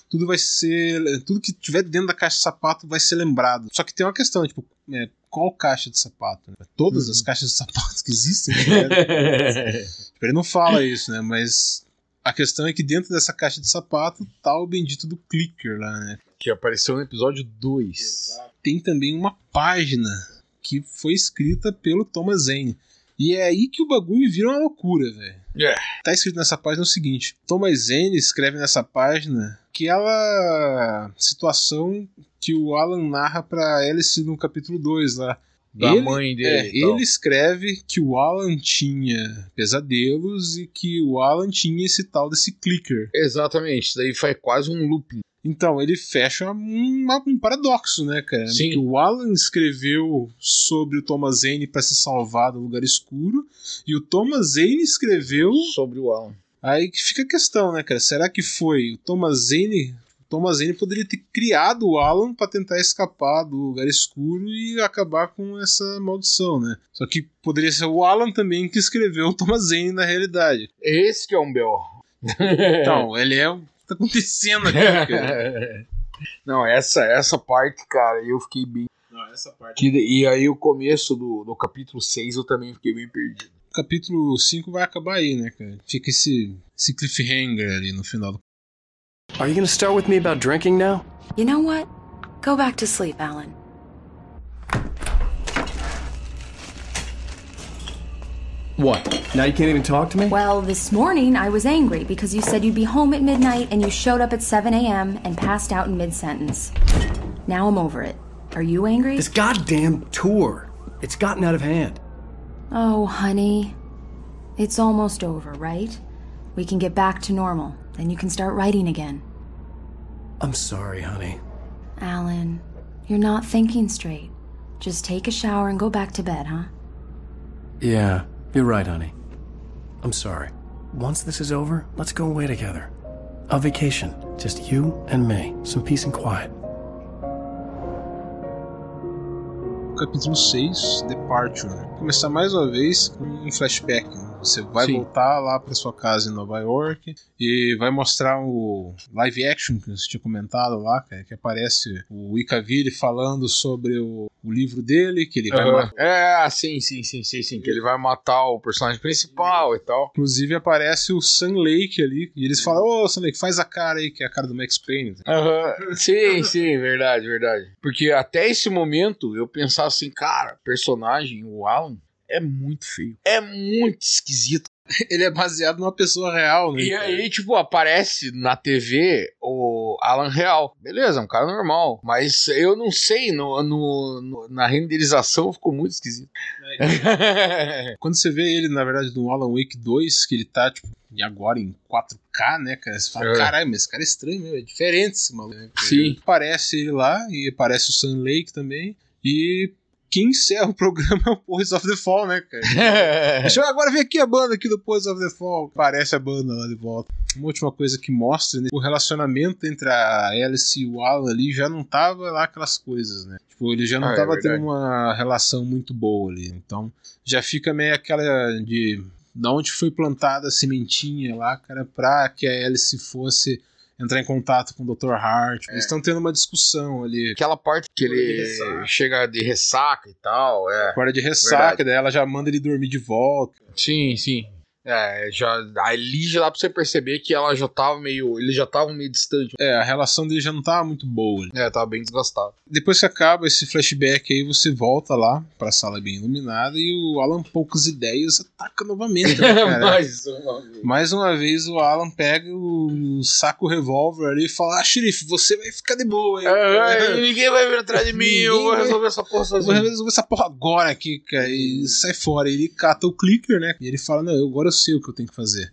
tudo que tiver dentro da caixa de sapato vai ser lembrado. Só que tem uma questão, tipo, qual caixa de sapato? Né? Todas as caixas de sapatos que existem, né? Ele não fala isso, né? Mas a questão é que dentro dessa caixa de sapato tá o bendito do clicker lá, né? Que apareceu no episódio 2. Tem também uma página que foi escrita pelo Thomas Zane. E é aí que o bagulho vira uma loucura, velho. Tá escrito nessa página o seguinte: Thomas Zane escreve nessa página aquela situação que o Alan narra pra Alice no capítulo 2 lá. Mãe dele. Ele escreve que o Alan tinha pesadelos e que o Alan tinha esse tal desse clicker. Exatamente, isso daí foi quase um looping. Então, ele fecha um paradoxo, né, cara? Sim. Que o Alan escreveu sobre o Thomas Zane para se salvar do lugar escuro, e o Thomas Zane escreveu sobre o Alan. Aí que fica a questão, né, cara? Será que foi o Thomas Zane? O Thomas Zane poderia ter criado o Alan para tentar escapar do lugar escuro e acabar com essa maldição, né? Só que poderia ser o Alan também que escreveu o Thomas Zane na realidade. Esse que é um B.O. Então, ele é o tá acontecendo aqui, cara. Não, essa parte, cara, eu fiquei bem... Não, essa parte... E aí o começo do capítulo 6 eu também fiquei bem perdido. O capítulo 5 vai acabar aí, né, cara? Fica esse cliffhanger ali no final. Are you gonna start with me about drinking now? You know what? Go back to sleep, Alan. What? Now you can't even talk to me? Well, this morning I was angry because you said you'd be home at midnight and you showed up at 7 a.m. and passed out in mid-sentence. Now I'm over it. Are you angry? This goddamn tour. It's gotten out of hand. Oh, honey. It's almost over, right? We can get back to normal. Then you can start writing again. I'm sorry, honey. Alan, you're not thinking straight. Just take a shower and go back to bed, huh? Yeah, you're right, honey. I'm sorry. Once this is over, let's go away together. A vacation. Just you and me. Some peace and quiet. Capítulo 6, Departure. Começar mais uma vez com um flashback. Você vai voltar lá para sua casa em Nova York e vai mostrar o live action que você tinha comentado lá, cara, que aparece o Ikaviri falando sobre o livro dele, que ele vai matar. Sim, que ele vai matar o personagem principal e tal. Inclusive aparece o Sam Lake ali, e eles falam, ô Sam Lake, faz a cara aí, que é a cara do Max Payne. Sim, verdade. Porque até esse momento eu pensava assim, cara, personagem, o Alan, é muito feio. É muito esquisito. Ele é baseado numa pessoa real, né? E aí, tipo, aparece na TV o Alan real. Beleza, um cara normal. Mas eu não sei, na renderização ficou muito esquisito. Quando você vê ele, na verdade, no Alan Wake 2, que ele tá, tipo, e agora em 4K, né, cara? Você fala, caralho, mas esse cara é estranho, meu, é diferente esse maluco. Né? Sim. Aparece ele lá, e aparece o Sam Lake também, e quem encerra o programa é o Poets of the Fall, né, cara? Deixa eu agora ver aqui a banda aqui do Poets of the Fall. Parece a banda lá de volta. Uma última coisa que mostra, né, o relacionamento entre a Alice e o Alan ali já não tava lá aquelas coisas, né? Tipo, ele já não tava tendo uma relação muito boa ali. Então, já fica meio aquela de onde foi plantada a sementinha lá, cara, pra que a Alice fosse entrar em contato com o Dr. Hart. Eles estão tendo uma discussão ali. Aquela parte que ele chega de ressaca e tal. Fora de ressaca, daí ela já manda ele dormir de volta. Sim. Ali já dá pra você perceber que ela já tava eles já estavam meio distante. A relação dele já não tava muito boa. Tava bem desgastado. Depois que acaba esse flashback aí, você volta lá pra sala bem iluminada e o Alan, poucas ideias, ataca novamente, né, cara? Mais uma vez o Alan pega o saco revólver ali e fala, xerife, você vai ficar de boa aí. Ninguém vai vir atrás de mim, eu vou resolver essa porra sozinho. Vou resolver essa porra agora aqui, cara. E sai fora. Ele cata o clicker, né? E ele fala, não, agora eu sei o que eu tenho que fazer.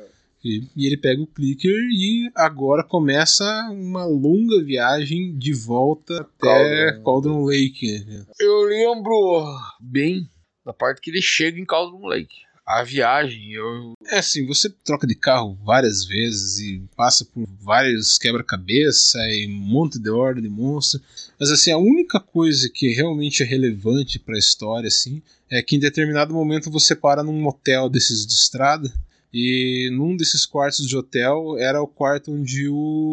E ele pega o clicker e agora começa uma longa viagem de volta até Cauldron Lake. Eu lembro bem da parte que ele chega em Cauldron Lake. A viagem, É assim, você troca de carro várias vezes e passa por vários quebra-cabeça e um monte de ordem de monstro. Mas assim, a única coisa que realmente é relevante para a história assim, é que em determinado momento você para num motel desses de estrada. E num desses quartos de hotel era o quarto onde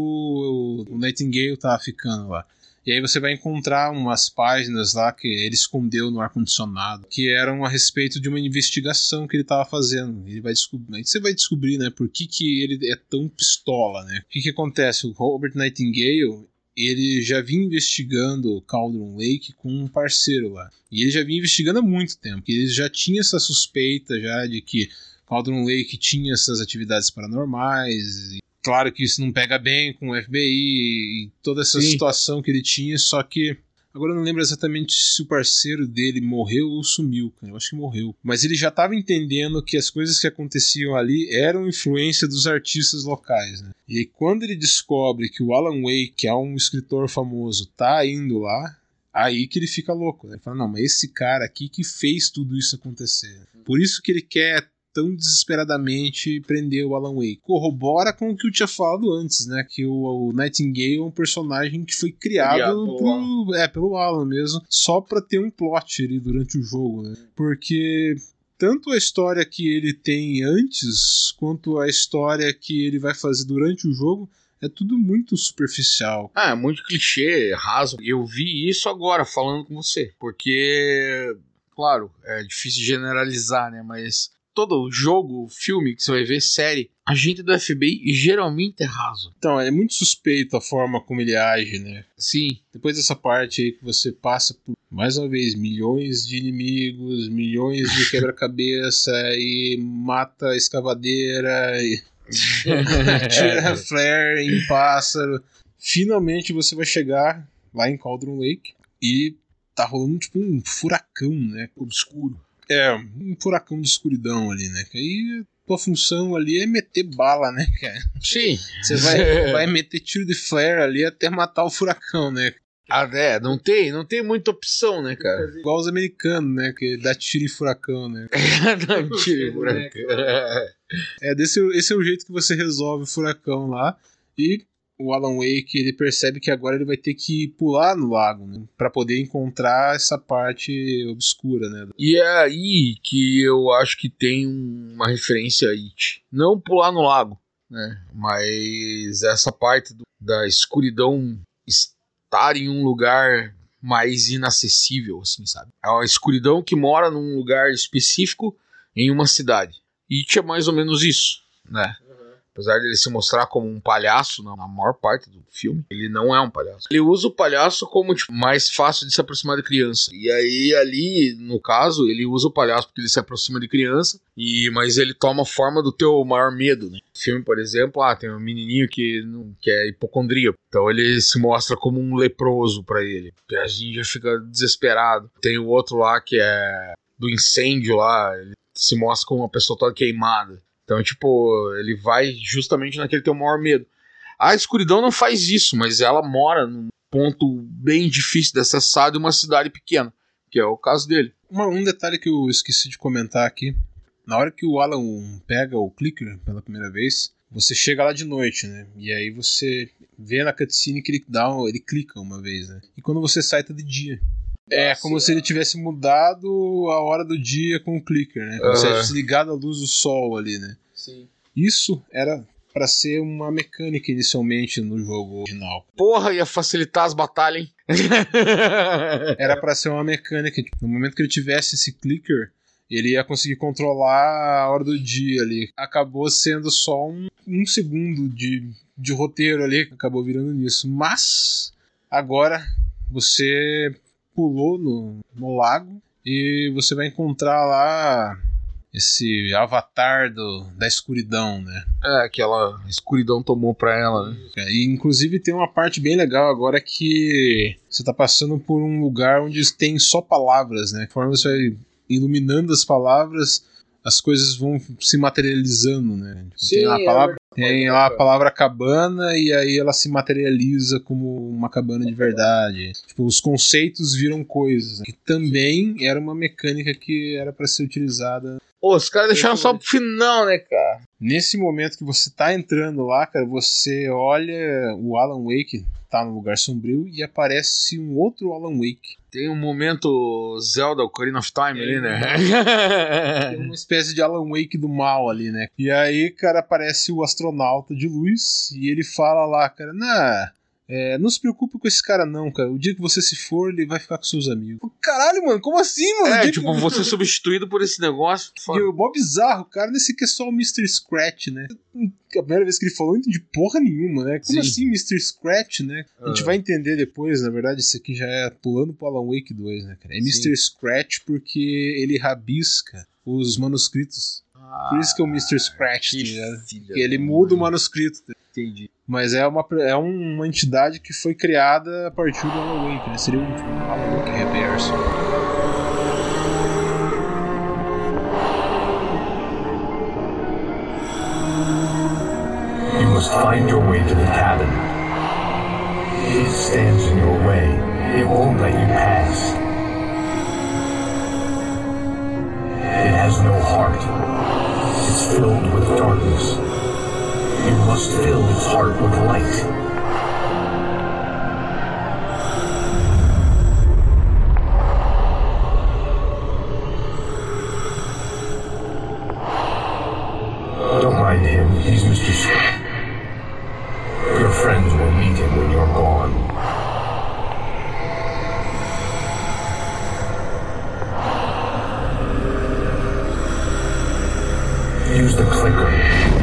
o Nightingale tava ficando lá. E aí você vai encontrar umas páginas lá que ele escondeu no ar-condicionado, que eram a respeito de uma investigação que ele estava fazendo. Ele vai descobrir, aí você vai descobrir, né, por que ele é tão pistola, né? O que acontece? O Robert Nightingale, ele já vinha investigando Cauldron Lake com um parceiro lá. E ele já vinha investigando há muito tempo. Ele já tinha essa suspeita já de que Cauldron Lake tinha essas atividades paranormais. E claro que isso não pega bem com o FBI e toda essa situação que ele tinha, só que agora eu não lembro exatamente se o parceiro dele morreu ou sumiu, cara. Eu acho que morreu. Mas ele já estava entendendo que as coisas que aconteciam ali eram influência dos artistas locais, né? E aí, quando ele descobre que o Alan Wake, que é um escritor famoso, tá indo lá, aí que ele fica louco, né? Ele fala, não, mas esse cara aqui que fez tudo isso acontecer. Por isso que ele quer tão desesperadamente prender o Alan Wake. Corrobora com o que eu tinha falado antes, né? Que o Nightingale é um personagem que foi criado pelo Alan mesmo, só pra ter um plot ali durante o jogo, né? Porque tanto a história que ele tem antes, quanto a história que ele vai fazer durante o jogo, é tudo muito superficial. É muito clichê, raso. Eu vi isso agora, falando com você. Porque, claro, é difícil generalizar, né? Mas todo jogo, filme que você vai ver, série, agente do FBI geralmente é raso. Então, é muito suspeito a forma como ele age, né? Sim. Depois dessa parte aí que você passa por, mais uma vez, milhões de inimigos, milhões de quebra-cabeça e mata a escavadeira e tira flare em pássaro. Finalmente você vai chegar lá em Cauldron Lake e tá rolando tipo um furacão, né? Obscuro. É, um furacão de escuridão ali, né? Que aí tua função ali é meter bala, né, cara? Sim. Você vai meter tiro de flare ali até matar o furacão, né? Não tem muita opção, né, cara? Igual os americanos, né? Que dá tiro em furacão, né? Dá tiro em furacão. Esse é o jeito que você resolve o furacão lá. E o Alan Wake, ele percebe que agora ele vai ter que pular no lago, né, pra poder encontrar essa parte obscura, né? E é aí que eu acho que tem uma referência a It. Não pular no lago, né? Mas essa parte da escuridão estar em um lugar mais inacessível, assim, sabe? É uma escuridão que mora num lugar específico em uma cidade. It é mais ou menos isso, né? Apesar dele se mostrar como um palhaço na maior parte do filme, ele não é um palhaço. Ele usa o palhaço como tipo, mais fácil de se aproximar de criança. E aí ali, no caso, ele usa o palhaço porque ele se aproxima de criança, mas ele toma a forma do teu maior medo, né? No filme, por exemplo, tem um menininho que é hipocondríaco. Então ele se mostra como um leproso pra ele. E a gente já fica desesperado. Tem o outro lá que é do incêndio lá, ele se mostra como uma pessoa toda queimada. Então, tipo, ele vai justamente naquele teu maior medo. A escuridão não faz isso, mas ela mora num ponto bem difícil de acessar de uma cidade pequena, que é o caso dele. Um detalhe que eu esqueci de comentar aqui. Na hora que o Alan pega o clicker pela primeira vez, você chega lá de noite, né? E aí você vê na cutscene que ele clica uma vez, né? E quando você sai, tá de dia. É como se ele tivesse mudado a hora do dia com o clicker, né? Como se ele tivesse ligado a luz do sol ali, né? Sim. Isso era pra ser uma mecânica inicialmente no jogo original. Porra, ia facilitar as batalhas, hein? Era pra ser uma mecânica. No momento que ele tivesse esse clicker, ele ia conseguir controlar a hora do dia ali. Acabou sendo só um segundo de roteiro ali. Acabou virando nisso. Mas, agora, você pulou no lago e você vai encontrar lá esse avatar da escuridão, né? Aquela escuridão tomou pra ela, né? E inclusive tem uma parte bem legal agora que você tá passando por um lugar onde tem só palavras, né? Conforme você vai iluminando as palavras, as coisas vão se materializando, né? Tipo, Sim, tem lá a palavra cabana e aí ela se materializa como uma cabana de verdade. Tipo, os conceitos viram coisas, né? Que também era uma mecânica que era para ser utilizada. Os caras deixaram só pro final, né, cara? Nesse momento que você tá entrando lá, cara, você olha o Alan Wake, tá no lugar sombrio, e aparece um outro Alan Wake. Tem um momento Zelda, Ocarina of Time ali, né? Tem uma espécie de Alan Wake do mal ali, né? E aí, cara, aparece o astronauta de luz e ele fala lá, cara, não se preocupe com esse cara não, cara. O dia que você se for, ele vai ficar com seus amigos. Caralho, mano, como assim, mano? Tipo, você substituído por esse negócio. E o mó bizarro, cara, nesse aqui é só o Mr. Scratch, né? A primeira vez que ele falou, eu não entendi porra nenhuma, né? Como assim Mr. Scratch, né? A gente vai entender depois, na verdade, isso aqui já é pulando pro Alan Wake 2, né, cara? É Mr. Scratch porque ele rabisca os manuscritos. Por isso que é o Mr. Scratch, tá ligado? Porque ele muda o manuscrito. Entendi. Mas é uma entidade que foi criada a partir do Alan Wake, né? Seria um Alan Wake reverso. You must find your way to the cabin. It stands in your way. It won't let you pass. It has no heart. It's filled with darkness. You must fill its heart with light. Don't mind him, he's Mr. Scott. Your friends will meet him when you're gone. Use the clicker.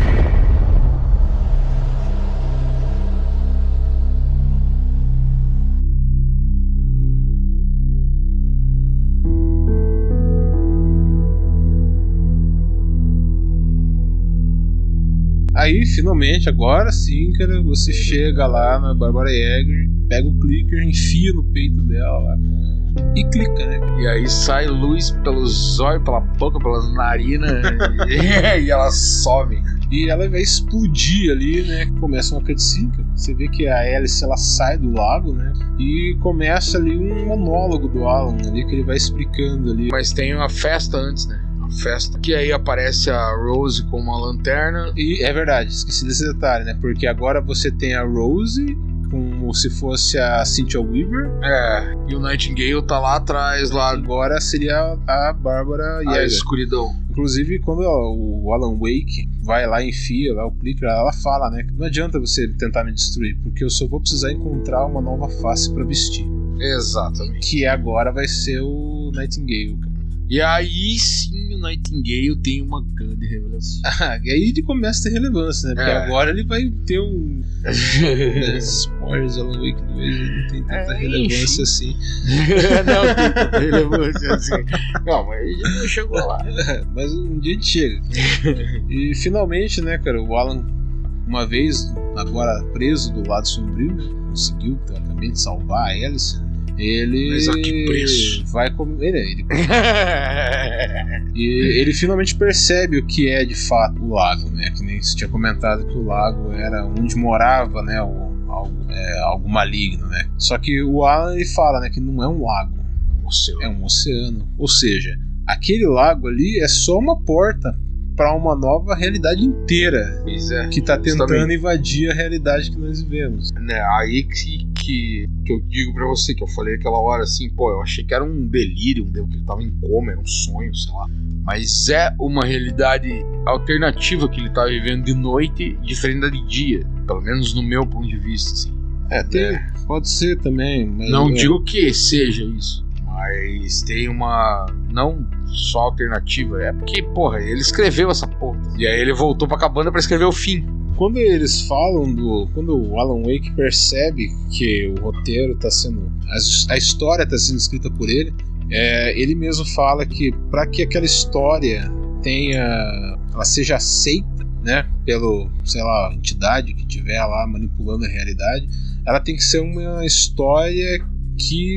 Aí, finalmente, agora sim, cara, você chega lá na Bárbara Yeager, pega o clicker, enfia no peito dela lá e clica, né? E aí sai luz pelos olhos, pela boca, pelas narinas e ela some. E ela vai explodir ali, né? Começa uma cutscene. Você vê que a Alice, ela sai do lago, né? E começa ali um monólogo do Alan ali, que ele vai explicando ali. Mas tem uma festa antes, né? Festa. Que aí aparece a Rose com uma lanterna. E é verdade, esqueci desse detalhe, né? Porque agora você tem a Rose como se fosse a Cynthia Weaver. E o Nightingale tá lá atrás. Lá. Agora seria a Bárbara Yeager. A escuridão. Inclusive, quando o Alan Wake vai lá e enfia lá o clicker, ela fala, né? Não adianta você tentar me destruir, porque eu só vou precisar encontrar uma nova face pra vestir. Exatamente. Que agora vai ser o Nightingale, cara. E aí sim o Nightingale tem uma grande relevância. E aí ele começa a ter relevância, né? Porque agora ele vai ter um. Spoilers, Alan Wake 2 não tem tanta relevância assim. Não tem tanta relevância assim. Não, mas a gente não chegou lá. Mas um dia a gente chega. E finalmente, né, cara, o Alan, uma vez agora preso do lado sombrio, né, conseguiu teoricamente salvar a Alice. Mas a que preço? Vai comer. E ele finalmente percebe o que é de fato o lago, né? Que nem se tinha comentado que o lago era onde morava, né? Algo maligno, né? Só que o Alan ele fala, né? Que não é um lago, é um oceano. Ou seja, aquele lago ali é só uma porta para uma nova realidade inteira que tá tentando invadir a realidade que nós vivemos. Aí que eu digo pra você, que eu falei aquela hora assim, pô, eu achei que era um delírio, que ele tava em coma, era um sonho, sei lá. Mas é uma realidade alternativa que ele tá vivendo de noite, diferente da de dia, pelo menos no meu ponto de vista, assim. Pode ser também. Mas não digo que seja isso, mas tem uma... não só alternativa, é porque, porra, ele escreveu essa porra. E aí ele voltou pra cabana pra escrever o fim. Quando eles falam quando o Alan Wake percebe que o roteiro tá sendo... a história tá sendo escrita por ele, ele mesmo fala que para que aquela história ela seja aceita, né, pelo, sei lá, entidade que estiver lá manipulando a realidade, ela tem que ser uma história que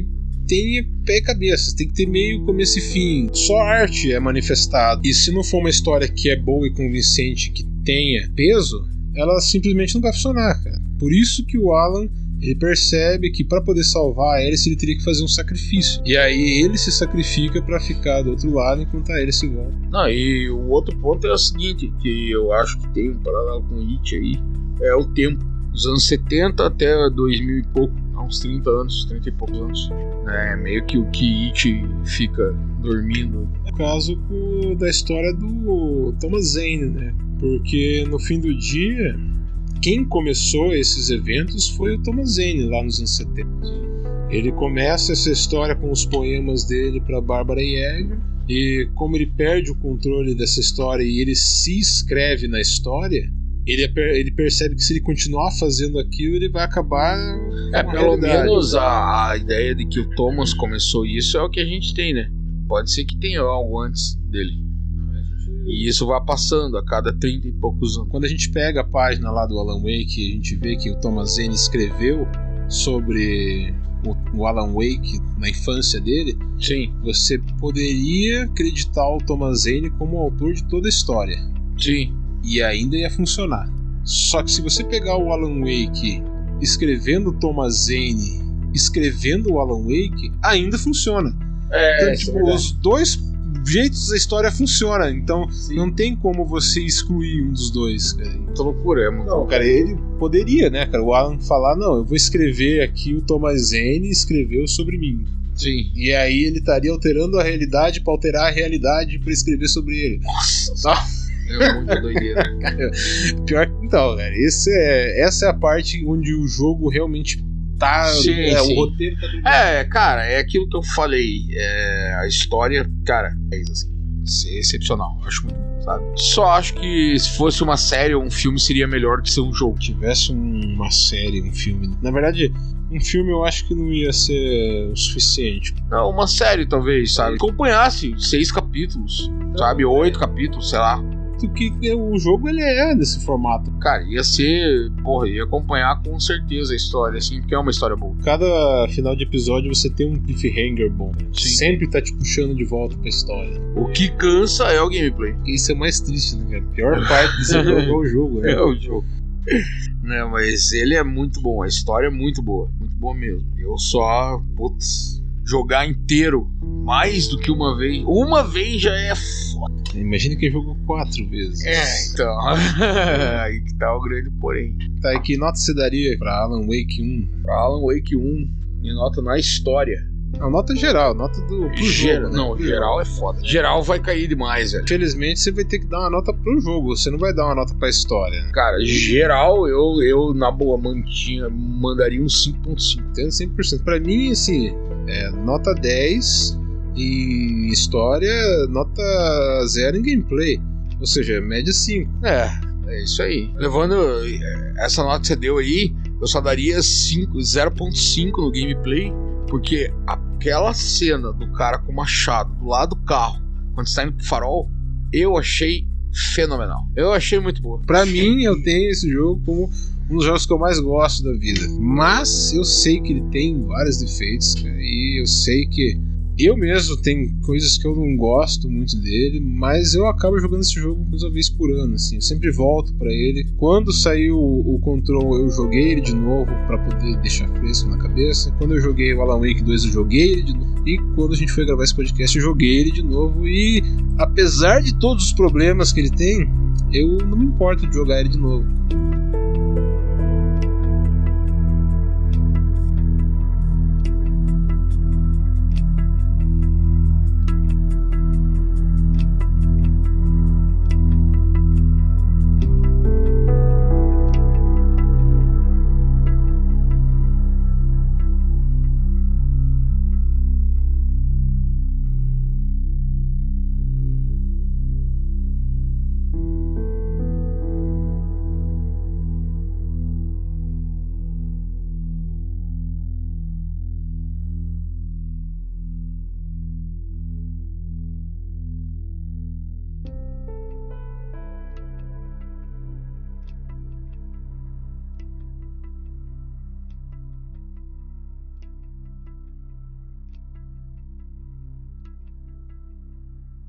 tenha pé e cabeça, tem que ter meio, começo e fim. Só a arte é manifestada. E se não for uma história que é boa e convincente, que tenha peso, ela simplesmente não vai funcionar, cara. Por isso que o Alan, ele percebe que para poder salvar a Alice ele teria que fazer um sacrifício. E aí ele se sacrifica para ficar do outro lado enquanto a Alice volta. Não, e o outro ponto é o seguinte, que eu acho que tem um paralelo com o It aí, é o tempo. Dos anos 70 até 2000 e pouco, uns 30 anos, 30 e poucos anos. É meio que o que It fica dormindo. É o caso da história do Thomas Zane, né? Porque no fim do dia, quem começou esses eventos foi o Thomas Zane lá nos anos 70. Ele começa essa história com os poemas dele para Barbara Yeager, e como ele perde o controle dessa história e ele se inscreve na história, ele percebe que se ele continuar fazendo aquilo, ele vai acabar. Pelo menos a ideia de que o Thomas começou isso é o que a gente tem, né? Pode ser que tenha algo antes dele. E isso vai passando a cada 30 e poucos anos. Quando a gente pega a página lá do Alan Wake, a gente vê que o Thomas Zane escreveu sobre o Alan Wake na infância dele. Sim. Você poderia acreditar o Thomas Zane como o autor de toda a história. Sim. E ainda ia funcionar. Só que se você pegar o Alan Wake escrevendo o Thomas Zane, escrevendo o Alan Wake, ainda funciona. Então, tipo, os dois jeitos da história funciona. Então não tem como você excluir um dos dois, cara. Muita loucura, é muito. Não, cara, ele poderia, né, cara? O Alan falar, não, eu vou escrever aqui, o Thomas Zane escreveu sobre mim. Sim. E aí ele estaria alterando a realidade pra alterar a realidade pra escrever sobre ele. Nossa. É muito doideira. Pior que então, cara, essa é a parte onde o jogo realmente tá. Sim. O roteiro tá bem. Cara, é aquilo que eu falei. A história, cara, é isso assim. É excepcional. Acho muito, sabe? Só acho que se fosse uma série ou um filme seria melhor do que ser um jogo. Se tivesse uma série, um filme. Na verdade, um filme eu acho que não ia ser o suficiente. Não, uma série talvez, sabe? Acompanhasse 6 capítulos, sabe? 8 capítulos, sei lá. Que o jogo ele é desse formato. Cara, ia ser, ia acompanhar com certeza a história, assim, porque é uma história boa. Cada final de episódio você tem um cliffhanger bom. Sim. Sempre tá te puxando de volta pra história. O que cansa é o gameplay. Isso é mais triste, né, cara? A pior parte desse jogo é o jogo, né? É o jogo. Não, mas ele é muito bom, a história é muito boa mesmo. Eu só, jogar inteiro mais do que uma vez já é foda. Imagina que jogou 4 vezes. Então. Aí que tá o grande porém. Tá, e que nota você daria pra Alan Wake 1? Pra Alan Wake 1, minha nota na história. A nota geral, nota pro jogo. Né? Não, geral é foda. Geral vai cair demais, velho. Infelizmente você vai ter que dar uma nota pro jogo, você não vai dar uma nota pra história. Né? Cara, geral eu na boa mandaria um 5.5. Tendo 100%. Pra mim, assim, nota 10 em história, nota 0 em gameplay. Ou seja, média 5. É isso aí. Levando essa nota que você deu aí, eu só daria 0.5 no gameplay. Porque aquela cena do cara com o machado do lado do carro, quando você tá indo pro farol, eu achei fenomenal. Eu achei muito boa. Pra mim, eu tenho esse jogo como um dos jogos que eu mais gosto da vida. Mas eu sei que ele tem vários defeitos, cara, e eu sei que eu mesmo tenho coisas que eu não gosto muito dele, mas eu acabo jogando esse jogo uma vez por ano, assim. Eu sempre volto pra ele. Quando saiu o Control, eu joguei ele de novo pra poder deixar fresco na cabeça. Quando eu joguei o Alan Wake 2, eu joguei ele de novo. E quando a gente foi gravar esse podcast, eu joguei ele de novo. E apesar de todos os problemas que ele tem, eu não me importo de jogar ele de novo.